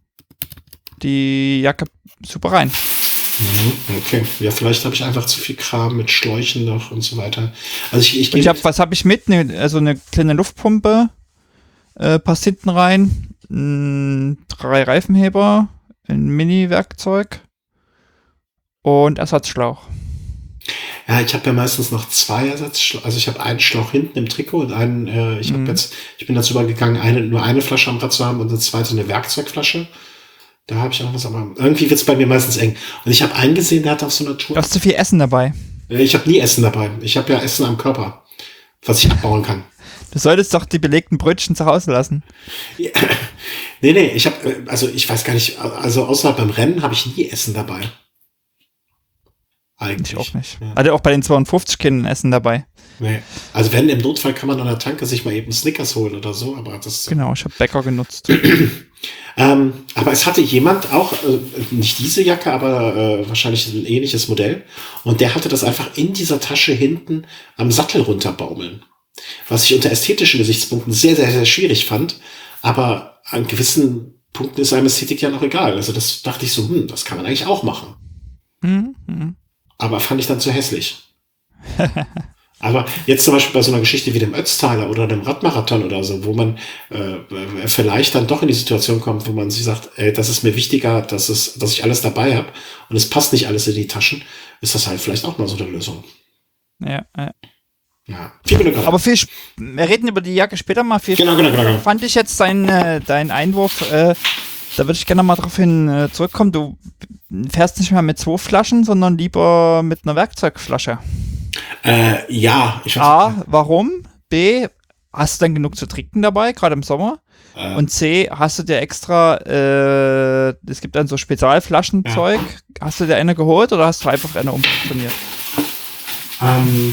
die Jacke super rein. Okay, ja, vielleicht habe ich einfach zu viel Kram mit Schläuchen noch und so weiter. Also ich, ich, Und ich hab, was habe ich mit? Ne, also eine kleine Luftpumpe, äh, passt hinten rein, mh, drei Reifenheber, ein Mini-Werkzeug und Ersatzschlauch. Ja, ich habe ja meistens noch zwei Ersatzschlauch. Also ich habe einen Schlauch hinten im Trikot und einen, äh, ich habe Mhm. jetzt, ich bin dazu übergegangen, eine, nur eine Flasche am Rad zu haben und eine zweite eine Werkzeugflasche. Da habe ich auch was, aber irgendwie wird's bei mir meistens eng. Und ich habe einen gesehen, der hat auf so einer Tour. Du hast zu viel Essen dabei. Äh, Ich habe nie Essen dabei. Ich habe ja Essen am Körper, was ich abbauen kann. Du solltest doch die belegten Brötchen zu Hause lassen. Ja. Nee, nee, ich habe, also ich weiß gar nicht, also außer beim Rennen habe ich nie Essen dabei. Eigentlich. Ich auch nicht. Ja. Hatte auch bei den zweiundfünfzig Kindern Essen dabei. Nee. Also wenn, im Notfall kann man an der Tanke sich mal eben Snickers holen oder so, aber das... Genau, ich habe Bäcker genutzt. Ähm, aber es hatte jemand auch, äh, nicht diese Jacke, aber äh, wahrscheinlich ein ähnliches Modell. Und der hatte das einfach in dieser Tasche hinten am Sattel runterbaumeln. Was ich unter ästhetischen Gesichtspunkten sehr, sehr, sehr schwierig fand. Aber an gewissen Punkten ist einem Ästhetik ja noch egal. Also das dachte ich so, hm, das kann man eigentlich auch machen. Mhm. Mhm. Aber fand ich dann zu hässlich. Aber jetzt zum Beispiel bei so einer Geschichte wie dem Ötztaler oder dem Radmarathon oder so, wo man äh, vielleicht dann doch in die Situation kommt, wo man sich sagt, ey, das ist mir wichtiger, dass es, dass ich alles dabei habe und es passt nicht alles in die Taschen, ist das halt vielleicht auch mal so eine Lösung. Ja, ja. Ja, vier Minuten. Aber viel, wir reden über die Jacke später mal. Viel genau, genau, genau. Fand ich jetzt deinen äh, dein Einwurf, äh, da würde ich gerne mal drauf hin äh, zurückkommen. Du fährst nicht mehr mit zwei Flaschen, sondern lieber mit einer Werkzeugflasche. Äh, ja, ich weiß A, nicht. warum? B, hast du dann genug zu trinken dabei, gerade im Sommer? Äh, Und C, hast du dir extra, äh, es gibt dann so Spezialflaschenzeug, ja. Hast du dir eine geholt oder hast du einfach eine umfunktioniert? Ähm,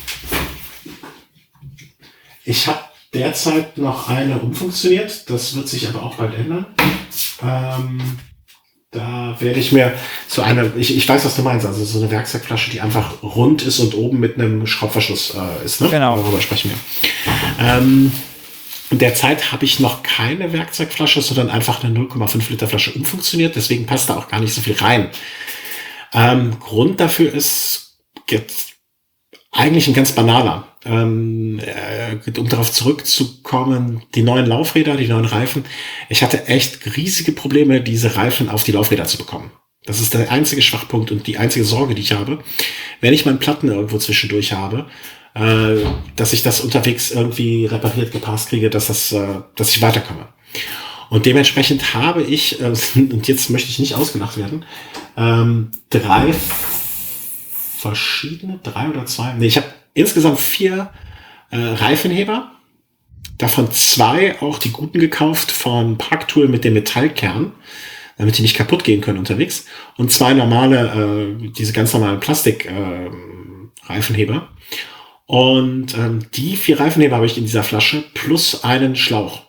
ich habe derzeit noch eine umfunktioniert, das wird sich aber auch bald ändern. Ähm, da werde ich mir so eine, ich, ich weiß, was du meinst, also so eine Werkzeugflasche, die einfach rund ist und oben mit einem Schraubverschluss äh, ist, ne? Genau. Darüber sprechen wir. Ähm, derzeit habe ich noch keine Werkzeugflasche, sondern einfach eine null Komma fünf Liter Flasche umfunktioniert, deswegen passt da auch gar nicht so viel rein. Ähm, Grund dafür ist jetzt eigentlich ein ganz banaler. Ähm, äh, um darauf zurückzukommen, die neuen Laufräder, die neuen Reifen. Ich hatte echt riesige Probleme, diese Reifen auf die Laufräder zu bekommen. Das ist der einzige Schwachpunkt und die einzige Sorge, die ich habe. Wenn ich meinen Platten irgendwo zwischendurch habe, äh, dass ich das unterwegs irgendwie repariert, gepasst kriege, dass das, äh, dass ich weiterkomme. Und dementsprechend habe ich, äh, und jetzt möchte ich nicht ausgelacht werden, ähm, drei verschiedene, drei oder zwei, nee, ich habe insgesamt vier äh, Reifenheber, davon zwei auch die guten gekauft von Parktool mit dem Metallkern, damit die nicht kaputt gehen können unterwegs, und zwei normale, äh, diese ganz normalen Plastik-Reifenheber. Äh, und ähm, die vier Reifenheber habe ich in dieser Flasche plus einen Schlauch.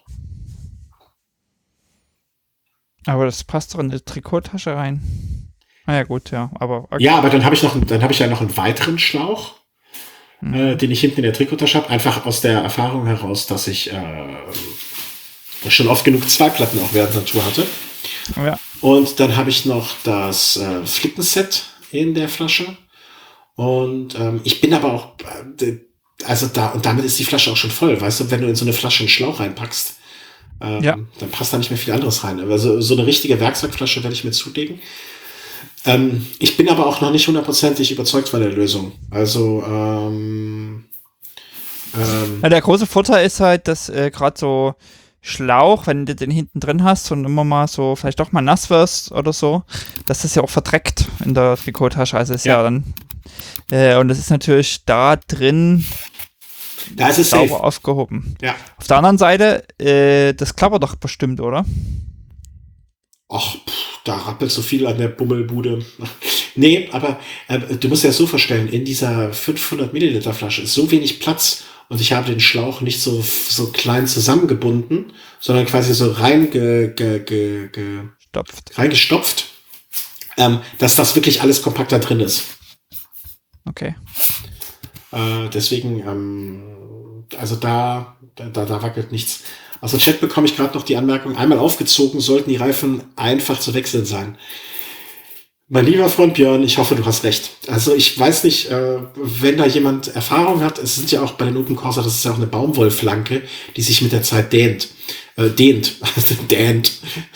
Aber das passt doch in die Trikottasche rein. Na ja, gut, ja, aber okay. Ja, aber dann habe ich noch, dann habe ich ja noch einen weiteren Schlauch, mhm. äh, den ich hinten in der Trikottasche habe, einfach aus der Erfahrung heraus, dass ich äh, schon oft genug zwei Platten auch während der Tour hatte. Ja. Und dann habe ich noch das äh, Flippenset in der Flasche. Und ähm, ich bin aber auch, äh, also da, und damit ist die Flasche auch schon voll, weißt du, wenn du in so eine Flasche einen Schlauch reinpackst, ähm, ja. dann passt da nicht mehr viel anderes rein. Also so eine richtige Werkzeugflasche werde ich mir zulegen. Ähm, ich bin aber auch noch nicht hundertprozentig überzeugt von der Lösung. Also ähm, ähm, ja, der große Vorteil ist halt, dass äh, gerade so Schlauch, wenn du den hinten drin hast und immer mal so vielleicht doch mal nass wirst oder so, dass das ja auch verdreckt in der Trikottasche. Also ist ja, ja dann äh, und das ist natürlich da drin da ist es sauber safe. Aufgehoben. Ja. Auf der anderen Seite, äh, das klappert doch bestimmt, oder? Ach, da rappelt so viel an der Bummelbude. Nee, aber äh, du musst dir das so vorstellen, in dieser fünfhundert Milliliter Flasche ist so wenig Platz und ich habe den Schlauch nicht so, so klein zusammengebunden, sondern quasi so reinge, ge, ge, ge, Stopft. reingestopft, ähm, dass das wirklich alles kompakt da drin ist. Okay. Äh, deswegen, ähm, also da, da, da wackelt nichts. Aus dem Chat bekomme ich gerade noch die Anmerkung, einmal aufgezogen sollten die Reifen einfach zu wechseln sein. Mein lieber Freund Björn, ich hoffe, du hast recht. Also ich weiß nicht, äh, wenn da jemand Erfahrung hat, es sind ja auch bei den Open Corsa, das ist ja auch eine Baumwollflanke, die sich mit der Zeit dehnt. Äh, dehnt. dehnt.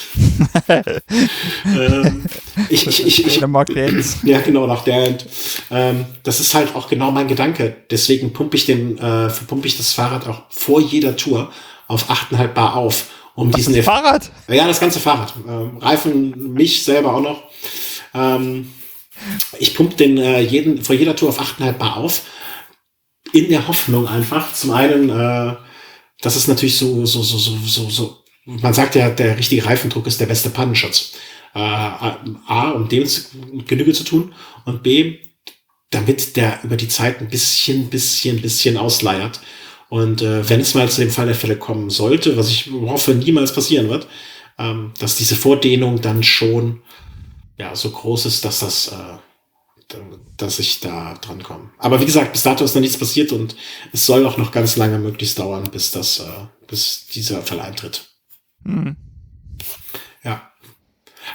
ähm, ich, ich, ich, ich, ja, genau, nach dehnt. Ähm, das ist halt auch genau mein Gedanke. Deswegen pumpe ich, den, äh, pumpe ich das Fahrrad auch vor jeder Tour auf acht Komma fünf Bar auf. Um Was, diesen das Fahrrad? Ja, das ganze Fahrrad. Ähm, Reifen, mich selber auch noch. Ähm, ich pumpe den äh, jeden, vor jeder Tour auf acht Komma fünf Bar auf. In der Hoffnung einfach. Zum einen, äh, das ist natürlich so, so, so, so, so, so. Man sagt ja, der richtige Reifendruck ist der beste Pannenschutz. Äh, A, um dem zu, Genüge zu tun. Und B, damit der über die Zeit ein bisschen, bisschen, bisschen ausleiert. Und äh, wenn es mal zu dem Fall der Fälle kommen sollte, was ich hoffe niemals passieren wird, ähm, dass diese Vordehnung dann schon ja so groß ist, dass das, äh, dass ich da dran komme. Aber wie gesagt, bis dato ist noch nichts passiert und es soll auch noch ganz lange möglichst dauern, bis das, äh, bis dieser Fall eintritt. Mhm. Ja.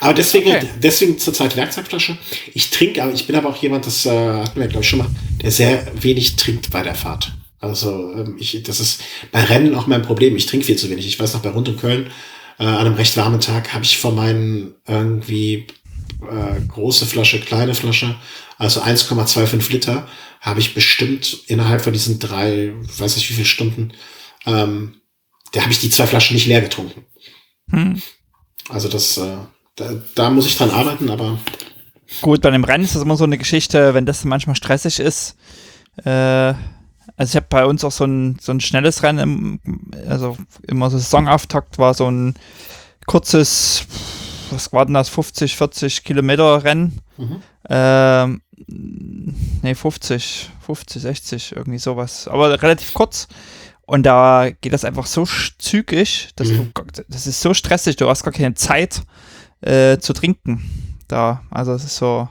Aber deswegen, Okay. deswegen zurzeit Werkzeugflasche. Ich trinke, aber ich bin aber auch jemand, das äh, hatten wir, glaube ich, schon mal, der sehr wenig trinkt bei der Fahrt. Also ähm, ich, das ist bei Rennen auch mein Problem. Ich trinke viel zu wenig. Ich weiß noch, bei Rund um Köln äh, an einem recht warmen Tag habe ich von meinen irgendwie äh, große Flasche, kleine Flasche, also eins Komma fünfundzwanzig Liter, habe ich bestimmt innerhalb von diesen drei, weiß nicht wie viele Stunden, ähm, da habe ich die zwei Flaschen nicht leer getrunken. Hm. Also das, äh, da, da muss ich dran arbeiten, aber Gut, bei einem Rennen ist das immer so eine Geschichte, wenn das manchmal stressig ist. Äh, also ich habe bei uns auch so ein, so ein schnelles Rennen, im, also immer so Saisonauftakt war so ein kurzes, was war denn das, fünfzig, vierzig Kilometer Rennen. mhm. Ähm, nee, fünfzig, fünfzig, sechzig, irgendwie sowas. Aber relativ kurz. Und da geht das einfach so sch- zügig, dass Mhm. du, das ist so stressig, du hast gar keine Zeit äh, zu trinken. Da, also es ist so,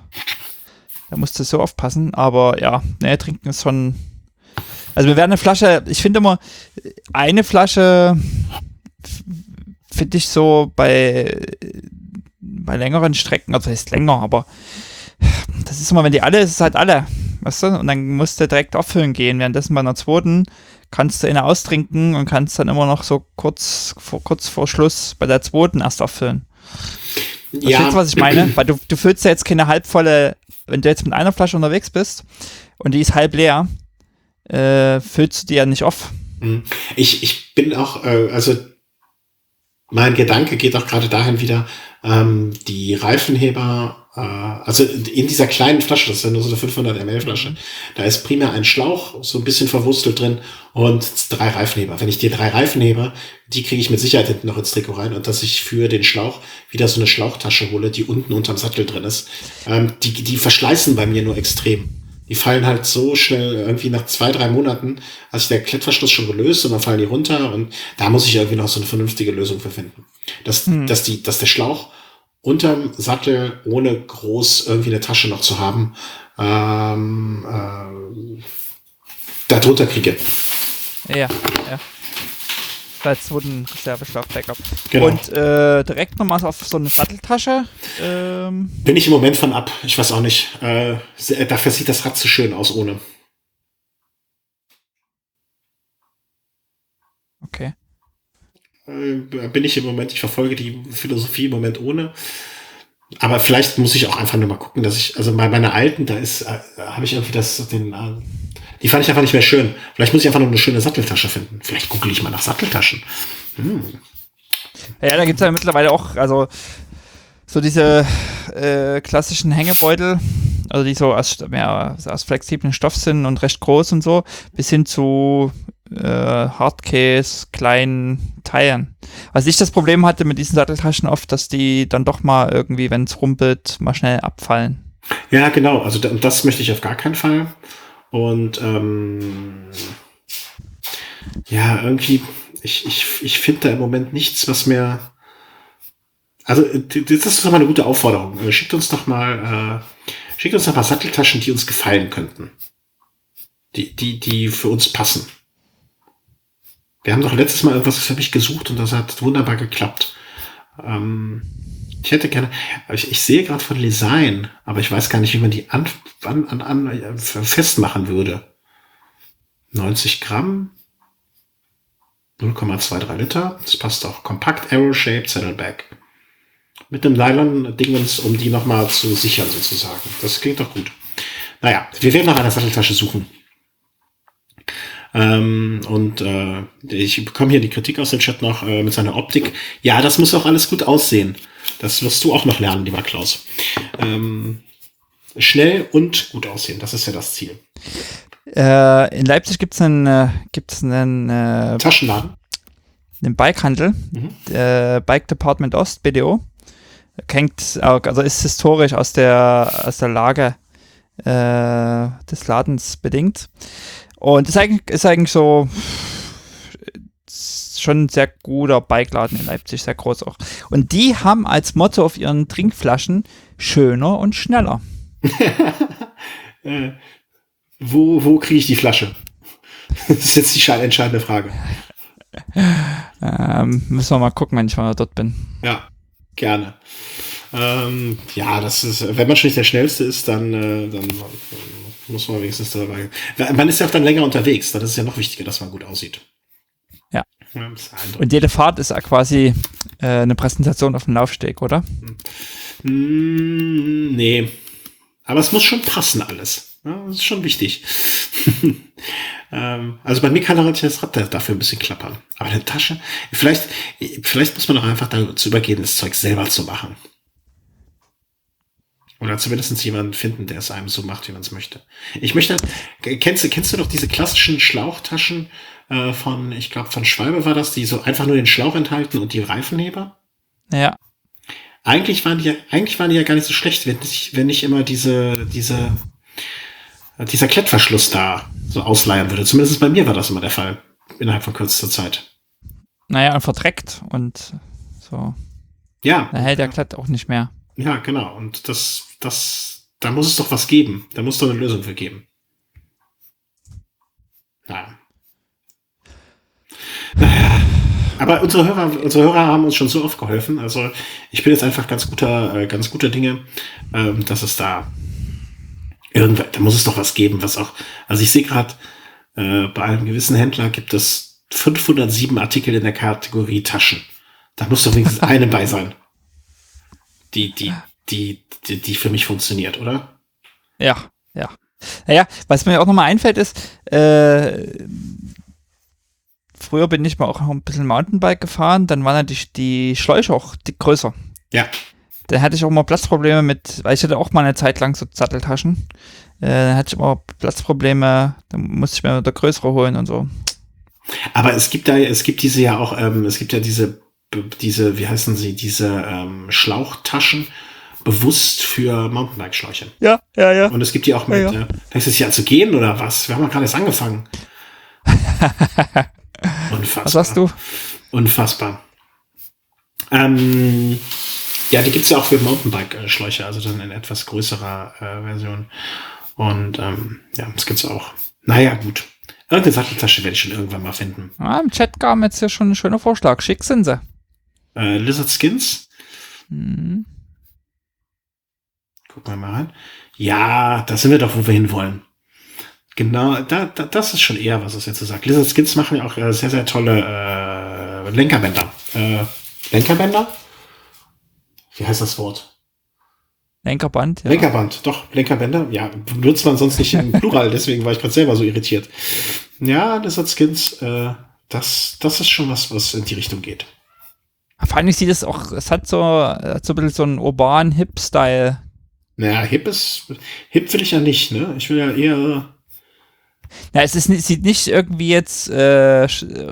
da musst du so aufpassen. Aber ja, ne, trinken ist schon. Also wir werden eine Flasche, ich finde immer, eine Flasche f- finde ich so bei, bei längeren Strecken, also das heißt länger, aber das ist immer, wenn die alle ist, ist halt alle. Weißt du? Und dann musst du direkt auffüllen gehen. Währenddessen bei einer zweiten kannst du eine austrinken und kannst dann immer noch so kurz vor, kurz vor Schluss bei der zweiten erst auffüllen. Verstehst Ja, du, was ich meine? Weil du, du füllst ja jetzt keine halbvolle, wenn du jetzt mit einer Flasche unterwegs bist und die ist halb leer, äh, füllst du die ja nicht auf. mhm. ich, ich bin auch, äh, also mein Gedanke geht auch gerade dahin wieder, ähm, die Reifenheber, äh, also in dieser kleinen Flasche, das ist ja nur so eine fünfhundert Milliliter Flasche, da ist primär ein Schlauch, so ein bisschen verwurstelt drin und drei Reifenheber. Wenn ich dir drei Reifenheber, die kriege ich mit Sicherheit hinten noch ins Trikot rein und dass ich für den Schlauch wieder so eine Schlauchtasche hole, die unten unterm Sattel drin ist, ähm, die, die verschleißen bei mir nur extrem. Die fallen halt so schnell, irgendwie nach zwei, drei Monaten, hat sich der Klettverschluss schon gelöst und dann fallen die runter und da muss ich irgendwie noch so eine vernünftige Lösung für finden. Dass, Hm. dass die, dass der Schlauch unterm Sattel, ohne groß irgendwie eine Tasche noch zu haben, ähm, äh, da drunter kriege. Ja, ja. Als wurden Reserveschlauch-Backup. Genau. Und äh, direkt nochmal auf so eine Satteltasche. Ähm, Bin ich im Moment von ab. Ich weiß auch nicht. Äh, se- dafür sieht das Rad zu schön aus ohne. okay. Äh, bin ich im Moment, ich verfolge die Philosophie im Moment ohne. Aber vielleicht muss ich auch einfach nur mal gucken, dass ich, also bei meiner alten, da ist, äh, habe ich irgendwie das, den, äh, die fand ich einfach nicht mehr schön. Vielleicht muss ich einfach nur eine schöne Satteltasche finden. Vielleicht google ich mal nach Satteltaschen. Hm. Ja, da gibt es ja mittlerweile auch, also so diese äh, klassischen Hängebeutel, also die so aus, mehr aus flexiblen Stoff sind und recht groß und so, bis hin zu äh, Hardcase, kleinen Teilen. Was ich das Problem hatte mit diesen Satteltaschen oft, dass die dann doch mal irgendwie, wenn es rumpelt, mal schnell abfallen. Ja, genau. Also da- das möchte ich auf gar keinen Fall. Und ähm, ja, irgendwie, ich, ich, ich finde da im Moment nichts, was mir. Also, äh, das ist doch mal eine gute Aufforderung. Äh, Schickt uns doch mal, äh, schickt uns doch mal Satteltaschen, die uns gefallen könnten. Die, die, die für uns passen. Wir haben doch letztes Mal irgendwas für mich gesucht und das hat wunderbar geklappt. Ähm, ich hätte gerne, ich, ich sehe gerade von Design, aber ich weiß gar nicht, wie man die an, an, an, an äh, festmachen würde. neunzig Gramm, null Komma zweiundzwanzig Liter, das passt auch. Kompakt Arrow-Shaped Saddleback. Mit einem Nylon-Dingens, um die nochmal zu sichern sozusagen. Das klingt doch gut. Naja, wir werden nach einer Satteltasche suchen. Ähm, und äh, ich bekomme hier die Kritik aus dem Chat noch äh, mit seiner Optik. Ja, das muss auch alles gut aussehen. Das wirst du auch noch lernen, lieber Klaus. Ähm, schnell und gut aussehen, das ist ja das Ziel. Äh, in Leipzig gibt es einen, äh, gibt's einen, äh, Taschenladen. einen Bikehandel, Mhm. äh, Bike Department Ost, B D O. Hängt, auch- also ist historisch aus der, aus der Lage äh, des Ladens bedingt. Und ist eigentlich, ist eigentlich so ist schon ein sehr guter Bikeladen in Leipzig, sehr groß auch. Und die haben als Motto auf ihren Trinkflaschen schöner und schneller. äh, wo wo kriege ich die Flasche? Das ist jetzt die sche- entscheidende Frage. Ähm, müssen wir mal gucken, wenn ich mal dort bin. Ja, gerne. Ähm, ja, das ist, wenn man schon nicht der Schnellste ist, dann, äh, dann muss man wenigstens dabei. Man ist ja auch dann länger unterwegs, dann ist es ja noch wichtiger, dass man gut aussieht. Ja. Ja, das ist eindeutig. Und jede Fahrt ist ja quasi äh, eine Präsentation auf dem Laufsteg, oder? Mm, nee. Aber es muss schon passen alles. Ja, das ist schon wichtig. ähm, also bei mir kann auch das Rad dafür ein bisschen klappern. Aber eine Tasche, vielleicht, vielleicht muss man auch einfach dazu übergehen, das Zeug selber zu machen. Oder zumindest jemanden finden, der es einem so macht, wie man es möchte. Ich möchte, kennst du, kennst du doch diese klassischen Schlauchtaschen äh, von, ich glaube von Schwalbe war das, die so einfach nur den Schlauch enthalten und die Reifenheber? Ja. Eigentlich waren die ja, eigentlich waren die ja gar nicht so schlecht, wenn nicht, wenn nicht immer diese, diese, dieser Klettverschluss da so ausleiern würde. Zumindest bei mir war das immer der Fall. Innerhalb von kürzester Zeit. Naja, und verdreckt und so. Ja. Da hält der Klett auch nicht mehr. Ja, genau. Und das, das, da muss es doch was geben. Da muss doch eine Lösung für geben. Naja. Naja. Aber unsere Hörer, unsere Hörer haben uns schon so oft geholfen. Also ich bin jetzt einfach ganz guter, äh, ganz guter Dinge, ähm, dass es da irgendwann, da muss es doch was geben, was auch. Also ich sehe gerade, äh, bei einem gewissen Händler gibt es fünfhundertsieben Artikel in der Kategorie Taschen. Da muss doch wenigstens eine bei sein. Die, die, die, die, die für mich funktioniert, oder? Ja, ja. Naja, was mir auch nochmal einfällt ist, äh, früher bin ich mal auch noch ein bisschen Mountainbike gefahren, dann waren natürlich die Schläuche auch dick größer. Ja. Dann hatte ich auch mal Platzprobleme mit, weil ich hatte auch mal eine Zeit lang so Satteltaschen. Äh, dann hatte ich immer Platzprobleme, dann musste ich mir eine größere holen und so. Aber es gibt da, es gibt diese ja auch, ähm, es gibt ja diese diese, wie heißen sie, diese ähm, Schlauchtaschen bewusst für Mountainbike-Schläuche. Ja, ja, ja. Und es gibt die auch mit, ja, ja. Äh, ist es ja zu gehen oder was? Wir haben ja gerade erst angefangen. Unfassbar. Was hast du? Unfassbar. Ähm, ja, die gibt's ja auch für Mountainbike-Schläuche, also dann in etwas größerer äh, Version. Und ähm, ja, das gibt's auch. Naja, gut. Irgendeine Satteltasche werde ich schon irgendwann mal finden. Ah, im Chat kam jetzt ja schon ein schöner Vorschlag. Schick sind sie. Äh, Lizard Skins? Mhm. Gucken wir mal rein. Ja, da sind wir doch, wo wir hin wollen. Genau, da, da, das ist schon eher, was es jetzt so sagt. Lizard Skins machen ja auch äh, sehr, sehr tolle äh, Lenkerbänder. Äh, Lenkerbänder? Wie heißt das Wort? Lenkerband, ja. Lenkerband, doch, Lenkerbänder. Ja, benutzt man sonst nicht im Plural, deswegen war ich gerade selber so irritiert. Ja, Lizard Skins, äh, das, das ist schon was, was in die Richtung geht. Vor allem sieht es auch, es hat so, hat so ein bisschen so einen urbanen Hip-Style. Naja, hip ist, hip will ich ja nicht, ne? Ich will ja eher. Ja, es ist, es sieht nicht irgendwie jetzt äh,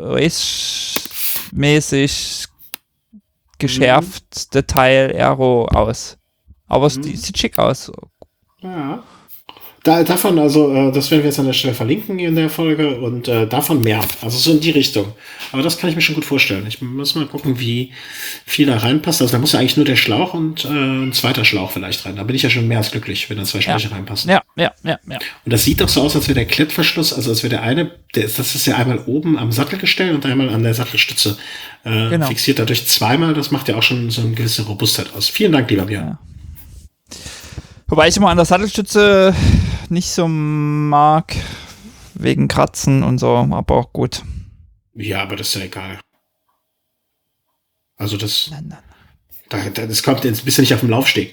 race-mäßig geschärft, mhm. Detail, Aero aus. Aber es mhm. sieht schick aus. Ja. Da, davon, also, äh, das werden wir jetzt an der Stelle verlinken in der Folge und äh, davon mehr. Also so in die Richtung. Aber das kann ich mir schon gut vorstellen. Ich muss mal gucken, wie viel da reinpasst. Also da muss ja eigentlich nur der Schlauch und äh, ein zweiter Schlauch vielleicht rein. Da bin ich ja schon mehr als glücklich, wenn da zwei Schläuche ja. reinpassen. Ja, ja, ja, ja. Und das sieht doch so aus, als wäre der Klettverschluss, also als wäre der eine, der, das ist ja einmal oben am Sattelgestell und einmal an der Sattelstütze äh, genau. fixiert. Dadurch zweimal, das macht ja auch schon so eine gewisse Robustheit aus. Vielen Dank, lieber Björn. Ja. Wobei ich immer an der Sattelstütze nicht so mag, wegen Kratzen und so, aber auch gut. Ja, aber das ist ja egal. Also das, nein, nein. Da, da, das kommt jetzt ein bisschen nicht auf dem Laufsteg.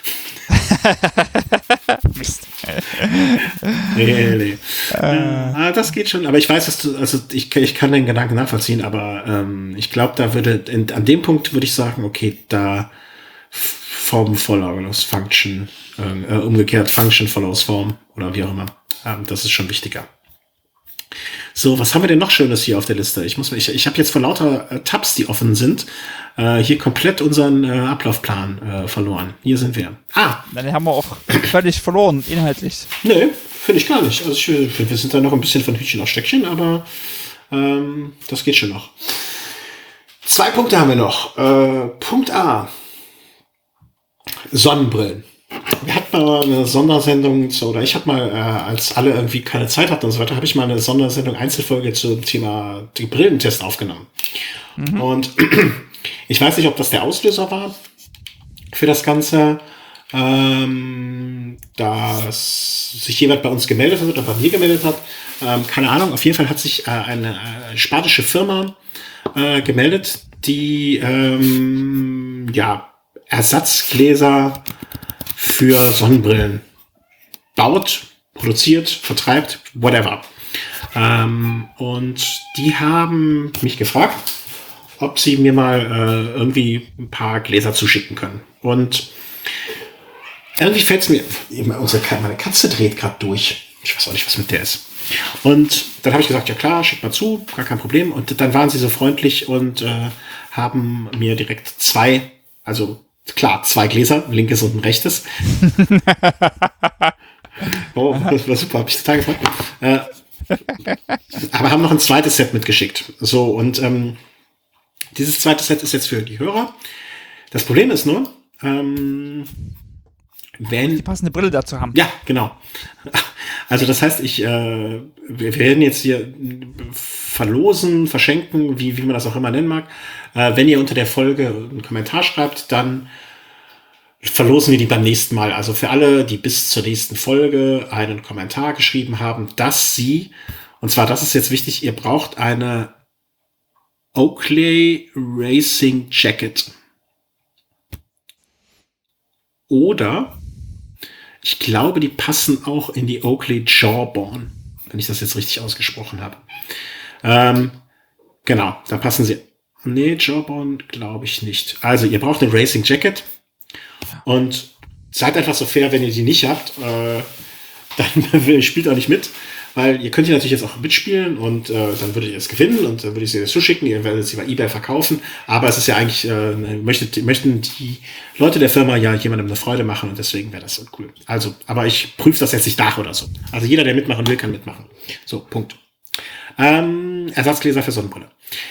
Mist. nee, nee. Äh. Ah, das geht schon, aber ich weiß, dass du, also ich, ich kann den Gedanken nachvollziehen, aber ähm, ich glaube, da würde, in, an dem Punkt würde ich sagen, okay, da Form follows Function, äh, umgekehrt Function follows Form oder wie auch immer. Ähm, das ist schon wichtiger. So, was haben wir denn noch Schönes hier auf der Liste? Ich muss, ich, ich habe jetzt vor lauter äh, Tabs, die offen sind, äh, hier komplett unseren äh, Ablaufplan äh, verloren. Hier sind wir. Ah! Dann haben wir auch völlig verloren, inhaltlich. Nee, finde ich gar nicht. Also ich, wir sind da noch ein bisschen von Hütchen auf Stöckchen, aber ähm, das geht schon noch. Zwei Punkte haben wir noch. Äh, Punkt A. Sonnenbrillen. Wir hatten mal eine Sondersendung, oder ich habe mal, äh, als alle irgendwie keine Zeit hatten und so weiter, habe ich mal eine Sondersendung, Einzelfolge zum Thema die Brillentest aufgenommen. Mhm. Und ich weiß nicht, ob das der Auslöser war für das Ganze, ähm, dass sich jemand bei uns gemeldet hat oder bei mir gemeldet hat. Ähm, keine Ahnung, auf jeden Fall hat sich äh, eine äh, spanische Firma äh, gemeldet, die ähm, ja, Ersatzgläser für Sonnenbrillen baut, produziert, vertreibt, whatever. Ähm, und die haben mich gefragt, ob sie mir mal äh, irgendwie ein paar Gläser zuschicken können. Und irgendwie fällt es mir, unsere, meine Katze dreht gerade durch. Ich weiß auch nicht, was mit der ist. Und dann habe ich gesagt, ja klar, schick mal zu, gar kein Problem. Und dann waren sie so freundlich und äh, haben mir direkt zwei, also klar, zwei Gläser, linkes und ein rechtes. Oh, das war super, habe ich total gefreut. Äh, aber haben noch ein zweites Set mitgeschickt. So, und ähm, dieses zweite Set ist jetzt für die Hörer. Das Problem ist nur, ähm, wenn... Die passende Brille dazu haben. Ja, genau. Also das heißt, ich, äh, wir werden jetzt hier verlosen, verschenken, wie, wie man das auch immer nennen mag. Äh, wenn ihr unter der Folge einen Kommentar schreibt, dann verlosen wir die beim nächsten Mal. Also für alle, die bis zur nächsten Folge einen Kommentar geschrieben haben, dass sie, und zwar, das ist jetzt wichtig, ihr braucht eine Oakley Racing Jacket. Oder, ich glaube, die passen auch in die Oakley Jawbone, wenn ich das jetzt richtig ausgesprochen habe. Ähm, genau, da passen sie. Nee, Jawbone glaube ich nicht. Also, ihr braucht eine Racing Jacket. Und seid einfach so fair, wenn ihr die nicht habt, äh, dann spielt auch nicht mit, weil ihr könnt die natürlich jetzt auch mitspielen und äh, dann würdet ihr es gewinnen und dann würde ich sie jetzt zuschicken, ihr werdet sie bei eBay verkaufen, aber es ist ja eigentlich, äh, möchtet, möchten die Leute der Firma ja jemandem eine Freude machen und deswegen wäre das so cool. Also, aber ich prüfe das jetzt nicht nach oder so. Also jeder, der mitmachen will, kann mitmachen. So, Punkt. Ähm, Ersatzgläser für Sonnenbrille.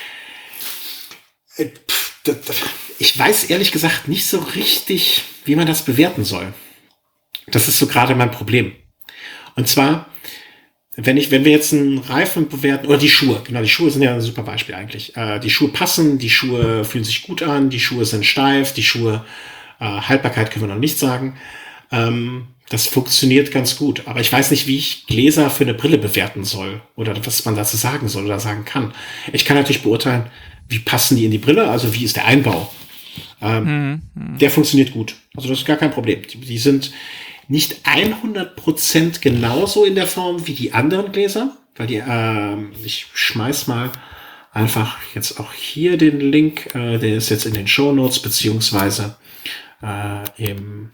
Äh, pff, das, das, Ich weiß ehrlich gesagt nicht so richtig, wie man das bewerten soll. Das ist so gerade mein Problem. Und zwar, wenn ich, wenn wir jetzt einen Reifen bewerten, oder die Schuhe, genau, die Schuhe sind ja ein super Beispiel eigentlich. Äh, die Schuhe passen, die Schuhe fühlen sich gut an, die Schuhe sind steif, die Schuhe, äh, Haltbarkeit können wir noch nicht sagen. Ähm, das funktioniert ganz gut. Aber ich weiß nicht, wie ich Gläser für eine Brille bewerten soll oder was man dazu sagen soll oder sagen kann. Ich kann natürlich beurteilen, wie passen die in die Brille, also wie ist der Einbau. Ähm, mhm. Der funktioniert gut. Also das ist gar kein Problem. Die, die sind nicht hundert Prozent genauso in der Form wie die anderen Gläser, weil die, ähm, ich schmeiß mal einfach jetzt auch hier den Link, äh, der ist jetzt in den Shownotes beziehungsweise äh, im,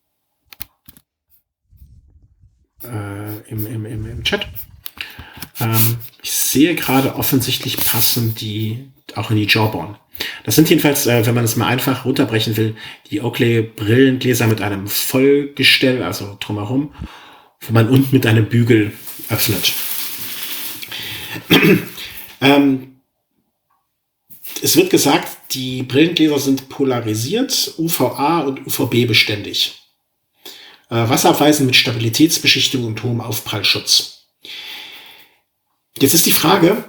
äh, im, im, im, im Chat. Ähm, ich sehe gerade, offensichtlich passen die auch in die Jawbone. Das sind jedenfalls, äh, wenn man es mal einfach runterbrechen will, die Oakley-Brillengläser mit einem Vollgestell, also drumherum, wo man unten mit einem Bügel öffnet. ähm, es wird gesagt, die Brillengläser sind polarisiert, U V A und U V B beständig. Äh, wasserabweisend mit Stabilitätsbeschichtung und hohem Aufprallschutz. Jetzt ist die Frage,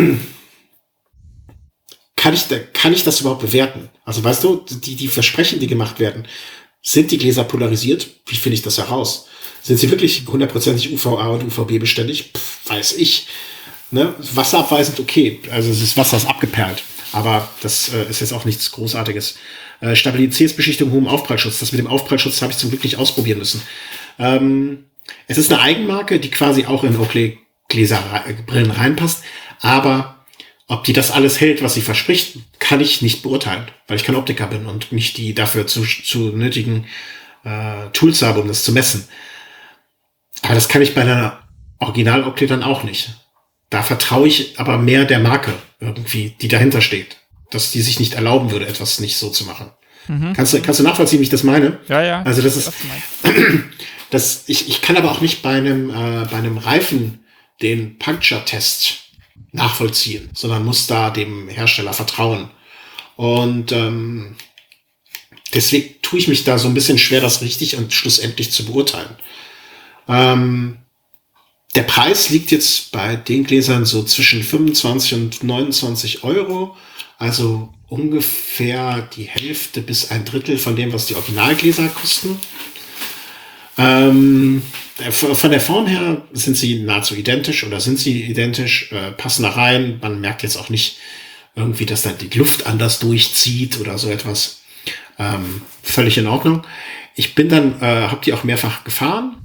Kann ich, kann ich das überhaupt bewerten? Also weißt du, die, die Versprechen, die gemacht werden, sind die Gläser polarisiert? Wie finde ich das heraus? Sind sie wirklich hundertprozentig U V A und U V B beständig? Pff, weiß ich. Ne? Wasserabweisend, okay. Also es ist Wasser ist abgeperlt. Aber das äh, ist jetzt auch nichts Großartiges. Äh, Stabilitätsbeschichtung, hohem Aufprallschutz. Das mit dem Aufprallschutz habe ich zum Glück nicht ausprobieren müssen. Ähm, es ist eine Eigenmarke, die quasi auch in Oakley-Gläser-Brillen reinpasst. Aber ob die das alles hält, was sie verspricht, kann ich nicht beurteilen, weil ich kein Optiker bin und nicht die dafür zu, zu nötigen äh, Tools habe, um das zu messen. Aber das kann ich bei einer Original-Oakley dann auch nicht. Da vertraue ich aber mehr der Marke irgendwie, die dahinter steht, dass die sich nicht erlauben würde, etwas nicht so zu machen. Mhm. Kannst du, kannst du nachvollziehen, wie ich das meine? Ja, ja. Also das ist, das, ich, ich kann aber auch nicht bei einem, äh, bei einem Reifen den Puncture-Test nachvollziehen, sondern muss da dem Hersteller vertrauen. Und ähm, deswegen tue ich mich da so ein bisschen schwer, das richtig und schlussendlich zu beurteilen. Ähm, Der Preis liegt jetzt bei den Gläsern so zwischen fünfundzwanzig und neunundzwanzig Euro. Also ungefähr die Hälfte bis ein Drittel von dem, was die Originalgläser kosten. Ähm, von der Form her sind sie nahezu identisch oder sind sie identisch, äh, passen da rein. Man merkt jetzt auch nicht irgendwie, dass da die Luft anders durchzieht oder so etwas. Ähm, völlig in Ordnung. Ich bin dann, äh, habe die auch mehrfach gefahren,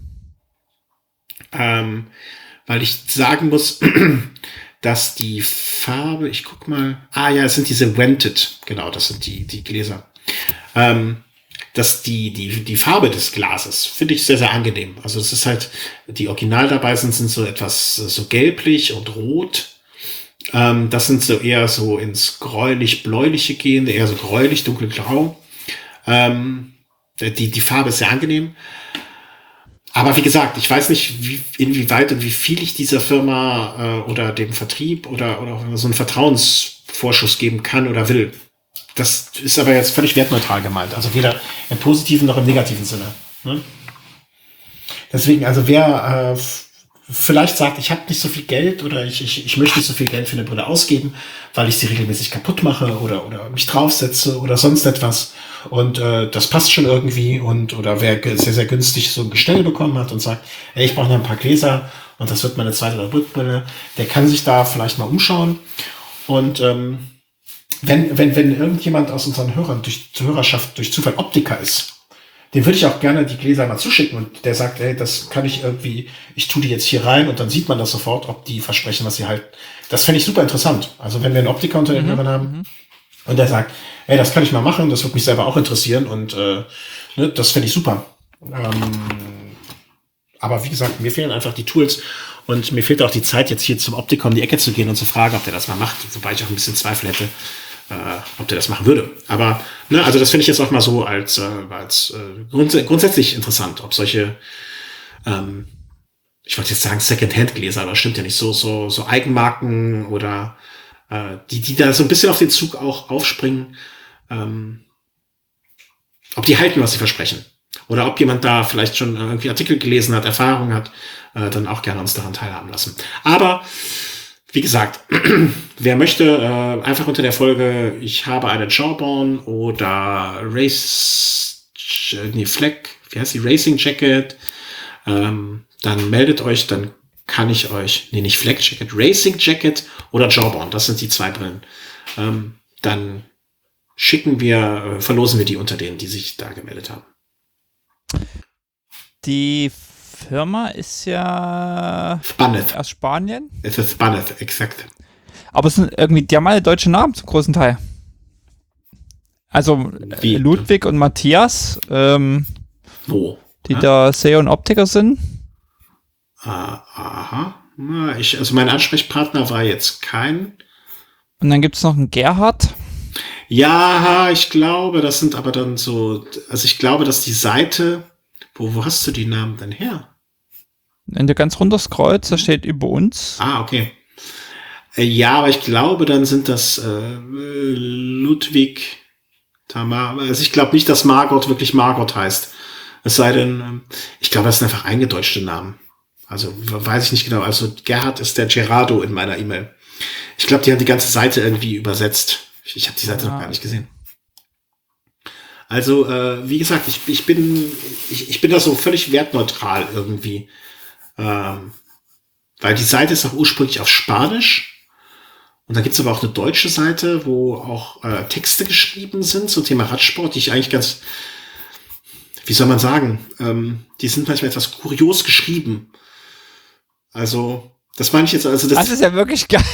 ähm, weil ich sagen muss, dass die Farbe, ich guck mal, ah ja, es sind diese Vented, genau, das sind die die Gläser. Ähm, dass die die die Farbe des Glases finde ich sehr sehr angenehm. Also es ist halt, die Original dabei sind sind so etwas äh, so gelblich und rot. Ähm, das sind so eher so ins gräulich-bläuliche gehende, eher so gräulich, dunkelgrau. Ähm, die, die Farbe ist sehr angenehm. Aber wie gesagt, ich weiß nicht, wie, inwieweit und wie viel ich dieser Firma äh, oder dem Vertrieb oder, oder auch so einen Vertrauensvorschuss geben kann oder will. Das ist aber jetzt völlig wertneutral gemeint. Also weder im positiven noch im negativen Sinne. Ne? Deswegen, also wer äh, vielleicht sagt, ich habe nicht so viel Geld oder ich, ich, ich möchte nicht so viel Geld für eine Brille ausgeben, weil ich sie regelmäßig kaputt mache oder, oder mich draufsetze oder sonst etwas. Und äh, das passt schon irgendwie. Und oder wer sehr, sehr günstig so ein Gestell bekommen hat und sagt, ey, ich brauche noch ein paar Gläser und das wird meine zweite oder dritte Brille, der kann sich da vielleicht mal umschauen. Und ähm, wenn, wenn, wenn irgendjemand aus unseren Hörern durch Hörerschaft durch Zufall Optiker ist, dem würde ich auch gerne die Gläser mal zuschicken und der sagt, ey, das kann ich irgendwie, ich tue die jetzt hier rein und dann sieht man das sofort, ob die versprechen, was sie halt. Das fände ich super interessant. Also wenn wir einen Optiker unter den Hörern haben mhm. und der sagt, ey, das kann ich mal machen, das würde mich selber auch interessieren und äh, ne, das fände ich super. Ähm, aber wie gesagt, mir fehlen einfach die Tools und mir fehlt auch die Zeit, jetzt hier zum Optiker um die Ecke zu gehen und zu fragen, ob der das mal macht, wobei ich auch ein bisschen Zweifel hätte, äh, ob der das machen würde. Aber ne, also das finde ich jetzt auch mal so als, äh, als äh, grunds grundsätzlich interessant, ob solche, ähm, ich wollte jetzt sagen Second-Hand-Gläser, aber stimmt ja nicht, so so so Eigenmarken oder äh, die die da so ein bisschen auf den Zug auch aufspringen, ähm, ob die halten, was sie versprechen. Oder ob jemand da vielleicht schon irgendwie Artikel gelesen hat, Erfahrung hat, äh, dann auch gerne uns daran teilhaben lassen. Aber wie gesagt, wer möchte, äh, einfach unter der Folge, ich habe eine Jawbone oder Race, nee, Fleck, wie heißt die, Racing Jacket, ähm, dann meldet euch, dann kann ich euch, nee, nicht Fleck Jacket, Racing Jacket oder Jawbone, das sind die zwei Brillen. Ähm, dann schicken wir, äh, verlosen wir die unter denen, die sich da gemeldet haben. Die Firma ist ja Spaneth. aus Spanien. Es ist Spaneth, exakt. Aber es sind irgendwie, die haben alle deutsche Namen zum großen Teil. Also Wie? Ludwig und Matthias, ähm, Wo? die ah? da S E O und Optiker sind. Ah, aha. Na, ich, also mein Ansprechpartner war jetzt kein. Und dann gibt es noch einen Gerhard. Ja, ich glaube, das sind aber dann so, also ich glaube, dass die Seite, wo, wo hast du die Namen denn her? Wenn du ganz runter scrollst, da steht über uns. Ah, okay. Äh, ja, aber ich glaube, dann sind das äh, Ludwig, Tamar. Also ich glaube nicht, dass Margot wirklich Margot heißt. Es sei denn, ich glaube, das sind einfach eingedeutschte Namen. Also weiß ich nicht genau. Also Gerhard ist der Gerardo in meiner E-Mail. Ich glaube, die haben die ganze Seite irgendwie übersetzt. Ich, ich habe die Seite ah. noch gar nicht gesehen. Also, äh, wie gesagt, ich, ich bin ich, ich bin da so völlig wertneutral irgendwie. Ähm, weil die Seite ist auch ursprünglich auf Spanisch. Und da gibt's aber auch eine deutsche Seite, wo auch äh, Texte geschrieben sind zum Thema Radsport, die ich eigentlich ganz, wie soll man sagen, ähm, die sind manchmal etwas kurios geschrieben. Also, das meine ich jetzt, also das, das ist ja wirklich geil.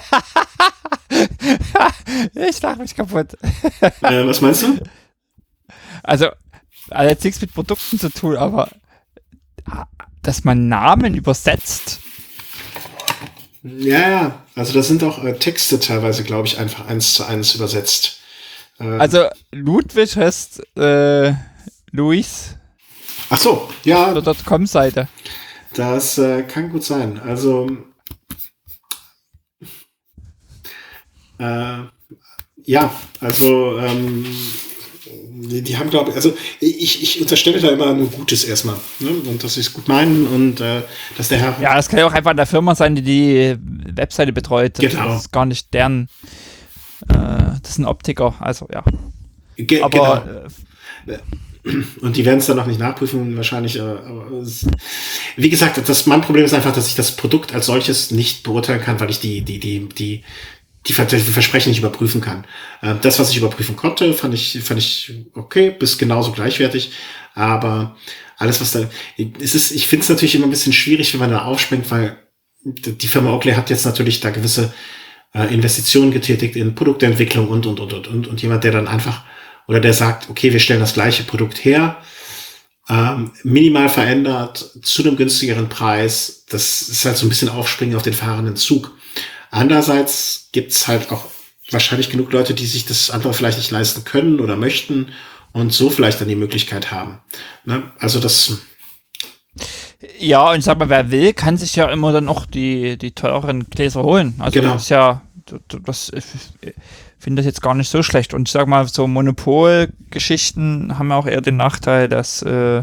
Ich lach mich kaputt. Äh, was meinst du? Also, also jetzt nichts mit Produkten zu tun, aber dass man Namen übersetzt. Ja, ja. Also das sind auch äh, Texte teilweise, glaube ich, einfach eins zu eins übersetzt. Äh, also Ludwig heißt äh, Luis. Ach so, ja. Oder .com-Seite. Das äh, kann gut sein. Also äh, ja, also ähm, die, die haben, glaube ich, also ich, ich unterstelle da immer nur Gutes erstmal, ne? Und dass sie es gut meinen und äh, dass der Herr... Ja, es kann ja auch einfach eine Firma sein, die die Webseite betreut. Genau. Das ist gar nicht deren, äh, das ist ein Optiker, also ja. Ge Aber genau. Und die werden es dann noch nicht nachprüfen, wahrscheinlich. Aber es, wie gesagt, das mein Problem ist einfach, dass ich das Produkt als solches nicht beurteilen kann, weil ich die die die die die Versprechen nicht überprüfen kann. Das, was ich überprüfen konnte, fand ich fand ich okay, bis genauso gleichwertig. Aber alles, was da, es ist, ich finde es natürlich immer ein bisschen schwierig, wenn man da aufspringt, weil die Firma Oakley hat jetzt natürlich da gewisse äh, Investitionen getätigt in Produktentwicklung und und und und und und jemand, der dann einfach oder der sagt, okay, wir stellen das gleiche Produkt her, ähm, minimal verändert, zu einem günstigeren Preis. Das ist halt so ein bisschen Aufspringen auf den fahrenden Zug. Andererseits gibt's halt auch wahrscheinlich genug Leute, die sich das andere vielleicht nicht leisten können oder möchten und so vielleicht dann die Möglichkeit haben. Ne? Also das... Ja, und ich sag mal, wer will, kann sich ja immer dann auch die, die teuren Gläser holen. Also Genau. das ist ja, das, ich finde das jetzt gar nicht so schlecht. Und ich sag mal, so Monopolgeschichten haben ja auch eher den Nachteil, dass äh,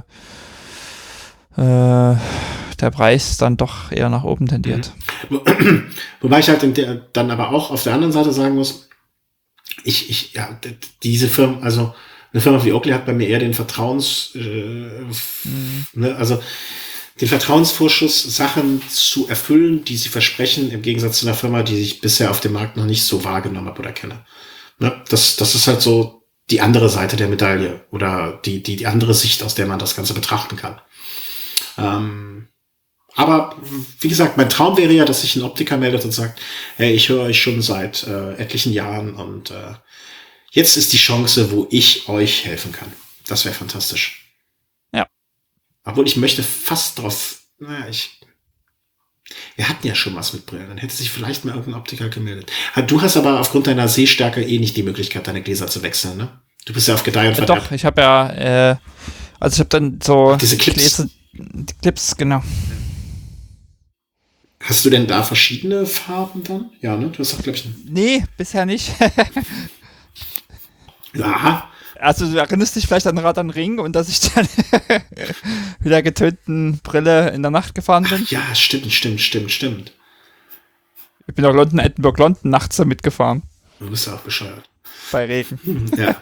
äh, der Preis dann doch eher nach oben tendiert. Mhm. Wobei ich halt in der, dann aber auch auf der anderen Seite sagen muss, ich, ich, ja, diese Firma, also eine Firma wie Oakley hat bei mir eher den Vertrauens, äh, mhm. ne, also den Vertrauensvorschuss, Sachen zu erfüllen, die sie versprechen, im Gegensatz zu einer Firma, die ich bisher auf dem Markt noch nicht so wahrgenommen habe oder kenne. Ne, das, das ist halt so die andere Seite der Medaille oder die, die, die andere Sicht, aus der man das Ganze betrachten kann. Ähm, aber wie gesagt, mein Traum wäre ja, dass sich ein Optiker meldet und sagt, hey, ich höre euch schon seit äh, etlichen Jahren und äh, jetzt ist die Chance, wo ich euch helfen kann. Das wäre fantastisch. Ja. Obwohl ich möchte fast drauf, naja, ich, wir hatten ja schon was mit Brillen, dann hätte sich vielleicht mal irgendein Optiker gemeldet. Du hast aber aufgrund deiner Sehstärke eh nicht die Möglichkeit, deine Gläser zu wechseln, ne? Du bist ja auf Gedeih und Ja, Verderb. doch, ich habe ja, äh, also ich habe dann so diese Clips. Gläser, die Clips, genau. Hast du denn da verschiedene Farben dann? Ja, ne? Du hast doch, glaube ich... Nee, bisher nicht. Aha. Also du erinnerst dich vielleicht an Rad am Ring und dass ich dann mit der getönten Brille in der Nacht gefahren bin? Ach, ja, stimmt, stimmt, stimmt, stimmt. Ich bin auch London, Edinburgh, London nachts damit gefahren. Du bist ja auch bescheuert. Bei Regen. Ja.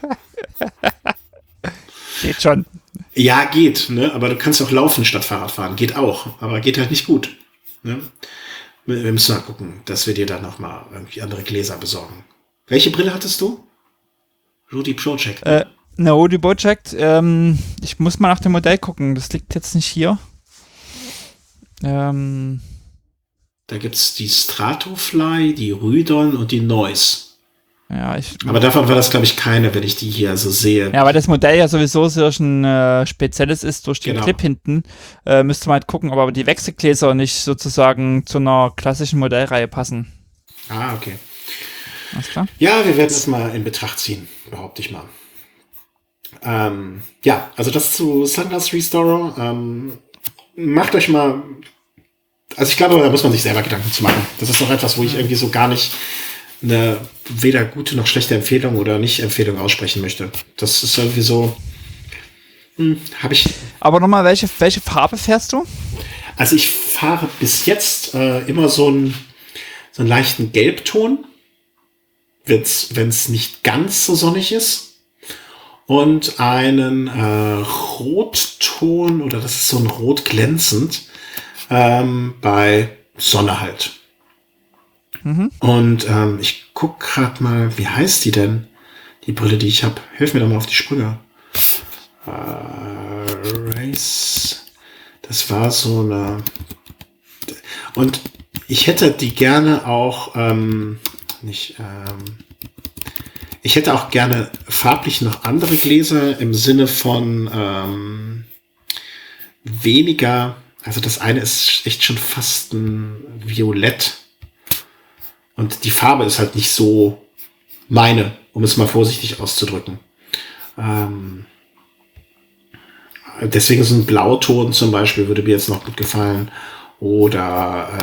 Geht schon. Ja, geht, ne? Aber du kannst auch laufen statt Fahrrad fahren. Geht auch, aber geht halt nicht gut. Ne? Wir müssen mal gucken, dass wir dir dann noch mal irgendwie andere Gläser besorgen. Welche Brille hattest du? Rudy Project. Äh, eine Rudy Project. Ähm, ich muss mal nach dem Modell gucken. Das liegt jetzt nicht hier. Ähm, da gibt's die Stratofly, die Rydon und die Noise. Ja, ich, aber davon war das, glaube ich, keine, wenn ich die hier so sehe. Ja, weil das Modell ja sowieso so ein äh, spezielles ist durch den genau. Clip hinten, äh, müsste man halt gucken, ob aber die Wechselgläser nicht sozusagen zu einer klassischen Modellreihe passen. Ah, okay. Alles klar? Ja, wir werden das mal in Betracht ziehen, behaupte ich mal. Ähm, ja, also das zu Sunglass Restorer. Ähm, macht euch mal, also ich glaube, da muss man sich selber Gedanken zu machen. Das ist noch etwas, wo ich irgendwie so gar nicht eine weder gute noch schlechte Empfehlung oder Nicht-Empfehlung aussprechen möchte. Das ist irgendwie so, hm, habe ich... Aber nochmal, welche, welche Farbe fährst du? Also ich fahre bis jetzt äh, immer so einen, so einen leichten Gelbton, wenn es nicht ganz so sonnig ist. Und einen äh, Rotton, oder das ist so ein Rot glänzend, ähm, bei Sonne halt. Mhm. Und ähm, ich guck gerade mal, wie heißt die denn? Die Brille, die ich habe. Hilf mir doch mal auf die Sprünge. Äh, Race. Das war so eine... Und ich hätte die gerne auch... Ähm, nicht... Ähm, ich hätte auch gerne farblich noch andere Gläser im Sinne von ähm, weniger... Also das eine ist echt schon fast ein Violett. Und die Farbe ist halt nicht so meine, um es mal vorsichtig auszudrücken. Ähm, deswegen so ein Blauton zum Beispiel würde mir jetzt noch gut gefallen. Oder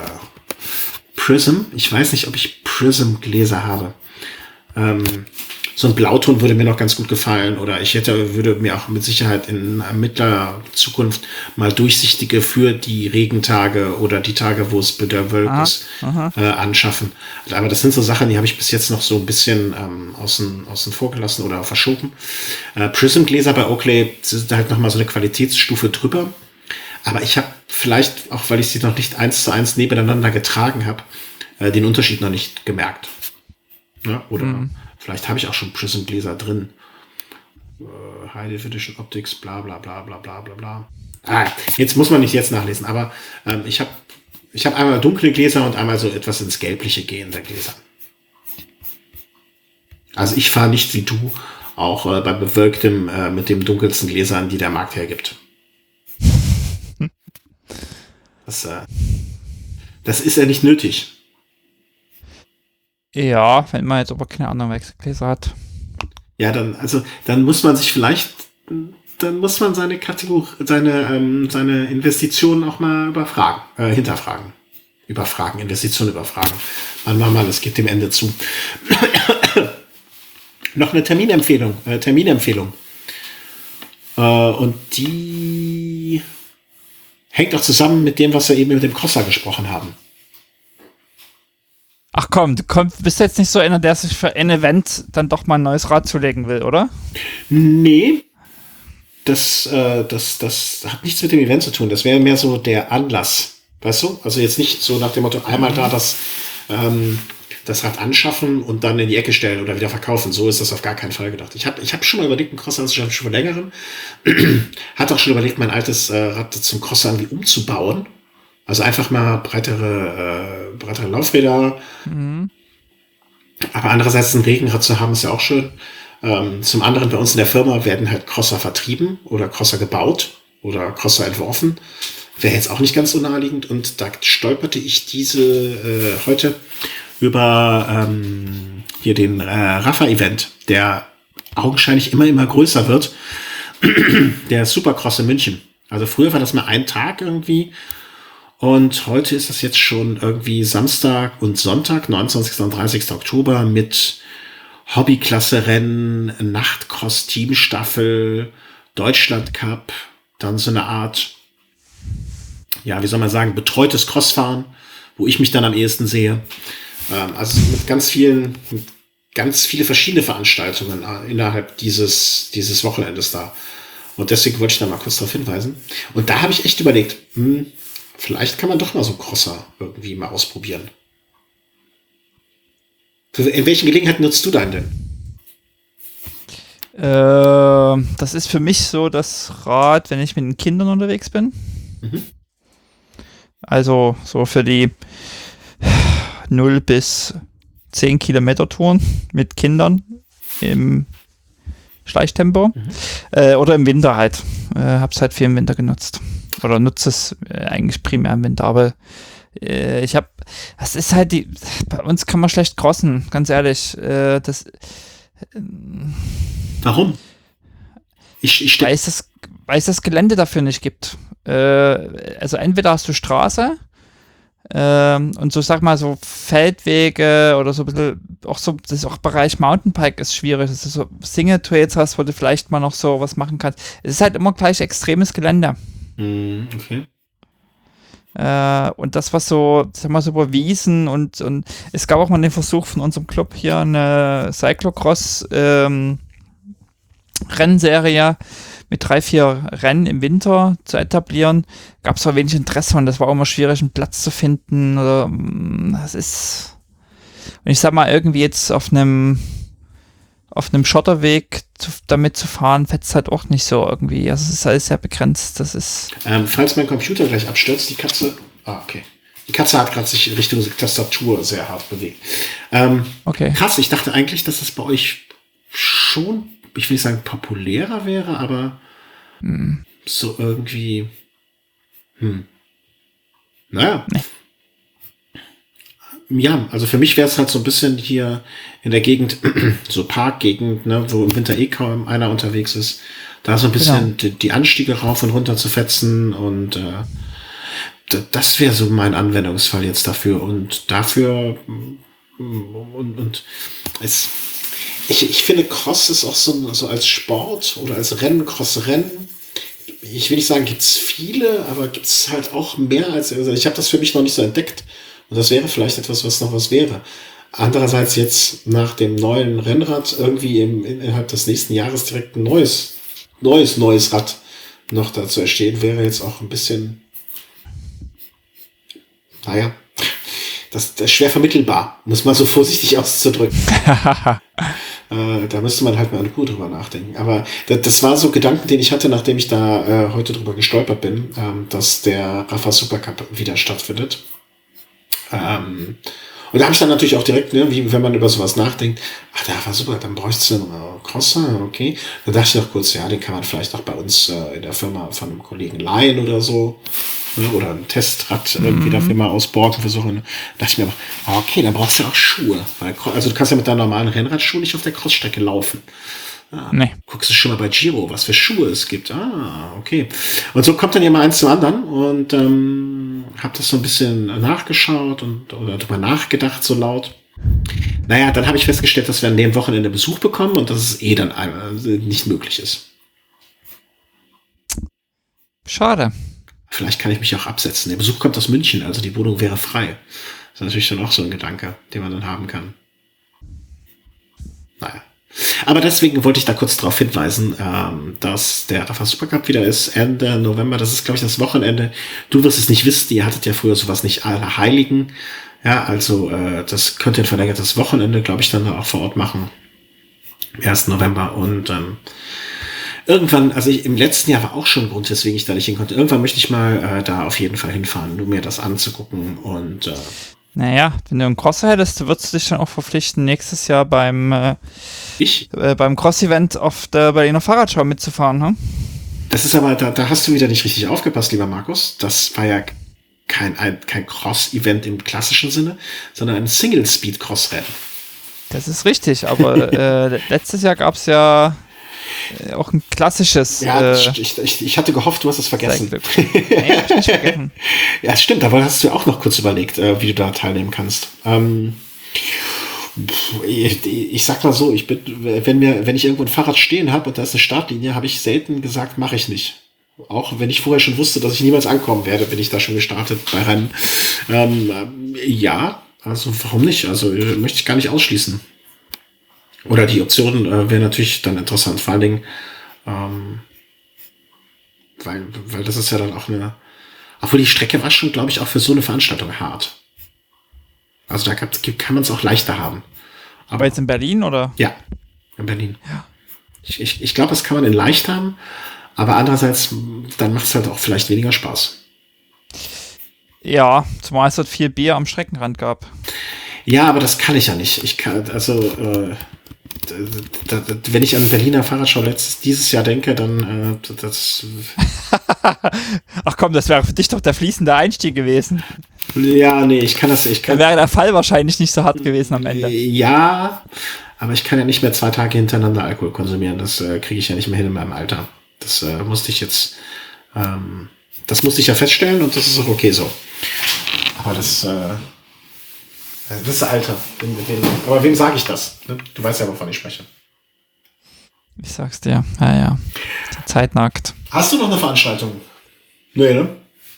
äh, Prism. Ich weiß nicht, ob ich Prism-Gläser habe. Ähm, so ein Blauton würde mir noch ganz gut gefallen. Oder ich hätte, würde mir auch mit Sicherheit in mittlerer Zukunft mal durchsichtige für die Regentage oder die Tage, wo es bewölkt Aha, ist, aha. äh, anschaffen. Aber das sind so Sachen, die habe ich bis jetzt noch so ein bisschen ähm, außen, außen vor gelassen oder verschoben. Äh, Prism-Gläser bei Oakley sind halt nochmal so eine Qualitätsstufe drüber. Aber ich habe vielleicht, auch weil ich sie noch nicht eins zu eins nebeneinander getragen habe, äh, den Unterschied noch nicht gemerkt. Ja, oder Mhm. vielleicht habe ich auch schon Prism-Gläser drin. Äh, High Definition Optics, bla bla bla bla bla bla bla. Ah, jetzt muss man nicht jetzt nachlesen, aber ähm, ich habe ich hab einmal dunkle Gläser und einmal so etwas ins Gelbliche gehende Gläser. Also ich fahre nicht wie du, auch äh, bei bewölktem äh, mit dem dunkelsten Gläsern, die der Markt hergibt. Das, äh, das ist ja nicht nötig. Ja, wenn man jetzt aber keine anderen Wechselgläser hat. Ja, dann, also, dann muss man sich vielleicht, dann muss man seine Kategorie, seine, ähm, seine Investitionen auch mal überfragen, äh, hinterfragen. Überfragen, Investitionen überfragen. Mann, Mann, Mann, das geht dem Ende zu. Noch eine Terminempfehlung, äh, Terminempfehlung. Äh, und die hängt auch zusammen mit dem, was wir eben mit dem Crosser gesprochen haben. Ach komm, du komm, bist jetzt nicht so einer, der sich für ein Event dann doch mal ein neues Rad zulegen will, oder? Nee, das, äh, das, das hat nichts mit dem Event zu tun. Das wäre mehr so der Anlass. Weißt du? Also jetzt nicht so nach dem Motto, einmal da das, ähm, das Rad anschaffen und dann in die Ecke stellen oder wieder verkaufen. So ist das auf gar keinen Fall gedacht. Ich habe ich hab schon mal überlegt, einen Crosser anzuschaffen, schon vor längerem. Hat auch schon überlegt, mein altes äh, Rad zum Crosser irgendwie umzubauen. Also einfach mal breitere, äh, breitere Laufräder. Mhm. Aber andererseits ein Regenrad zu haben, ist ja auch schön. Ähm, zum anderen bei uns in der Firma werden halt Crosser vertrieben oder Crosser gebaut oder Crosser entworfen. Wäre jetzt auch nicht ganz so naheliegend. Und da stolperte ich diese äh, heute über ähm, hier den äh, Rafa-Event, der augenscheinlich immer, immer größer wird. Der Supercross in München. Also früher war das mal ein Tag irgendwie. Und heute ist das jetzt schon irgendwie Samstag und Sonntag, neunundzwanzigsten und dreißigsten Oktober mit Hobbyklasse-Rennen, Nachtcross-Teamstaffel, Deutschland Cup, dann so eine Art, ja, wie soll man sagen, betreutes Crossfahren, wo ich mich dann am ehesten sehe. Ähm, also mit ganz vielen, mit ganz viele verschiedene Veranstaltungen äh, innerhalb dieses, dieses Wochenendes da. Und deswegen wollte ich da mal kurz darauf hinweisen. Und da habe ich echt überlegt, hm, vielleicht kann man doch mal so einen Crosser irgendwie mal ausprobieren. In welchen Gelegenheiten nutzt du deinen denn? Äh, das ist für mich so das Rad, wenn ich mit den Kindern unterwegs bin. Mhm. Also so für die null bis zehn Kilometer Touren mit Kindern im Schleichtempo. Mhm. Äh, oder im Winter halt. Äh, hab's halt viel im Winter genutzt. Oder nutze es äh, eigentlich primär im Winter. Aber äh, ich hab, das ist halt die, bei uns kann man schlecht crossen, ganz ehrlich. Äh, das, äh, Warum? Ich, ich weil, es das, weil es das Gelände dafür nicht gibt. Äh, also entweder hast du Straße ähm, und so, sag mal, so Feldwege oder so ein bisschen, auch so, das ist auch Bereich Mountainbike ist schwierig, dass du so Single-Trails hast, wo du vielleicht mal noch so was machen kannst. Es ist halt immer gleich extremes Gelände. Mm, okay. Äh, und das, was so, sag mal, so über Wiesen und, und es gab auch mal den Versuch von unserem Club hier eine Cyclocross ähm, Rennserie mit drei, vier Rennen im Winter zu etablieren. Gab es aber wenig Interesse und das war auch immer schwierig, einen Platz zu finden. Oder, das ist, und ich sag mal, irgendwie jetzt auf einem auf einem Schotterweg zu, damit zu fahren, fetzt halt auch nicht so irgendwie. Also es ist alles sehr begrenzt. Das ist. Ähm, falls mein Computer gleich abstürzt, die Katze. Ah, okay. Die Katze hat gerade sich Richtung Tastatur sehr hart bewegt. Ähm, Okay. Krass, ich dachte eigentlich, dass es bei euch schon, ich will nicht sagen populärer wäre, aber Hm. so irgendwie. Hm. Naja. Nee. Ja, also für mich wäre es halt so ein bisschen hier in der Gegend, so Parkgegend, ne, wo im Winter eh kaum einer unterwegs ist, da so ein bisschen Genau. die, die Anstiege rauf und runter zu fetzen und äh, d- das wäre so mein Anwendungsfall jetzt dafür und dafür mm, und, und es, Ich, ich finde, Cross ist auch so, so als Sport oder als Rennen, Cross-Rennen. Ich will nicht sagen, gibt's viele, aber gibt's halt auch mehr als, also ich habe das für mich noch nicht so entdeckt. Und das wäre vielleicht etwas, was noch was wäre. Andererseits jetzt nach dem neuen Rennrad irgendwie im, innerhalb des nächsten Jahres direkt ein neues, neues, neues Rad noch dazu entstehen, wäre jetzt auch ein bisschen, naja, das, das ist schwer vermittelbar, muss man so vorsichtig auszudrücken. äh, da müsste man halt mal eine Ruhe drüber nachdenken. Aber das, das war so Gedanken, den ich hatte, nachdem ich da äh, heute drüber gestolpert bin, ähm, dass der Rafa Supercup wieder stattfindet. Ähm, und da habe ich dann natürlich auch direkt, ne, wie wenn man über sowas nachdenkt, ach, der war super, dann bräuchte du einen Crosser, okay. Dann dachte ich noch kurz, ja, den kann man vielleicht auch bei uns äh, in der Firma von einem Kollegen leihen oder so. Ne, oder ein Testrad irgendwie mhm. dafür mal ausborgen versuchen. Da dachte ich mir aber, okay, dann brauchst du auch Schuhe. Weil, also du kannst ja mit deinen normalen Rennradschuhen nicht auf der Crossstrecke laufen. Ah, nee. Guckst du schon mal bei Giro, was für Schuhe es gibt. Ah, okay. Und so kommt dann ja mal eins zum anderen und ähm, hab das so ein bisschen nachgeschaut und oder drüber nachgedacht, so laut. Naja, dann habe ich festgestellt, dass wir an dem Wochenende Besuch bekommen und dass es eh dann äh, nicht möglich ist. Schade. Vielleicht kann ich mich auch absetzen. Der Besuch kommt aus München, also die Wohnung wäre frei. Das ist natürlich dann auch so ein Gedanke, den man dann haben kann. Naja. Aber deswegen wollte ich da kurz darauf hinweisen, ähm, dass der Rafa Supercup wieder ist, Ende November. Das ist, glaube ich, das Wochenende. Du wirst es nicht wissen, ihr hattet ja früher sowas nicht Allerheiligen. Ja, also äh, das könnt ihr ein verlängertes Wochenende, glaube ich, dann auch vor Ort machen. ersten November. Und ähm, irgendwann, also ich, im letzten Jahr war auch schon ein Grund, weswegen ich da nicht hin konnte. Irgendwann möchte ich mal äh, da auf jeden Fall hinfahren, nur mir das anzugucken. Und äh, naja, wenn du einen Crosser hättest, würdest du dich dann auch verpflichten, nächstes Jahr beim äh, ich? Äh, beim Cross-Event auf der Berliner Fahrradschau mitzufahren, hm? Das ist aber, da, da hast du wieder nicht richtig aufgepasst, lieber Markus. Das war ja kein, ein, kein Cross-Event im klassischen Sinne, sondern ein Single-Speed-Cross-Rennen. Das ist richtig, aber äh, letztes Jahr gab es ja äh, auch ein klassisches. Ja, äh, ich, ich, ich hatte gehofft, du hast es vergessen. Nee, hab ich nicht vergessen. Ja, stimmt, aber hast du ja auch noch kurz überlegt, äh, wie du da teilnehmen kannst. Ähm, Ich, ich sag mal so, ich bin, wenn mir, wenn ich irgendwo ein Fahrrad stehen habe und da ist eine Startlinie, habe ich selten gesagt, mache ich nicht. Auch wenn ich vorher schon wusste, dass ich niemals ankommen werde, bin ich da schon gestartet bei Rennen. Ähm, ja, also warum nicht? Also möchte ich gar nicht ausschließen. Oder die Option äh, wäre natürlich dann interessant, vor allen Dingen, ähm, weil, weil das ist ja dann auch eine, obwohl die Strecke war schon, glaube ich, auch für so eine Veranstaltung hart. Also da kann, kann man es auch leichter haben. Aber jetzt in Berlin, oder? Ja, in Berlin. Ja. Ich, ich, ich glaube, das kann man in leicht haben, aber andererseits, dann macht es halt auch vielleicht weniger Spaß. Ja, zumal es dort viel Bier am Streckenrand gab. Ja, aber das kann ich ja nicht. Ich kann, also, äh, da, da, wenn ich an Berliner Fahrradschau letztes dieses Jahr denke, dann äh, das. Ach komm, das wäre für dich doch der fließende Einstieg gewesen. Ja, nee, ich kann das. Ich kann, dann wäre der Fall wahrscheinlich nicht so hart gewesen am Ende. Ja, aber ich kann ja nicht mehr zwei Tage hintereinander Alkohol konsumieren. Das äh, kriege ich ja nicht mehr hin in meinem Alter. Das äh, musste ich jetzt. Ähm, das musste ich ja feststellen und das ist auch okay so. Aber das. Äh, Das ist Alter. Aber wem sage ich das? Du weißt ja, wovon ich spreche. Ich sag's dir. Ja, ja. Die Zeit nagt. Hast du noch eine Veranstaltung? Nee, ne?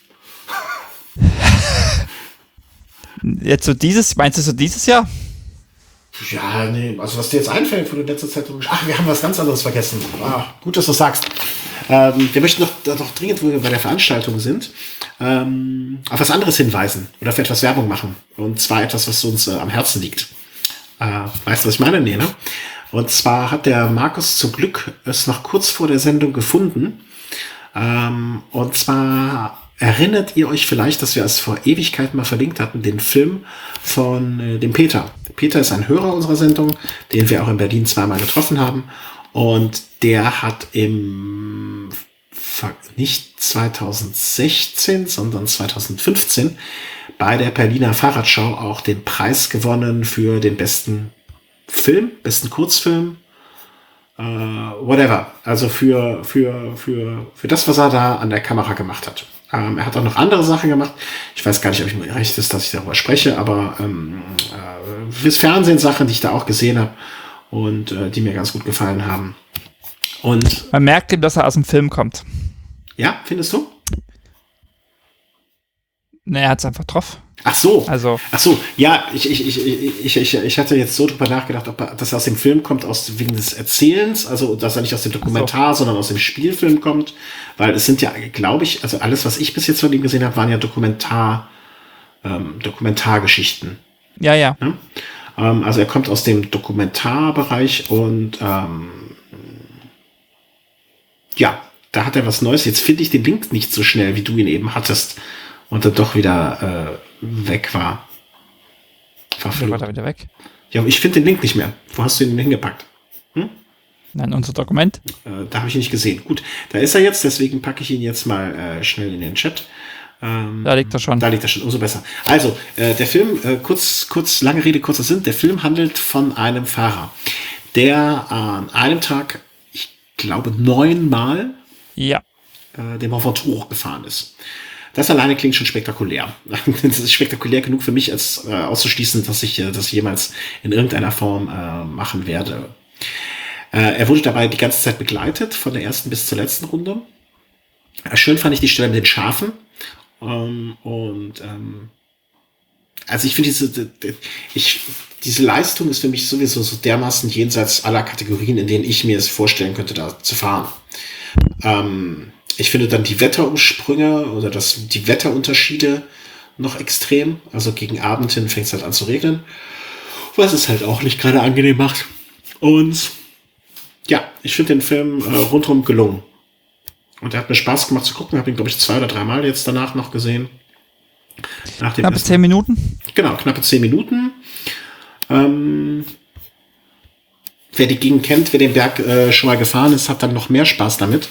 Jetzt so dieses, meinst du so dieses Jahr? Ja, nee. Also was dir jetzt einfällt, wo du in letzter Zeit... Ach, wir haben was ganz anderes vergessen. Ah, gut, dass du sagst. Ähm, wir möchten noch, noch dringend, wo wir bei der Veranstaltung sind, ähm, auf was anderes hinweisen oder für etwas Werbung machen. Und zwar etwas, was uns äh, am Herzen liegt. Äh, weißt du, was ich meine? Nee, ne? Und zwar hat der Markus zum Glück es noch kurz vor der Sendung gefunden. Ähm, und zwar erinnert ihr euch vielleicht, dass wir es vor Ewigkeit mal verlinkt hatten, den Film von äh, dem Peter. Peter ist ein Hörer unserer Sendung, den wir auch in Berlin zweimal getroffen haben. Und der hat im, nicht zwanzig sechzehn, sondern zwanzig fünfzehn bei der Berliner Fahrradschau auch den Preis gewonnen für den besten Film, besten Kurzfilm, äh, whatever. Also für, für, für, für das, was er da an der Kamera gemacht hat. Ähm, er hat auch noch andere Sachen gemacht. Ich weiß gar nicht, ob ich mir recht ist, dass ich darüber spreche, aber ähm, äh, fürs Fernsehen Sachen, die ich da auch gesehen habe. und äh, die mir ganz gut gefallen haben. Und man merkt ihm, dass er aus dem Film kommt. ja, findest du? Ne, er hat es einfach drauf. Ach so, also. Ach so, ja, ich, ich, ich, ich, ich, ich hatte jetzt so drüber nachgedacht, ob er, das aus dem Film kommt, aus wegen des Erzählens, also dass er nicht aus dem Dokumentar, so. sondern aus dem Spielfilm kommt, weil es sind ja, glaube ich, also alles, was ich bis jetzt von ihm gesehen habe, waren ja Dokumentar, ähm, Dokumentargeschichten. Ja, ja. ja? Ähm, also er kommt aus dem Dokumentarbereich und ähm, ja, da hat er was Neues. Jetzt finde ich den Link nicht so schnell, wie du ihn eben hattest. Und dann doch wieder äh, weg war. War, war da wieder weg? Ja, aber ich finde den Link nicht mehr. Wo hast du ihn hingepackt? Hm? Nein, unser Dokument. Äh, da habe ich ihn nicht gesehen. Gut, da ist er jetzt, deswegen packe ich ihn jetzt mal äh, schnell in den Chat. Ähm, da liegt er schon. Da liegt er schon, umso besser. Also, äh, der Film, äh, kurz, kurz, lange Rede, kurzer Sinn, der Film handelt von einem Fahrer, der an einem Tag, ich glaube, neunmal ja. äh, den Mont Ventoux gefahren ist. Das alleine klingt schon spektakulär. Das ist spektakulär genug für mich, als äh, auszuschließen, dass ich äh, das jemals in irgendeiner Form äh, machen werde. Äh, er wurde dabei die ganze Zeit begleitet, von der ersten bis zur letzten Runde. Äh, schön fand ich die Stelle mit den Schafen. Ähm, und ähm, also ich finde diese, ich, diese Leistung ist für mich sowieso so dermaßen jenseits aller Kategorien, in denen ich mir es vorstellen könnte, da zu fahren. Ähm, Ich finde dann die Wetterumsprünge oder das, die Wetterunterschiede noch extrem. Also gegen Abend hin fängt es halt an zu regnen. Was es halt auch nicht gerade angenehm macht. Und ja, ich finde den Film äh, rundherum gelungen. Und er hat mir Spaß gemacht zu gucken. Habe ihn, glaube ich, zwei oder dreimal jetzt danach noch gesehen. Nach dem knappe ersten. zehn Minuten? Genau, knappe zehn Minuten. Ähm, wer die Gegend kennt, wer den Berg äh, schon mal gefahren ist, hat dann noch mehr Spaß damit.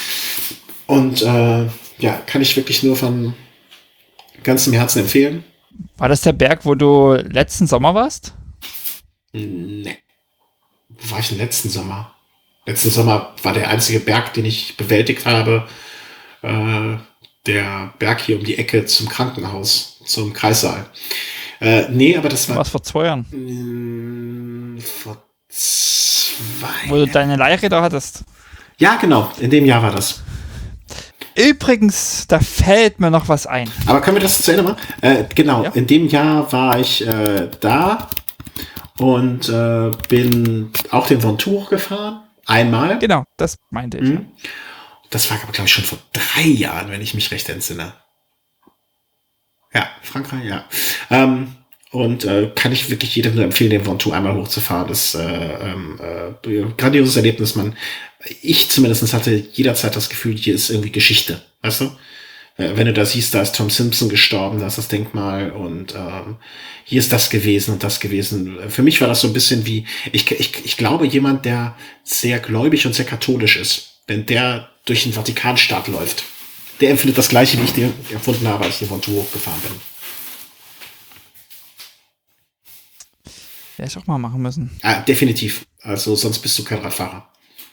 Und äh, ja, kann ich wirklich nur von ganzem Herzen empfehlen. War das der Berg, wo du letzten Sommer warst? Nee. Wo war ich denn letzten Sommer? Letzten Sommer war der einzige Berg, den ich bewältigt habe, äh, der Berg hier um die Ecke zum Krankenhaus, zum Kreissaal. Äh, nee, aber das war... Was vor zwei Jahren? Mh, vor zwei... Wo du deine Leihräder hattest? Ja, genau. In dem Jahr war das. Übrigens, da fällt mir noch was ein. Aber können wir das zu Ende machen? Äh, genau, ja. In dem Jahr war ich äh, da und äh, bin auch den Ventoux gefahren. Einmal. Genau, das meinte ich. Mhm. Das war, glaube ich, schon vor drei Jahren, wenn ich mich recht entsinne. Ja, Frankreich, ja. Ähm, und äh, kann ich wirklich jedem nur empfehlen, den Ventoux einmal hochzufahren. Das äh, äh, grandioses Erlebnis. Man, ich zumindest hatte jederzeit das Gefühl, hier ist irgendwie Geschichte. Weißt du? Wenn du da siehst, da ist Tom Simpson gestorben, da ist das Denkmal und ähm, hier ist das gewesen und das gewesen. Für mich war das so ein bisschen wie, ich, ich, ich glaube, jemand, der sehr gläubig und sehr katholisch ist, wenn der durch den Vatikanstaat läuft, der empfindet das Gleiche, wie ich den erfunden habe, als ich den Ventoux hochgefahren bin. Hätte ich auch mal machen müssen. Ah, definitiv. Also sonst bist du kein Radfahrer.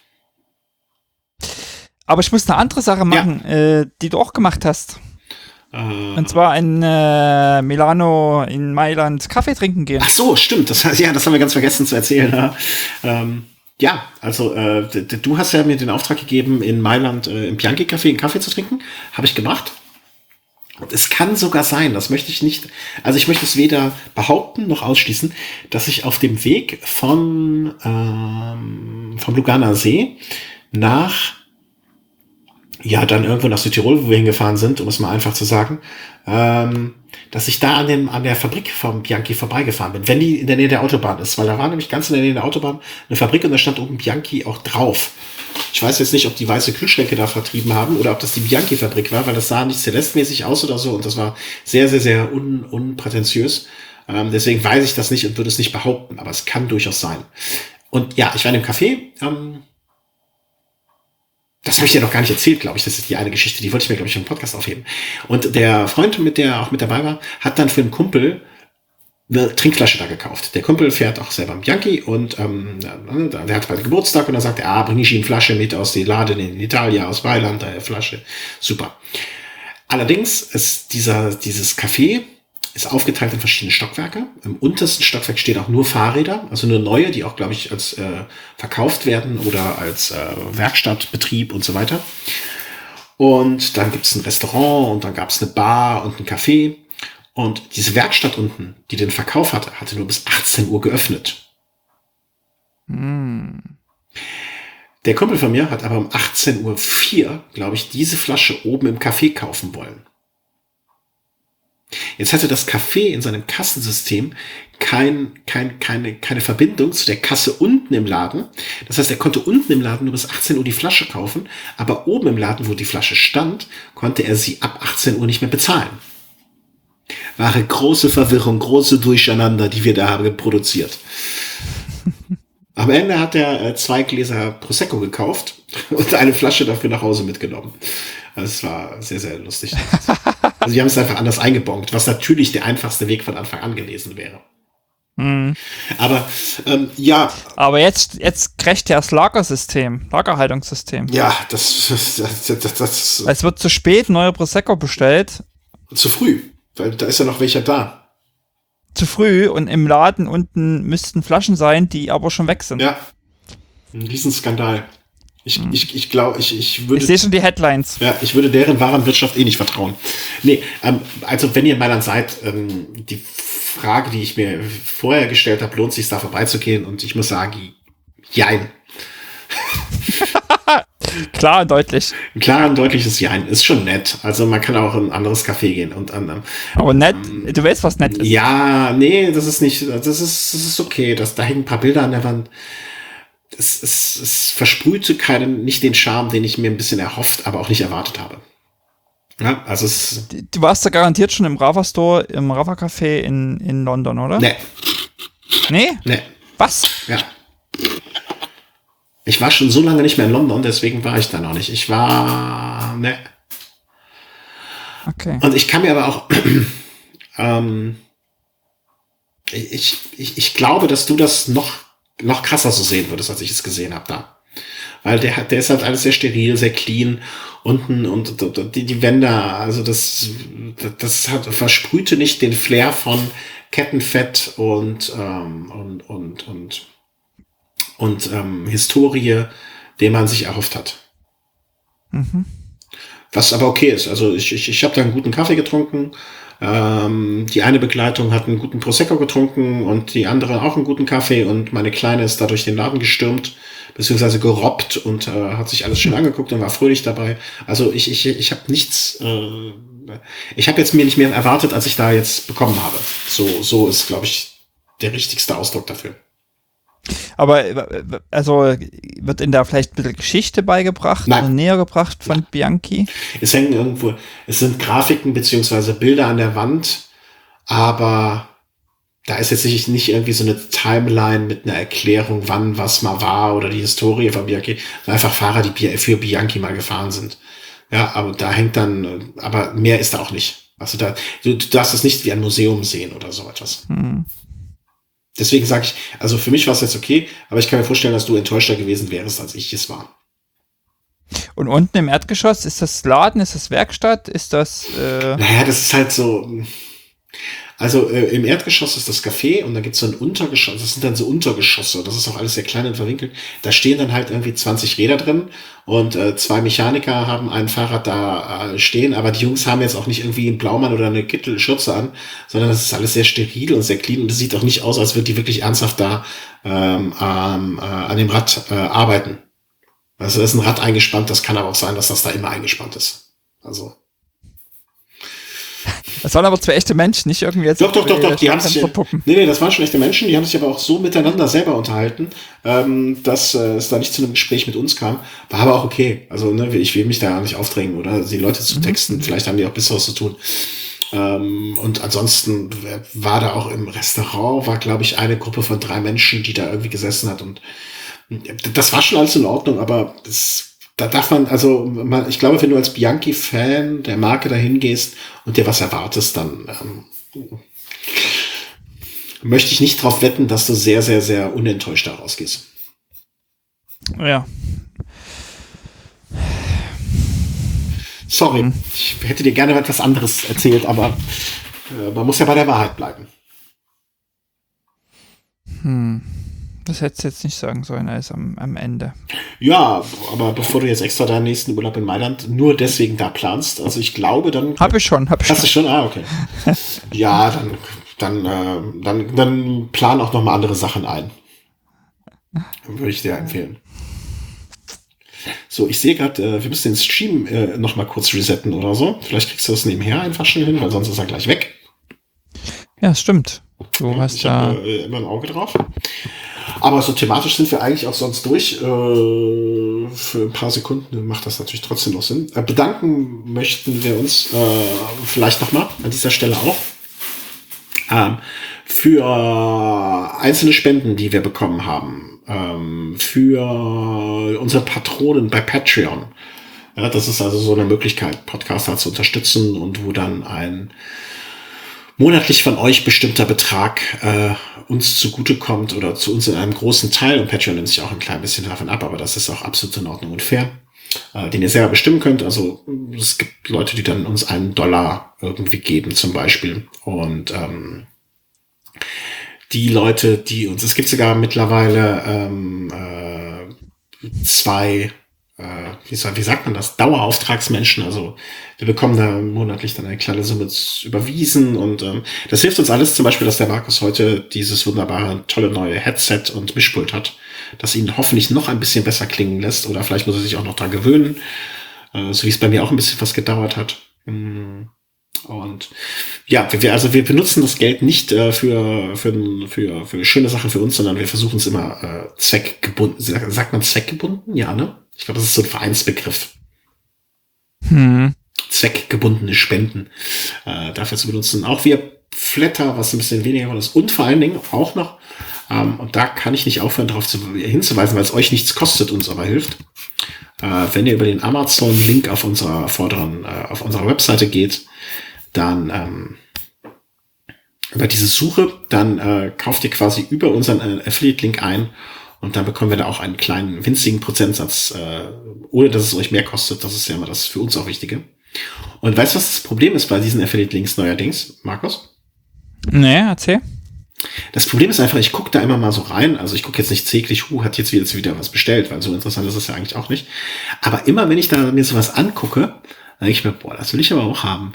Aber ich muss eine andere Sache machen, ja. äh, die du auch gemacht hast. Äh, Und zwar in äh, Milano, in Mailand Kaffee trinken gehen. Ach so, stimmt. Das, ja, das haben wir ganz vergessen zu erzählen. Ja, ähm, ja also äh, du hast ja mir den Auftrag gegeben, in Mailand äh, im Bianchi Café einen Kaffee zu trinken. Habe ich gemacht. Und es kann sogar sein, das möchte ich nicht, also ich möchte es weder behaupten noch ausschließen, dass ich auf dem Weg von ähm, vom Luganer See nach ja, dann irgendwo nach Südtirol, wo wir hingefahren sind, um es mal einfach zu sagen, ähm, dass ich da an, dem, an der Fabrik vom Bianchi vorbeigefahren bin, wenn die in der Nähe der Autobahn ist, weil da war nämlich ganz in der Nähe der Autobahn eine Fabrik und da stand oben Bianchi auch drauf. Ich weiß jetzt nicht, ob die weiße Kühlschränke da vertrieben haben oder ob das die Bianchi-Fabrik war, weil das sah nicht celestmäßig aus oder so und das war sehr, sehr, sehr un, unprätentiös. Ähm, deswegen weiß ich das nicht und würde es nicht behaupten, aber es kann durchaus sein. Und ja, ich war in dem Café, ähm, das habe ich dir noch gar nicht erzählt, glaube ich. Das ist die eine Geschichte, die wollte ich mir, glaube ich, im Podcast aufheben. Und der Freund, mit der auch mit dabei war, hat dann für einen Kumpel eine Trinkflasche da gekauft. Der Kumpel fährt auch selber im Bianchi und ähm, der hat bald Geburtstag und dann sagt er, ah, bring ich ihm Flasche mit aus den Laden in Italien, aus Mailand, eine Flasche. Super. Allerdings ist dieser, dieses Café ist aufgeteilt in verschiedene Stockwerke. Im untersten Stockwerk stehen auch nur Fahrräder, also nur neue, die auch, glaube ich, als äh, verkauft werden oder als äh, Werkstattbetrieb und so weiter. Und dann gibt es ein Restaurant und dann gab es eine Bar und ein Café. Und diese Werkstatt unten, die den Verkauf hatte, hatte nur bis achtzehn Uhr geöffnet. Mm. Der Kumpel von mir hat aber um achtzehn Uhr vier, glaube ich, diese Flasche oben im Café kaufen wollen. Jetzt hatte das Café in seinem Kassensystem kein, kein, keine, keine Verbindung zu der Kasse unten im Laden. Das heißt, er konnte unten im Laden nur bis achtzehn Uhr die Flasche kaufen, aber oben im Laden, wo die Flasche stand, konnte er sie ab achtzehn Uhr nicht mehr bezahlen. War eine große Verwirrung, große Durcheinander, die wir da haben produziert. Am Ende hat er äh, zwei Gläser Prosecco gekauft und eine Flasche dafür nach Hause mitgenommen. Das war sehr, sehr lustig. Also die haben es einfach anders eingebongt, was natürlich der einfachste Weg von Anfang an gewesen wäre. Mhm. Aber ähm, ja. Aber jetzt, jetzt crasht ja das Lagersystem, Lagerhaltungssystem. Ja, das, das, das, das, das Es wird zu spät neuer Prosecco bestellt. Zu früh, weil da ist ja noch welcher da. Zu früh und im Laden unten müssten Flaschen sein, die aber schon weg sind. Ja, ein Riesenskandal. Ich, hm. ich, ich glaube, ich, ich würde... Ich sehe schon die Headlines. Ja, ich würde deren Warenwirtschaft eh nicht vertrauen. Nee, ähm, also wenn ihr in Mailand seid, ähm, die Frage, die ich mir vorher gestellt habe, lohnt sich da vorbeizugehen? Und ich muss sagen, jein. Klar und deutlich. Ein klar und deutliches Jein ist schon nett. Also man kann auch in ein anderes Café gehen und an. Aber nett, ähm, du weißt, was nett ist. Ja, nee, das ist nicht, das ist, das ist okay. Das, da hängen ein paar Bilder an der Wand. Es, es, es versprühte keinen, nicht den Charme, den ich mir ein bisschen erhofft, aber auch nicht erwartet habe. Ja, also es. Du warst da garantiert schon im Rava Store, im Rava Café in, in London, oder? Nee. Nee? Nee. Was? Ja. Ich war schon so lange nicht mehr in London, deswegen war ich da noch nicht. Ich war, ne. Okay. Und ich kann mir aber auch, ähm, ich, ich, ich glaube, dass du das noch, noch krasser so sehen würdest, als ich es gesehen habe da. Weil der hat, der ist halt alles sehr steril, sehr clean. Unten und, und, und die, die Wände, also das, das hat, versprühte nicht den Flair von Kettenfett und, ähm, und, und, und, und ähm, Historie, den man sich erhofft hat. Mhm. Was aber okay ist. Also ich, ich, ich habe da einen guten Kaffee getrunken. Ähm, die eine Begleitung hat einen guten Prosecco getrunken und die andere auch einen guten Kaffee. Und meine Kleine ist da durch den Laden gestürmt, beziehungsweise gerobbt und äh, hat sich alles schön angeguckt und war fröhlich dabei. Also ich, ich, ich habe nichts... Äh, ich habe jetzt mir nicht mehr erwartet, als ich da jetzt bekommen habe. So, so ist, glaube ich, der richtigste Ausdruck dafür. Aber also wird in da vielleicht ein bisschen Geschichte beigebracht, Nein. näher gebracht von Nein. Bianchi? Es hängen irgendwo, es sind Grafiken beziehungsweise Bilder an der Wand, aber da ist jetzt nicht, nicht irgendwie so eine Timeline mit einer Erklärung, wann was mal war oder die Historie von Bianchi, sondern einfach Fahrer, die für Bianchi mal gefahren sind. Ja, aber da hängt dann, aber mehr ist da auch nicht. Also da, du, du darfst es nicht wie ein Museum sehen oder so etwas. Hm. Deswegen sage ich, also für mich war es jetzt okay, aber ich kann mir vorstellen, dass du enttäuschter gewesen wärst, als ich es war. Und unten im Erdgeschoss, ist das Laden, ist das Werkstatt, ist das... Äh naja, das ist halt so... Also äh, im Erdgeschoss ist das Café und da gibt's so ein Untergeschoss, das sind dann so Untergeschosse, das ist auch alles sehr klein und verwinkelt. Da stehen dann halt irgendwie zwanzig Räder drin und äh, zwei Mechaniker haben ein Fahrrad da äh, stehen, aber die Jungs haben jetzt auch nicht irgendwie einen Blaumann oder eine Kittelschürze an, sondern das ist alles sehr steril und sehr clean und es sieht auch nicht aus, als würde die wirklich ernsthaft da ähm, ähm, äh, an dem Rad äh, arbeiten. Also da ist ein Rad eingespannt, das kann aber auch sein, dass das da immer eingespannt ist. Also... Das waren aber zwei echte Menschen, nicht irgendwie jetzt... Doch, doch, doch, doch, die haben sich... Nee, nee, das waren schon echte Menschen, die haben sich aber auch so miteinander selber unterhalten, ähm, dass äh, es da nicht zu einem Gespräch mit uns kam. War aber auch okay. Also, ne, ich will mich da gar nicht aufdrängen oder die Leute zu texten. Mhm. Vielleicht haben die auch Besseres zu tun. Ähm, und ansonsten war da auch im Restaurant, war, glaube ich, eine Gruppe von drei Menschen, die da irgendwie gesessen hat. Und das war schon alles in Ordnung, aber das... Da darf man, also man, ich glaube, wenn du als Bianchi-Fan der Marke dahin gehst und dir was erwartest, dann ähm, möchte ich nicht drauf wetten, dass du sehr, sehr, sehr unenttäuscht da rausgehst. Ja. Sorry, mhm. ich hätte dir gerne etwas anderes erzählt, aber Äh, man muss ja bei der Wahrheit bleiben. Hm. Das hättest du jetzt nicht sagen sollen, als am, am Ende. Ja, aber bevor du jetzt extra deinen nächsten Urlaub in Mailand nur deswegen da planst, also ich glaube, dann... Hab ich schon, hab ich Hast du schon. schon? Ah, okay. Ja, dann, dann, äh, dann, dann plan auch noch mal andere Sachen ein. Würde ich dir empfehlen. So, ich sehe gerade, äh, wir müssen den Stream äh, noch mal kurz resetten oder so. Vielleicht kriegst du das nebenher einfach schnell hin, weil sonst ist er gleich weg. Ja, das stimmt. Du Ja, hast ich da... habe äh, immer ein Auge drauf. Aber so thematisch sind wir eigentlich auch sonst durch. Äh, für ein paar Sekunden macht das natürlich trotzdem noch Sinn. Äh, bedanken möchten wir uns äh, vielleicht noch mal an dieser Stelle auch ähm, für einzelne Spenden, die wir bekommen haben. Ähm, für unsere Patronen bei Patreon. Ja, das ist also so eine Möglichkeit, Podcaster zu unterstützen und wo dann ein monatlich von euch bestimmter Betrag äh, uns zugutekommt oder zu uns in einem großen Teil. Und Patreon nimmt sich auch ein klein bisschen davon ab, aber das ist auch absolut in Ordnung und fair, äh, den ihr selber bestimmen könnt. Also es gibt Leute, die dann uns einen Dollar irgendwie geben zum Beispiel. Und ähm, die Leute, die uns, es gibt sogar mittlerweile ähm, äh, zwei äh, wie, soll, wie sagt man das, Dauerauftragsmenschen, also wir bekommen da monatlich dann eine kleine Summe überwiesen und ähm, das hilft uns alles, zum Beispiel, dass der Markus heute dieses wunderbare, tolle neue Headset und Mischpult hat, das ihn hoffentlich noch ein bisschen besser klingen lässt oder vielleicht muss er sich auch noch dran gewöhnen, äh, so wie es bei mir auch ein bisschen was gedauert hat. Und ja, wir, also wir benutzen das Geld nicht äh, für, für, für, für schöne Sachen für uns, sondern wir versuchen es immer äh, zweckgebunden, sagt man zweckgebunden? Ja, ne? Ich glaube, das ist so ein Vereinsbegriff. Hm. Zweckgebundene Spenden äh, dafür zu benutzen. Auch wir Flatter, was ein bisschen weniger ist. Und vor allen Dingen auch noch, ähm, und da kann ich nicht aufhören, darauf zu, hinzuweisen, weil es euch nichts kostet, uns aber hilft. Äh, wenn ihr über den Amazon-Link auf unserer vorderen, äh, auf unserer Webseite geht, dann ähm, über diese Suche, dann äh, kauft ihr quasi über unseren äh, Affiliate-Link ein. Und dann bekommen wir da auch einen kleinen, winzigen Prozentsatz, äh, ohne dass es euch mehr kostet. Das ist ja immer das für uns auch Wichtige. Und weißt du, was das Problem ist bei diesen Affiliate-Links neuerdings, Markus? Nee, erzähl. Das Problem ist einfach, ich gucke da immer mal so rein. Also ich gucke jetzt nicht täglich, hu, hat jetzt wieder, jetzt wieder was bestellt, weil so interessant ist das ja eigentlich auch nicht. Aber immer, wenn ich da mir sowas angucke, dann denke ich mir, boah, das will ich aber auch haben.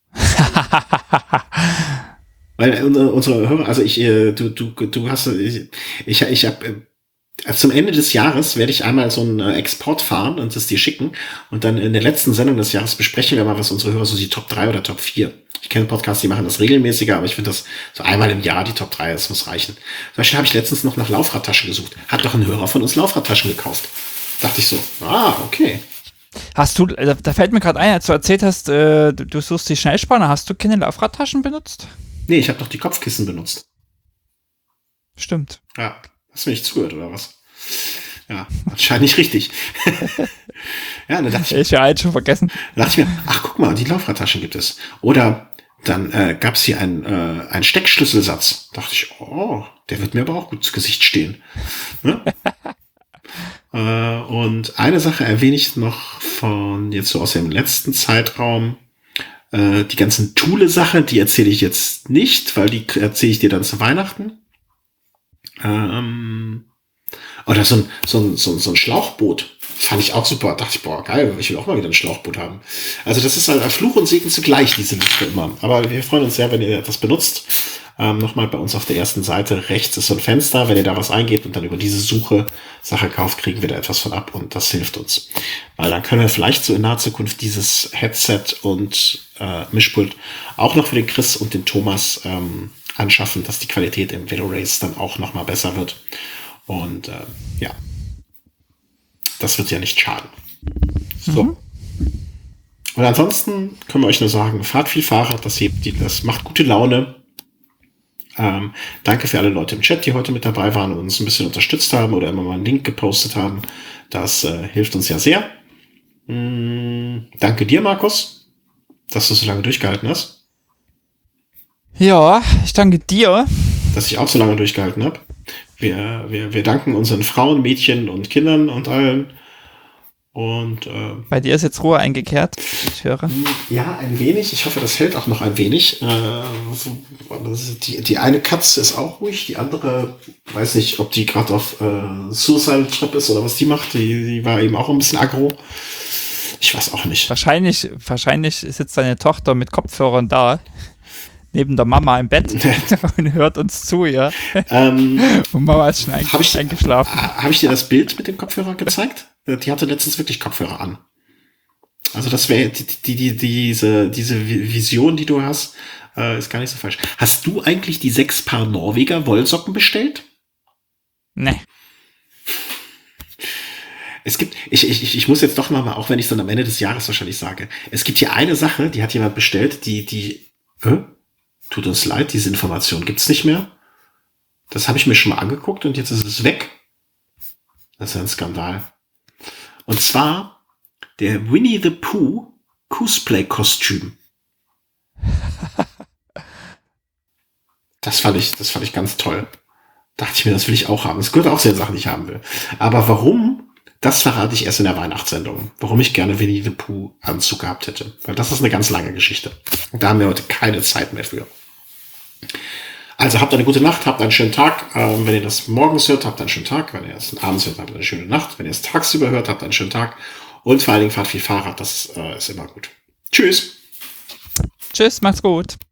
Weil unsere, unsere Hörer, also ich, du, du, du hast, ich, ich, ich habe zum Ende des Jahres werde ich einmal so einen Export fahren und das dir schicken. Und dann in der letzten Sendung des Jahres besprechen wir mal, was unsere Hörer so die Top drei oder Top vier. Ich kenne Podcasts, die machen das regelmäßiger, aber ich finde das so einmal im Jahr die Top drei, das muss reichen. Zum Beispiel habe ich letztens noch nach Laufradtaschen gesucht. Hat doch ein Hörer von uns Laufradtaschen gekauft. Dachte ich so, ah, okay. Hast du, da, da fällt mir gerade ein, als du erzählt hast, äh, du, du suchst die Schnellspanner, hast du keine Laufradtaschen benutzt? Nee, ich habe doch die Kopfkissen benutzt. Stimmt. Ja. Hast du nicht zugehört, oder was? Ja, anscheinend nicht richtig. Ja, da dachte ich, ich ja halt schon vergessen. Da dachte ich mir, ach, guck mal, die Laufradtaschen gibt es. Oder dann äh, gab es hier einen, äh, einen Steckschlüsselsatz. Dachte ich, oh, der wird mir aber auch gut zu Gesicht stehen. Ne? äh, und eine Sache erwähne ich noch von jetzt so aus dem letzten Zeitraum. Äh, die ganzen Thule-Sachen, die erzähle ich jetzt nicht, weil die erzähle ich dir dann zu Weihnachten. Ähm, oder so ein, so ein, so ein, so ein Schlauchboot. Fand ich auch super. Dachte ich, boah, geil, ich will auch mal wieder ein Schlauchboot haben. Also das ist halt Fluch und Segen zugleich, diese Liste immer. Aber wir freuen uns sehr, wenn ihr das benutzt. Ähm, nochmal bei uns auf der ersten Seite rechts ist so ein Fenster. Wenn ihr da was eingebt und dann über diese Suche Sache kauft, kriegen wir da etwas von ab und das hilft uns. Weil dann können wir vielleicht so in naher Zukunft dieses Headset und äh, Mischpult auch noch für den Chris und den Thomas ähm, anschaffen, dass die Qualität im Velo Race dann auch noch mal besser wird. Und äh, ja, das wird ja nicht schaden. So. Mhm. Und ansonsten können wir euch nur sagen, fahrt viel Fahrrad, das hebt die, das macht gute Laune. Ähm, danke für alle Leute im Chat, die heute mit dabei waren und uns ein bisschen unterstützt haben oder immer mal einen Link gepostet haben. Das äh, hilft uns ja sehr. Mm, danke dir, Markus, dass du so lange durchgehalten hast. Ja, ich danke dir. Dass ich auch so lange durchgehalten habe. Wir, wir, wir danken unseren Frauen, Mädchen und Kindern und allen. Und äh, bei dir ist jetzt Ruhe eingekehrt, ich höre. Ja, ein wenig. Ich hoffe, das hält auch noch ein wenig. Äh, die, die eine Katze ist auch ruhig, die andere, weiß nicht, ob die gerade auf äh, Suicide Trip ist oder was die macht. Die, die war eben auch ein bisschen aggro. Ich weiß auch nicht. Wahrscheinlich, wahrscheinlich sitzt deine Tochter mit Kopfhörern da, neben der Mama im Bett und hört uns zu, ja. Ähm, und Mama ist schon ein, hab ich, eingeschlafen. Habe ich dir das Bild mit dem Kopfhörer gezeigt? Die hatte letztens wirklich Kopfhörer an. Also das wäre die, die, die, diese, diese Vision, die du hast, äh, ist gar nicht so falsch. Hast du eigentlich die sechs Paar Norweger Wollsocken bestellt? Nee. Es gibt, ich, ich, ich muss jetzt doch mal, auch wenn ich es dann am Ende des Jahres wahrscheinlich sage, es gibt hier eine Sache, die hat jemand bestellt, die, die, äh, tut uns leid, diese Information gibt's nicht mehr. Das habe ich mir schon mal angeguckt und jetzt ist es weg. Das ist ein Skandal. Und zwar der Winnie the Pooh Cosplay-Kostüm. Das fand ich, das fand ich ganz toll. Dachte ich mir, das will ich auch haben. Das gehört auch zu den Sachen, die ich haben will. Aber warum? Das verrate ich erst in der Weihnachtssendung. Warum ich gerne Winnie the Pooh Anzug gehabt hätte. Weil das ist eine ganz lange Geschichte. Und da haben wir heute keine Zeit mehr für. Also habt eine gute Nacht, habt einen schönen Tag. Ähm, wenn ihr das morgens hört, habt einen schönen Tag. Wenn ihr es abends hört, habt eine schöne Nacht. Wenn ihr es tagsüber hört, habt einen schönen Tag. Und vor allen Dingen fahrt viel Fahrrad. Das äh, ist immer gut. Tschüss. Tschüss, macht's gut.